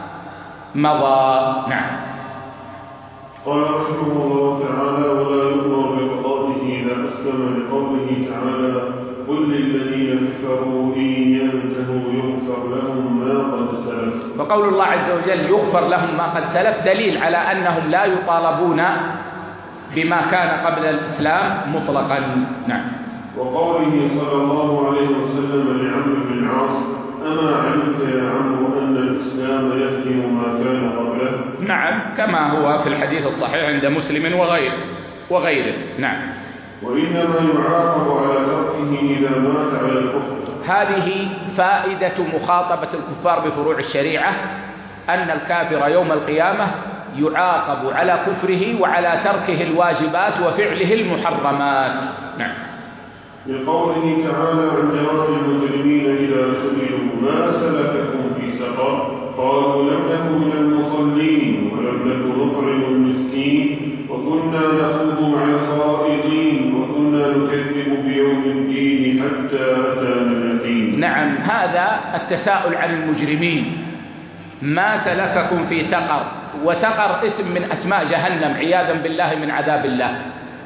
مضى. نعم. قال رحمه الله تعالى: ولا يؤمر بقضائه إذا أسلم، لقوله تعالى: قل للذين كفروا إن ينتهوا يغفر لهم ما قد سلف. وقول الله عز وجل يغفر لهم ما قد سلف دليل على أنهم لا يطالبون بما كان قبل الإسلام مطلقا. نعم. وقوله صلى الله عليه وسلم لعمرو بن العاص: أما علمت يا عمرو أن الإسلام يهدم ما كان قبله؟ نعم، كما هو في الحديث الصحيح عند مسلم وغيره. نعم. وإنما يعاقب على تركه إذا مات على الكفر. هذه فائدة مخاطبة الكفار بفروع الشريعة، أن الكافر يوم القيامة يعاقب على كفره وعلى تركه الواجبات وفعله المحرمات. نعم. لقوله تعالى عن جواب المجرمين إذا سئلوا ما سلككم في سقر قالوا لم نكن من المصلين ولم نكن نطعم المسكين وكنا نخوض مع الخائضين وكنا نكذب بيوم الدين حتى أتانا اليقين. نعم، هذا التساؤل عن المجرمين: ما سلككم في سقر؟ وسقر اسم من أسماء جهنم عياذا بالله من عذاب الله.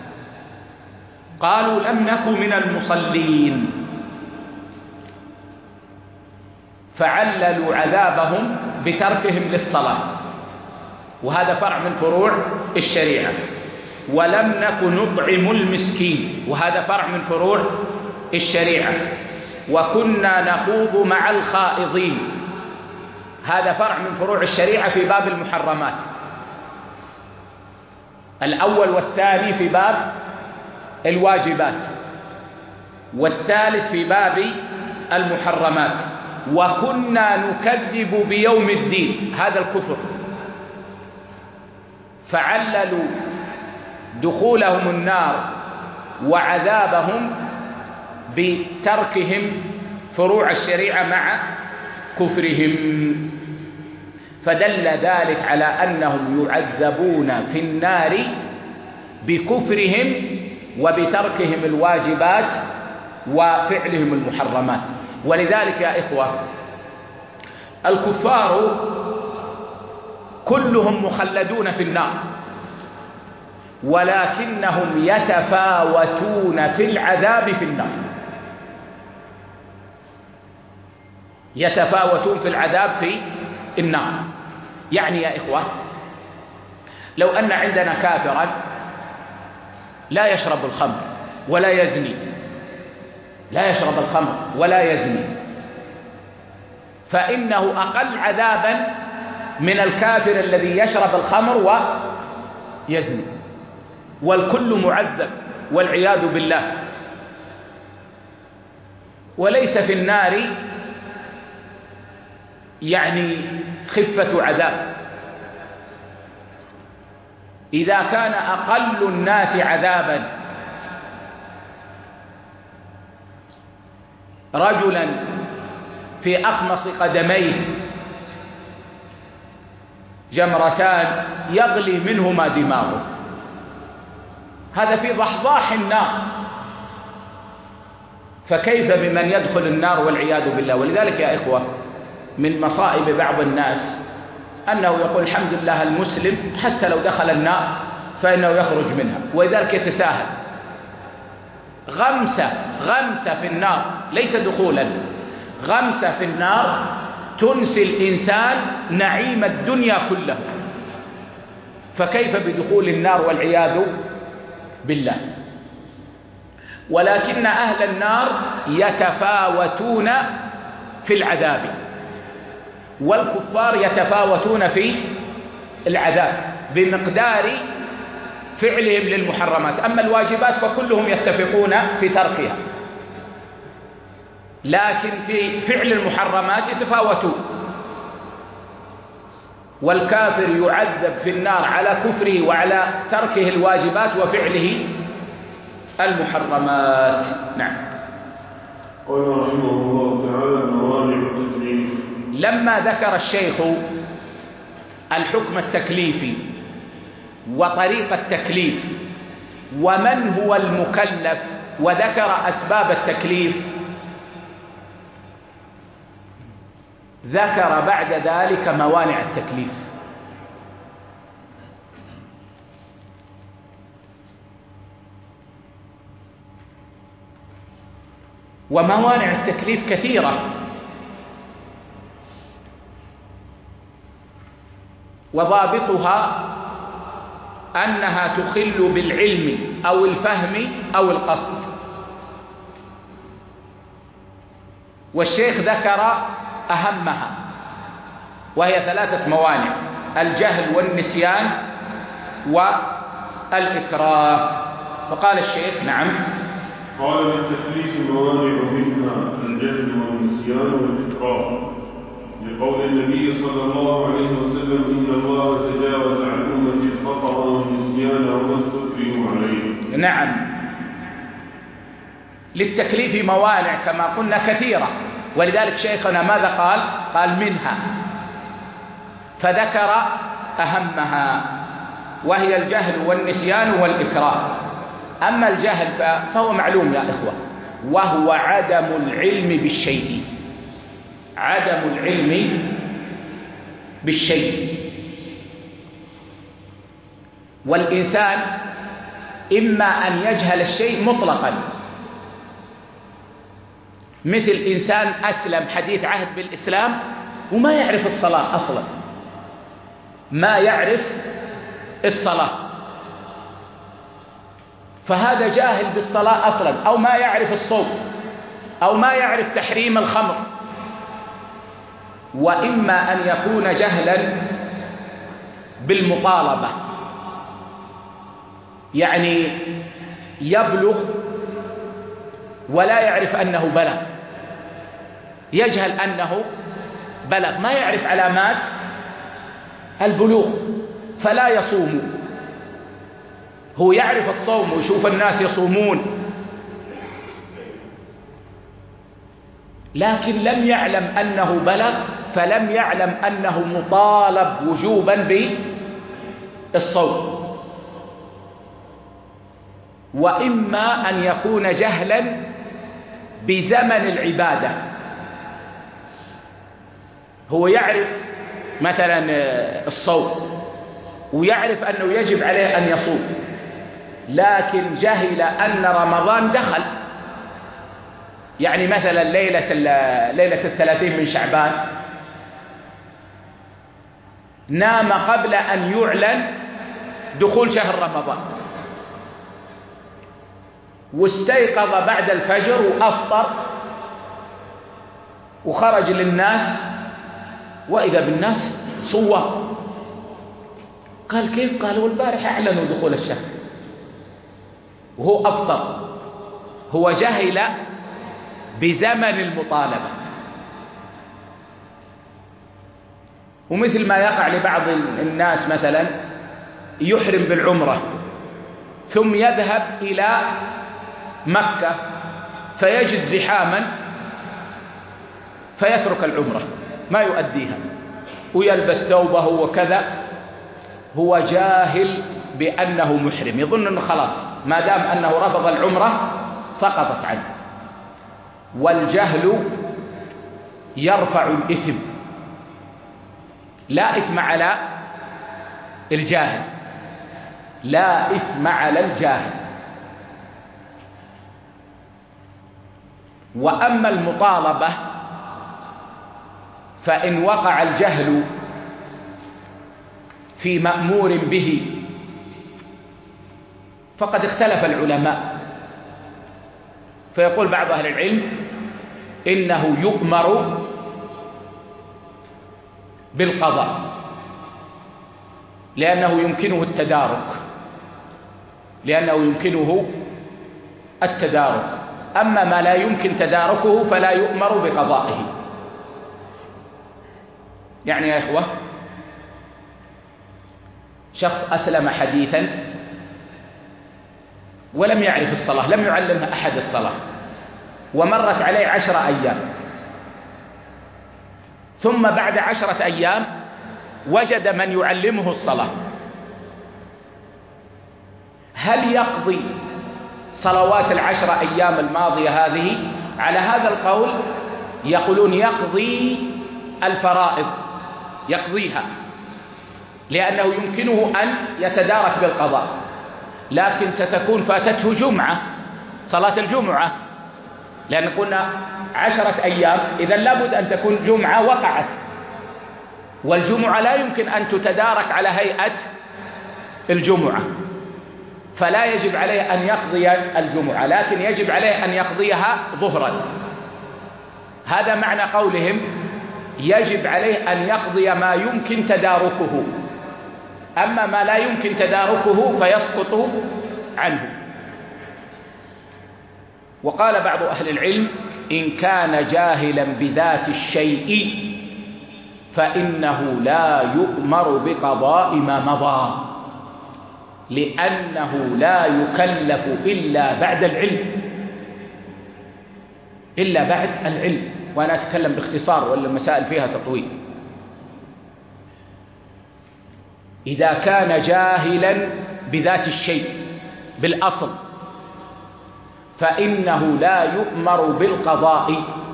قالوا لم نكن من المصلين، فعللوا عذابهم بتركهم للصلاة، وهذا فرع من فروع الشريعة. ولم نكن نطعم المسكين، وهذا فرع من فروع الشريعة. وكنا نخوض مع الخائضين، هذا فرع من فروع الشريعة في باب المحرمات. الأول والثاني في باب الواجبات، والثالث في باب المحرمات. وكنا نكذب بيوم الدين، هذا الكفر. فعللوا دخولهم النار وعذابهم بتركهم فروع الشريعة مع كفرهم، فدل ذلك على أنهم يعذبون في النار بكفرهم وبتركهم الواجبات وفعلهم المحرمات. ولذلك يا إخوة، الكفار كلهم مخلدون في النار، ولكنهم يتفاوتون في العذاب في النار، يتفاوتون في العذاب في النار. يعني يا إخوة، لو أن عندنا كافرا لا يشرب الخمر ولا يزني، لا يشرب الخمر ولا يزني، فإنه أقل عذابا من الكافر الذي يشرب الخمر ويزني، والكل معذب والعياذ بالله. وليس في النار يعني خفة عذاب. إذا كان أقل الناس عذابا رجلا في أخمص قدميه جمرتان يغلي منهما دماغه، هذا في ضحضاح النار، فكيف بمن يدخل النار والعياذ بالله. ولذلك يا إخوة من مصائب بعض الناس أنه يقول الحمد لله المسلم حتى لو دخل النار فإنه يخرج منها، ولذلك يتساهل. غمسة في النار، ليس دخولا، غمسة في النار تنسي الإنسان نعيم الدنيا كله، فكيف بدخول النار والعياذ بالله. ولكن أهل النار يتفاوتون في العذاب، والكفار يتفاوتون في العذاب بمقدار فعلهم للمحرمات. أما الواجبات فكلهم يتفقون في تركها، لكن في فعل المحرمات يتفاوتون. والكافر يعذب في النار على كفره وعلى تركه الواجبات وفعله المحرمات. نعم. قال رحمه الله تعالى موانع التكليف. لما ذكر الشيخ الحكم التكليفي وطريق التكليف ومن هو المكلف وذكر أسباب التكليف، ذكر بعد ذلك موانع التكليف. وموانع التكليف كثيرة، وضابطها أنها تخل بالعلم أو الفهم أو القصد. والشيخ ذكر أهمها وهي 3 موانع: الجهل والنسيان والإكراه. فقال الشيخ نعم. قال للتكليف موانع منها الجهل والنسيان والإكراه، لقول النبي صلى الله عليه وسلم إن الله تجاوز عن أمتي الخطأ والنسيان وما استكرهوا عليه. نعم، للتكليف موانع كما قلنا كثيرة، ولذلك شيخنا ماذا قال؟ قال منها، فذكر أهمها وهي الجهل والنسيان والإكراه. أما الجهل فهو معلوم يا إخوة، وهو عدم العلم بالشيء، عدم العلم بالشيء. والإنسان إما أن يجهل الشيء مطلقا، مثل إنسان أسلم حديث عهد بالإسلام وما يعرف الصلاة أصلا، ما يعرف الصلاة، فهذا جاهل بالصلاة أصلا، أو ما يعرف الصوم، أو ما يعرف تحريم الخمر. وإما أن يكون جهلا بالمطالبة، يعني يبلغ ولا يعرف أنه بلغ، يجهل أنه بلغ، ما يعرف علامات البلوغ فلا يصوم. هو يعرف الصوم ويشوف الناس يصومون، لكن لم يعلم أنه بلغ، فلم يعلم أنه مطالب وجوبا بالصوم. وإما أن يكون جهلا بزمن العبادة، هو يعرف مثلا الصوم ويعرف أنه يجب عليه أن يصوم، لكن جهل أن رمضان دخل، يعني مثلا ليلة 30 من شعبان نام قبل أن يعلن دخول شهر رمضان، واستيقظ بعد الفجر وأفطر وخرج للناس وإذا بالناس صور. قال كيف؟ قال والبارحة أعلنوا دخول الشهر وهو أفطر. هو جهل بزمن المطالبة. ومثل ما يقع لبعض الناس مثلا يحرم بالعمرة ثم يذهب إلى مكة فيجد زحاما فيترك العمرة ما يؤديها ويلبس ثوبه وكذا. هو جاهل بأنه محرم، يظن أنه خلاص ما دام أنه رفض العمرة سقطت عنه. والجهل يرفع الإثم، لا إثم على الجاهل، لا إثم على الجاهل. وأما المطالبة فإن وقع الجهل في مأمور به فقد اختلف العلماء، فيقول بعض أهل العلم إنه يؤمر بالقضاء لأنه يمكنه التدارك، أما ما لا يمكن تداركه فلا يؤمر بقضائه. يعني يا إخوة، شخص أسلم حديثا ولم يعرف الصلاة، لم يعلمها أحد الصلاة، ومرت عليه 10 أيام، ثم بعد 10 أيام وجد من يعلمه الصلاة. هل يقضي صلوات 10 أيام الماضية هذه؟ على هذا القول يقولون يقضي الفرائض، يقضيها لأنه يمكنه أن يتدارك بالقضاء، لكن ستكون فاتته جمعة، صلاة الجمعة، لأن قلنا 10 أيام، إذن لابد أن تكون جمعة وقعت، والجمعة لا يمكن أن تتدارك على هيئة الجمعة، فلا يجب عليه أن يقضي الجمعة، لكن يجب عليه أن يقضيها ظهرا. هذا معنى قولهم يجب عليه أن يقضي ما يمكن تداركه، أما ما لا يمكن تداركه فيسقط عنه. وقال بعض أهل العلم إن كان جاهلا بذات الشيء فإنه لا يؤمر بقضاء ما مضى، لأنه لا يكلف إلا بعد العلم، وأنا أتكلم باختصار ولا المسائل فيها تطويل. إذا كان جاهلا بذات الشيء بالأصل فإنه لا يؤمر بالقضاء.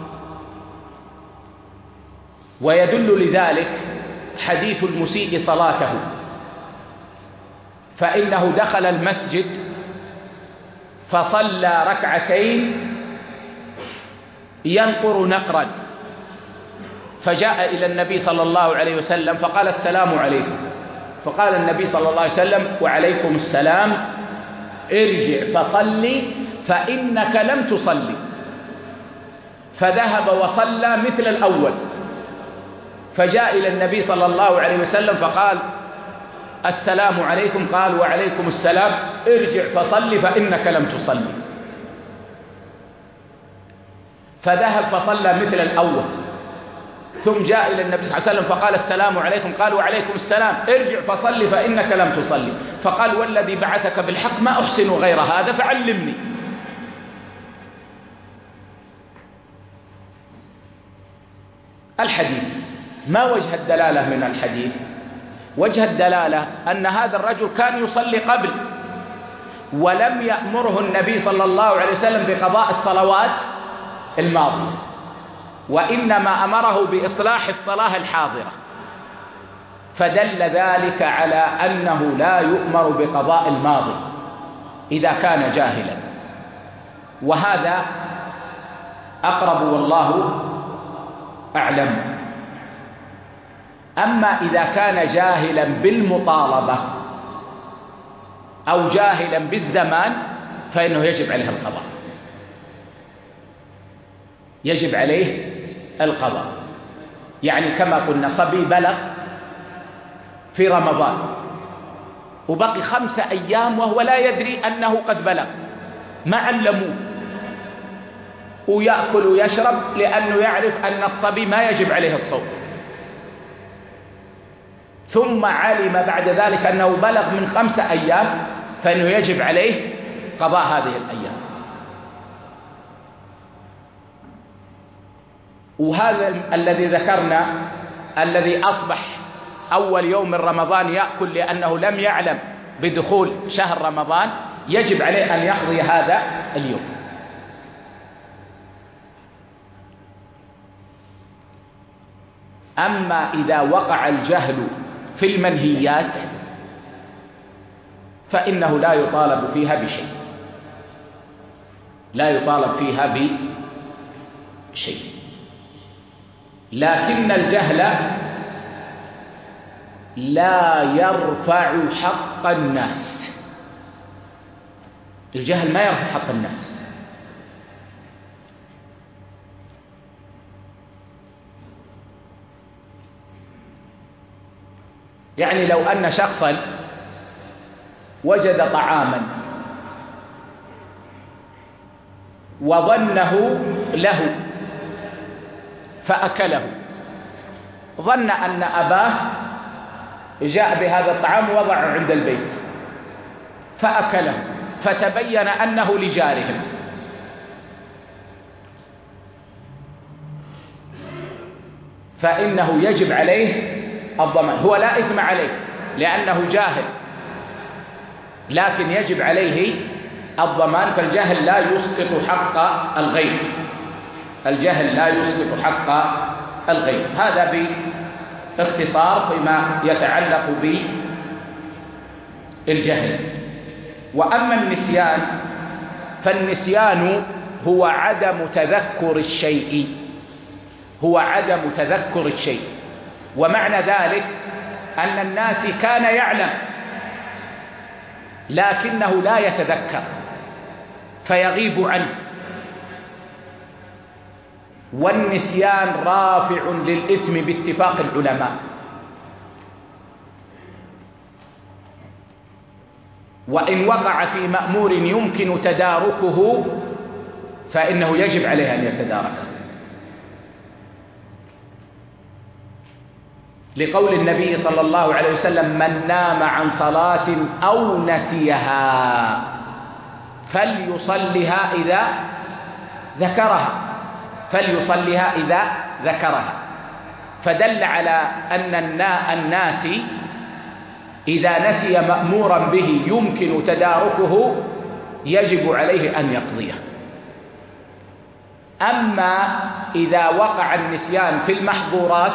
ويدل لذلك حديث المسيء صلاته، فإنه دخل المسجد فصلى 2 ركعتين ينقر نقرا، فجاء إلى النبي صلى الله عليه وسلم فقال السلام عليكم، فقال النبي صلى الله عليه وسلم وعليكم السلام، ارجع فصلي فإنك لم تصلي. فذهب وصلى مثل الأول، فجاء إلى النبي صلى الله عليه وسلم فقال السلام عليكم، قال وعليكم السلام، ارجع فصلي فإنك لم تصلي. فذهب فصلى مثل الأول، ثم جاء إلى النبي صلى الله عليه وسلم فقال السلام عليكم، قال وعليكم السلام، ارجع فصلي فإنك لم تصلي. فقال والذي بعثك بالحق ما أحسن غير هذا فعلمني. الحديث ما وجه الدلالة من الحديث؟ وجه الدلالة أن هذا الرجل كان يصلي قبل، ولم يأمره النبي صلى الله عليه وسلم بقضاء الصلوات الماضية، وإنما أمره بإصلاح الصلاة الحاضرة، فدل ذلك على أنه لا يؤمر بقضاء الماضي إذا كان جاهلا، وهذا أقرب والله أعلم. أما إذا كان جاهلا بالمطالبة أو جاهلا بالزمان فإنه يجب عليه القضاء، يجب عليه يعني كما قلنا صبي بلغ في رمضان وبقي 5 أيام وهو لا يدري أنه قد بلغ، ما علموه، ويأكل ويشرب لأنه يعرف أن الصبي ما يجب عليه الصوم، ثم علم بعد ذلك أنه بلغ من 5 أيام فإنه يجب عليه قضاء هذه الأيام. وهذا الذي ذكرنا الذي أصبح أول يوم من رمضان يأكل لأنه لم يعلم بدخول شهر رمضان يجب عليه أن يقضي هذا اليوم. أما إذا وقع الجهل في المنهيات فإنه لا يطالب فيها بشيء، لا يطالب فيها بشيء، لكن الجهل لا يرفع حق الناس. الجهل ما يرفع حق الناس. يعني لو أن شخصا وجد طعاما وظنه له فأكله، ظن أن أباه جاء بهذا الطعام ووضعه عند البيت فأكله، فتبين أنه لجارهم، فإنه يجب عليه الضمان. هو لا إثم عليه لأنه جاهل، لكن يجب عليه الضمان، فالجهل لا يسقط حق الغير، الجهل لا يسقط حق الغير. هذا باختصار فيما يتعلق بالجهل. وأما النسيان فالنسيان هو عدم تذكر الشيء، هو عدم تذكر الشيء. ومعنى ذلك أن الناس كان يعلم لكنه لا يتذكر فيغيب عنه. والنسيان رافع للإثم باتفاق العلماء، وإن وقع في مأمور يمكن تداركه فإنه يجب عليه أن يتداركه، لقول النبي صلى الله عليه وسلم: من نام عن صلاة أو نسيها فليصلها إذا ذكرها، فليصلها إذا ذكرها. فدل على أن الناس إذا نسي مأمورا به يمكن تداركه يجب عليه أن يقضيه. أما إذا وقع النسيان في المحظورات،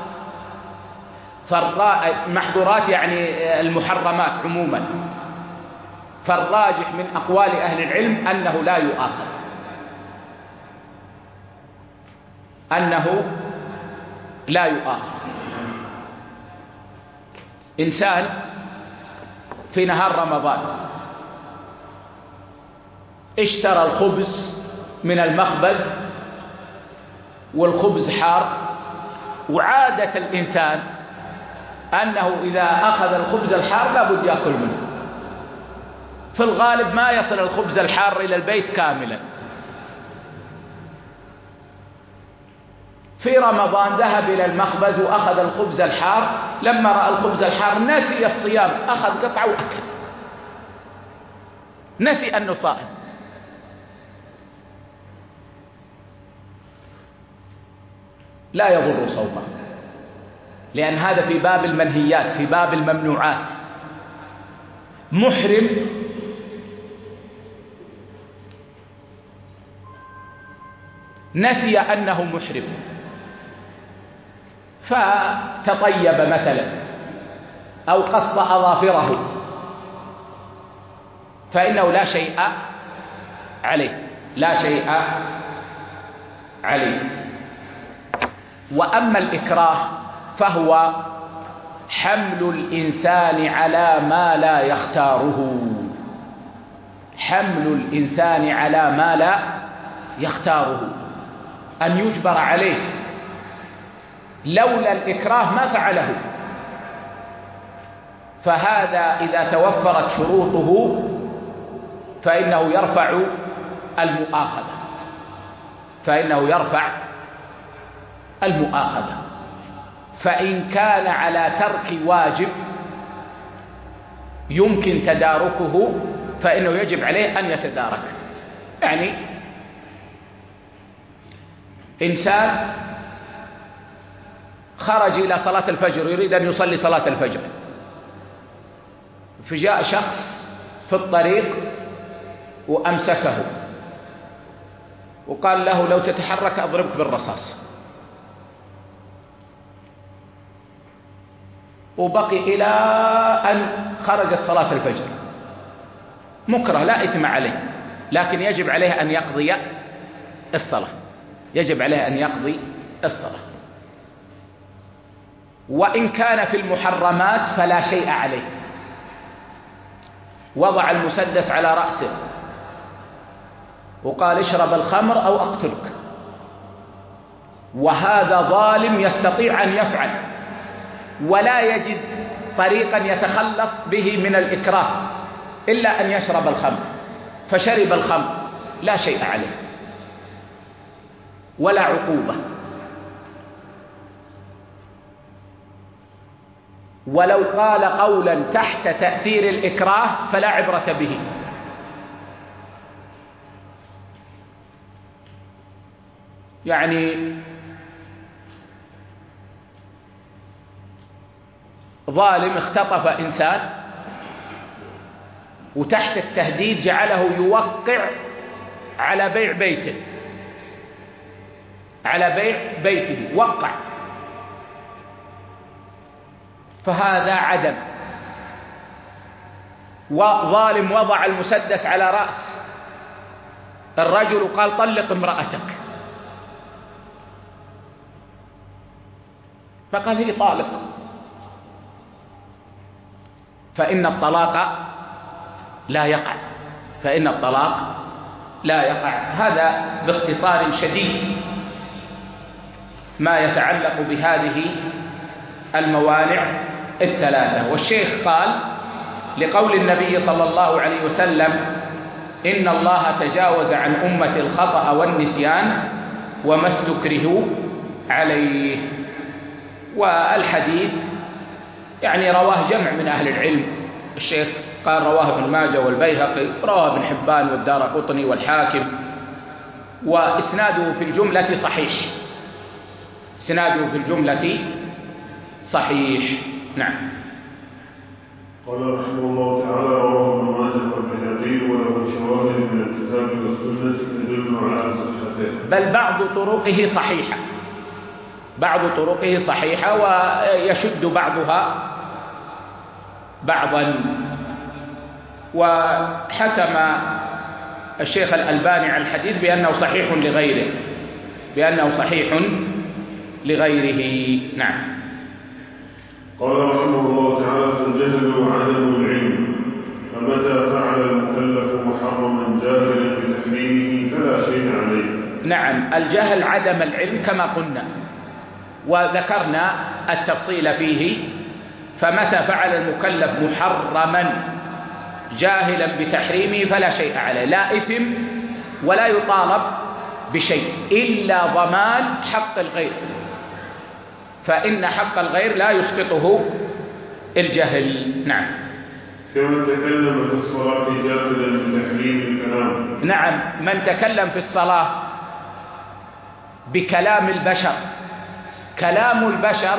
المحظورات يعني المحرمات عموما، فالراجح من أقوال أهل العلم أنه لا يؤاخذ، أنه لا يؤاخذ. إنسان في نهار رمضان اشترى الخبز من المخبز والخبز حار، وعادة الإنسان أنه إذا أخذ الخبز الحار لابد يأكل منه، في الغالب ما يصل الخبز الحار إلى البيت كاملا. في رمضان ذهب إلى المخبز وأخذ الخبز الحار، لما رأى الخبز الحار نسي الصيام، أخذ قطعة وأكل، نسي أنه صائم. لا يضر صومه، لأن هذا في باب المنهيات، في باب الممنوعات. محرم نسي أنه محرم فتطيب مثلا أو قص أظافره فإنه لا شيء عليه، لا شيء عليه. وأما الإكراه فهو حمل الإنسان على ما لا يختاره، حمل الإنسان على ما لا يختاره، أن يجبر عليه لولا الإكراه ما فعله. فهذا إذا توفرت شروطه فإنه يرفع المؤاخذة، فإن كان على ترك واجب يمكن تداركه فإنه يجب عليه أن يتدارك. يعني إنسان خرج إلى صلاة الفجر يريد أن يصلي صلاة الفجر، فجاء شخص في الطريق وأمسكه وقال له لو تتحرك أضربك بالرصاص، وبقي إلى أن خرجت صلاة الفجر. مكره لا إثم عليه، لكن يجب عليه أن يقضي الصلاة. وإن كان في المحرمات فلا شيء عليه. وضع المسدس على رأسه وقال اشرب الخمر أو أقتلك، وهذا ظالم يستطيع أن يفعل ولا يجد طريقا يتخلص به من الإكراه إلا أن يشرب الخمر، فشرب الخمر لا شيء عليه ولا عقوبة. ولو قال قولا تحت تأثير الإكراه فلا عبرة به. يعني ظالم اختطف إنسان وتحت التهديد جعله يوقع على بيع بيته، وقع، فهذا عدم. وظالم وضع المسدس على رأس الرجل وقال طلق امرأتك، فقال هي طالق، فإن الطلاق لا يقع. هذا باختصار شديد ما يتعلق بهذه الموانع الثلاثة. والشيخ قال لقول النبي صلى الله عليه وسلم إن الله تجاوز عن أمة الخطأ والنسيان وما استكرهوا عليه. والحديث يعني رواه جمع من أهل العلم. الشيخ قال رواه ابن ماجه والبيهقي، رواه ابن حبان والدارقطني والحاكم، وإسناده في الجملة صحيح. نعم. قال رحمه الله تعالى رواه ابن ماجه والبيهقي وله شواهد من الكتاب والسنة تدل على صحته، بل بعض طرقه صحيحة ويشد بعضها بعضا. وحكم الشيخ الألباني على الحديث بأنه صحيح لغيره. نعم. قال رحمه الله تعالى فالجهل وعدم العلم، فمتى فعل المكلف محرما جاهلا بتحريمه فلا شيء عليه. نعم، الجهل عدم العلم كما قلنا وذكرنا التفصيل فيه. فمتى فعل المكلف محرما جاهلا بتحريمه فلا شيء عليه، لا إثم ولا يطالب بشيء إلا ضمان حق الغير، فإن حق الغير لا يسقطه الجهل. نعم. كمن تكلم في الصلاة جاهلا بتحريم الكلام. نعم، من تكلم في الصلاة بكلام البشر، كلام البشر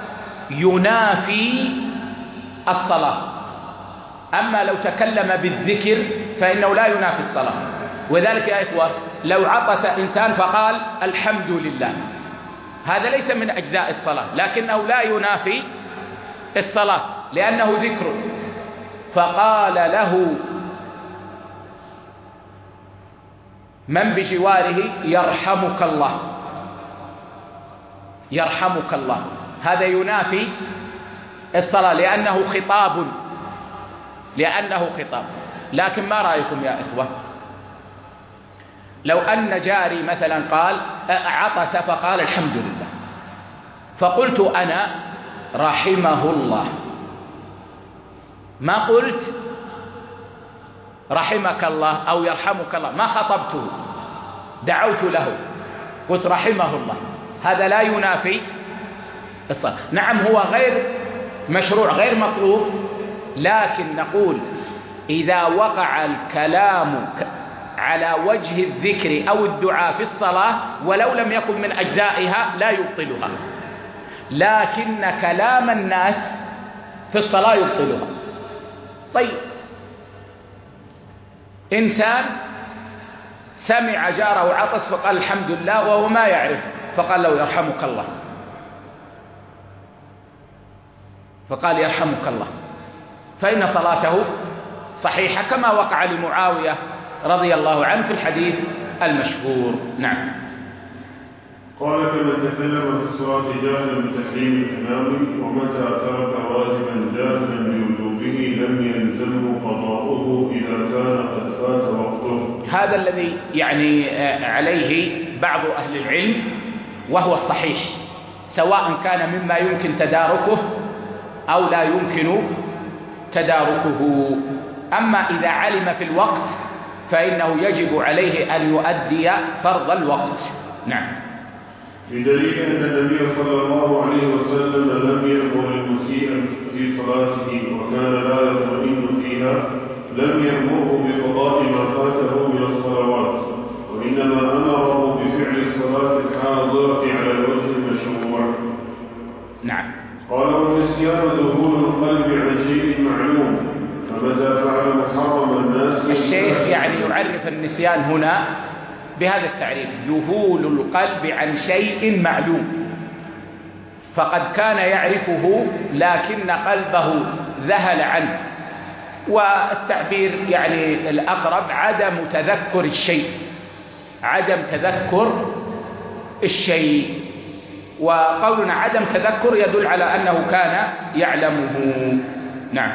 ينافي الصلاة. أما لو تكلم بالذكر فإنه لا ينافي الصلاة. وذلك يا إخوة لو عطس إنسان فقال الحمد لله، هذا ليس من أجزاء الصلاة، لكنه لا ينافي الصلاة لأنه ذكر. فقال له من بجواره يرحمك الله، هذا ينافي الصلاة لأنه خطاب. لكن ما رأيكم يا إخوة لو أن جاري مثلا قال عطس فقال الحمد لله، فقلت أنا رحمه الله، ما قلت رحمك الله أو يرحمك الله، ما خطبته، دعوت له، قلت رحمه الله. هذا لا ينافي الصلاة. نعم هو غير مشروع غير مطلوب، لكن نقول إذا وقع الكلام على وجه الذكر أو الدعاء في الصلاة ولو لم يكن من أجزائها لا يبطلها، لكن كلام الناس في الصلاة يبطلها. طيب، إنسان سمع جاره عطس فقال الحمد لله وهو ما يعرف، فقال له يرحمك الله، فقال يرحمك الله، فإن صلاته صحيحة كما وقع لمعاوية رضي الله عنه في الحديث المشهور. نعم. قال كمن تكلم في الصلاة جاهلا بتحريم الإمام ومتى ترك واجبا جاهلا بوجوبه لم يلزمه قضاؤه إذا كان قد فات وقته. هذا الذي يعني عليه بعض أهل العلم وهو الصحيح، سواء كان مما يمكن تداركه أو لا يمكن تداركه. أما إذا علم في الوقت فإنه يجب عليه أن يؤدي فرض الوقت. نعم. بدليل أن النبي صلى الله عليه وسلم لم يأمر المسيء في صلاته وكان لا يطمئن فيها، لم يأمره بقضاء ما فاته من الصلوات، وإنما أمره بفعل الصلاة الحاضرة على الوجه المشروع. نعم. قال والنسيان ذهول القلب عن شيء معلوم، فمتى فعل محرم الناس. الشيخ يعني يعرف النسيان هنا بهذا التعريف: ذهول القلب عن شيء معلوم، فقد كان يعرفه لكن قلبه ذهل عنه، والتعبير يعني الأقرب عدم تذكر الشيء، عدم تذكر الشيء. وقولنا عدم تذكر يدل على أنه كان يعلمه. نعم.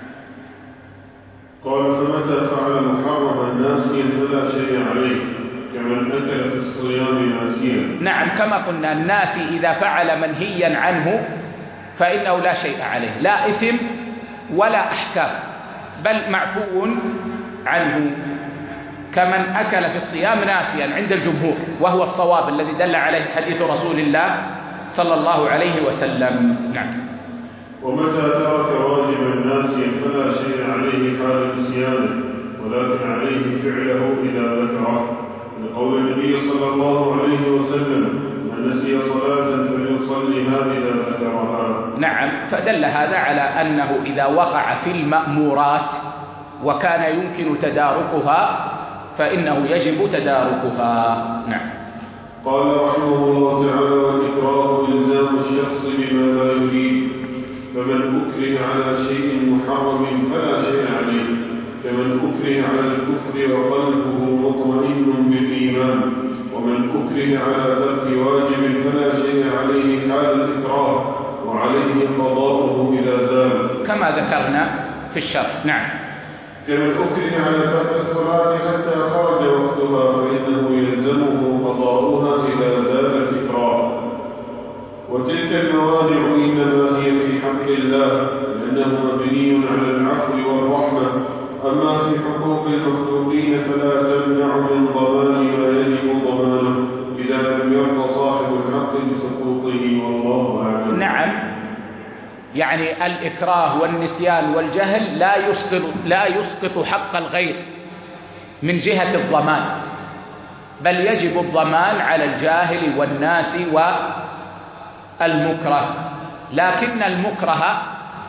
قال فمتى فعل محرما ناسيا فلا شيء عليه كمن أكل في الصيام ناسيا. نعم، كما قلنا الناسي إذا فعل منهيا عنه فإنه لا شيء عليه، لا إثم ولا أحكام، بل معفو عنه، كمن أكل في الصيام ناسيا عند الجمهور، وهو الصواب الذي دل عليه حديث رسول الله صلى الله عليه وسلم. نعم. ومتى ترك واجبا ناسيا فلا شيء عليه حال نسيانه، ولكن عليه فعله إذا ذكره، لقول النبي صلى الله عليه وسلم: من نسي صلاة فليصليها إذا ذكرها. نعم، فدل هذا على أنه إذا وقع في المأمورات وكان يمكن تداركها فإنه يجب تداركها. نعم. قال رحمه الله تعالى: والإكراه إلزام الشخص بما لا يريد، فمن أكره على شيء محرم فلا شيء عليه، كمن أكره على الكفر وقلبه مطمئن بالإيمان، ومن أكره على ترك واجب فلا شيء عليه حال الإكراه، وعليه قضاؤه إذا زال، كما ذكرنا في الشرح. نعم. كمن أكره على ترك الصلاة حتى خرج وقتها فإنه يلزمه قضاؤها إذا زال الإكراه. وتلك الموانع إنما هي في حق الله، لأنه مبني على العفو والرحمة، أما في حقوق المخلوقين فلا تمنع من ضمان ما يجب ضمانه إذا لم يرضى صاحب الحق بسقوطه، والله أعلم. نعم، يعني الإكراه والنسيان والجهل لا يسقط حق الغير من جهة الضمان، بل يجب الضمان على الجاهل والناس والمكره، لكن المكره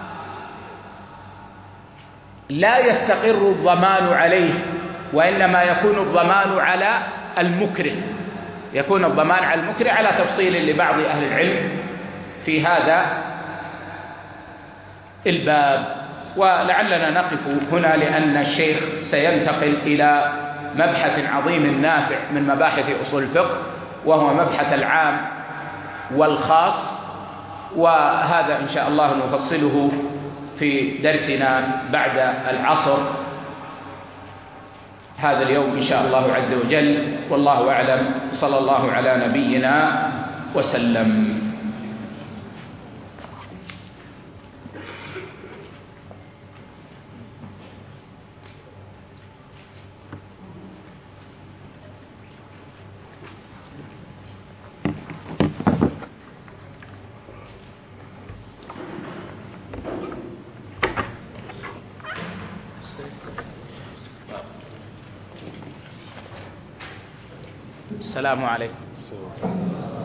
لا يستقر الضمان عليه، وإنما يكون الضمان على المكره، يكون الضمان على المكره على تفصيل لبعض أهل العلم في هذا الباب. ولعلنا نقف هنا لأن الشيخ سينتقل إلى مبحث عظيم نافع من مباحث أصول الفقه، وهو مبحث العام والخاص، وهذا إن شاء الله نفصله في درسنا بعد العصر هذا اليوم إن شاء الله عز وجل، والله أعلم. صلى الله على نبينا وسلم. السلام عليكم.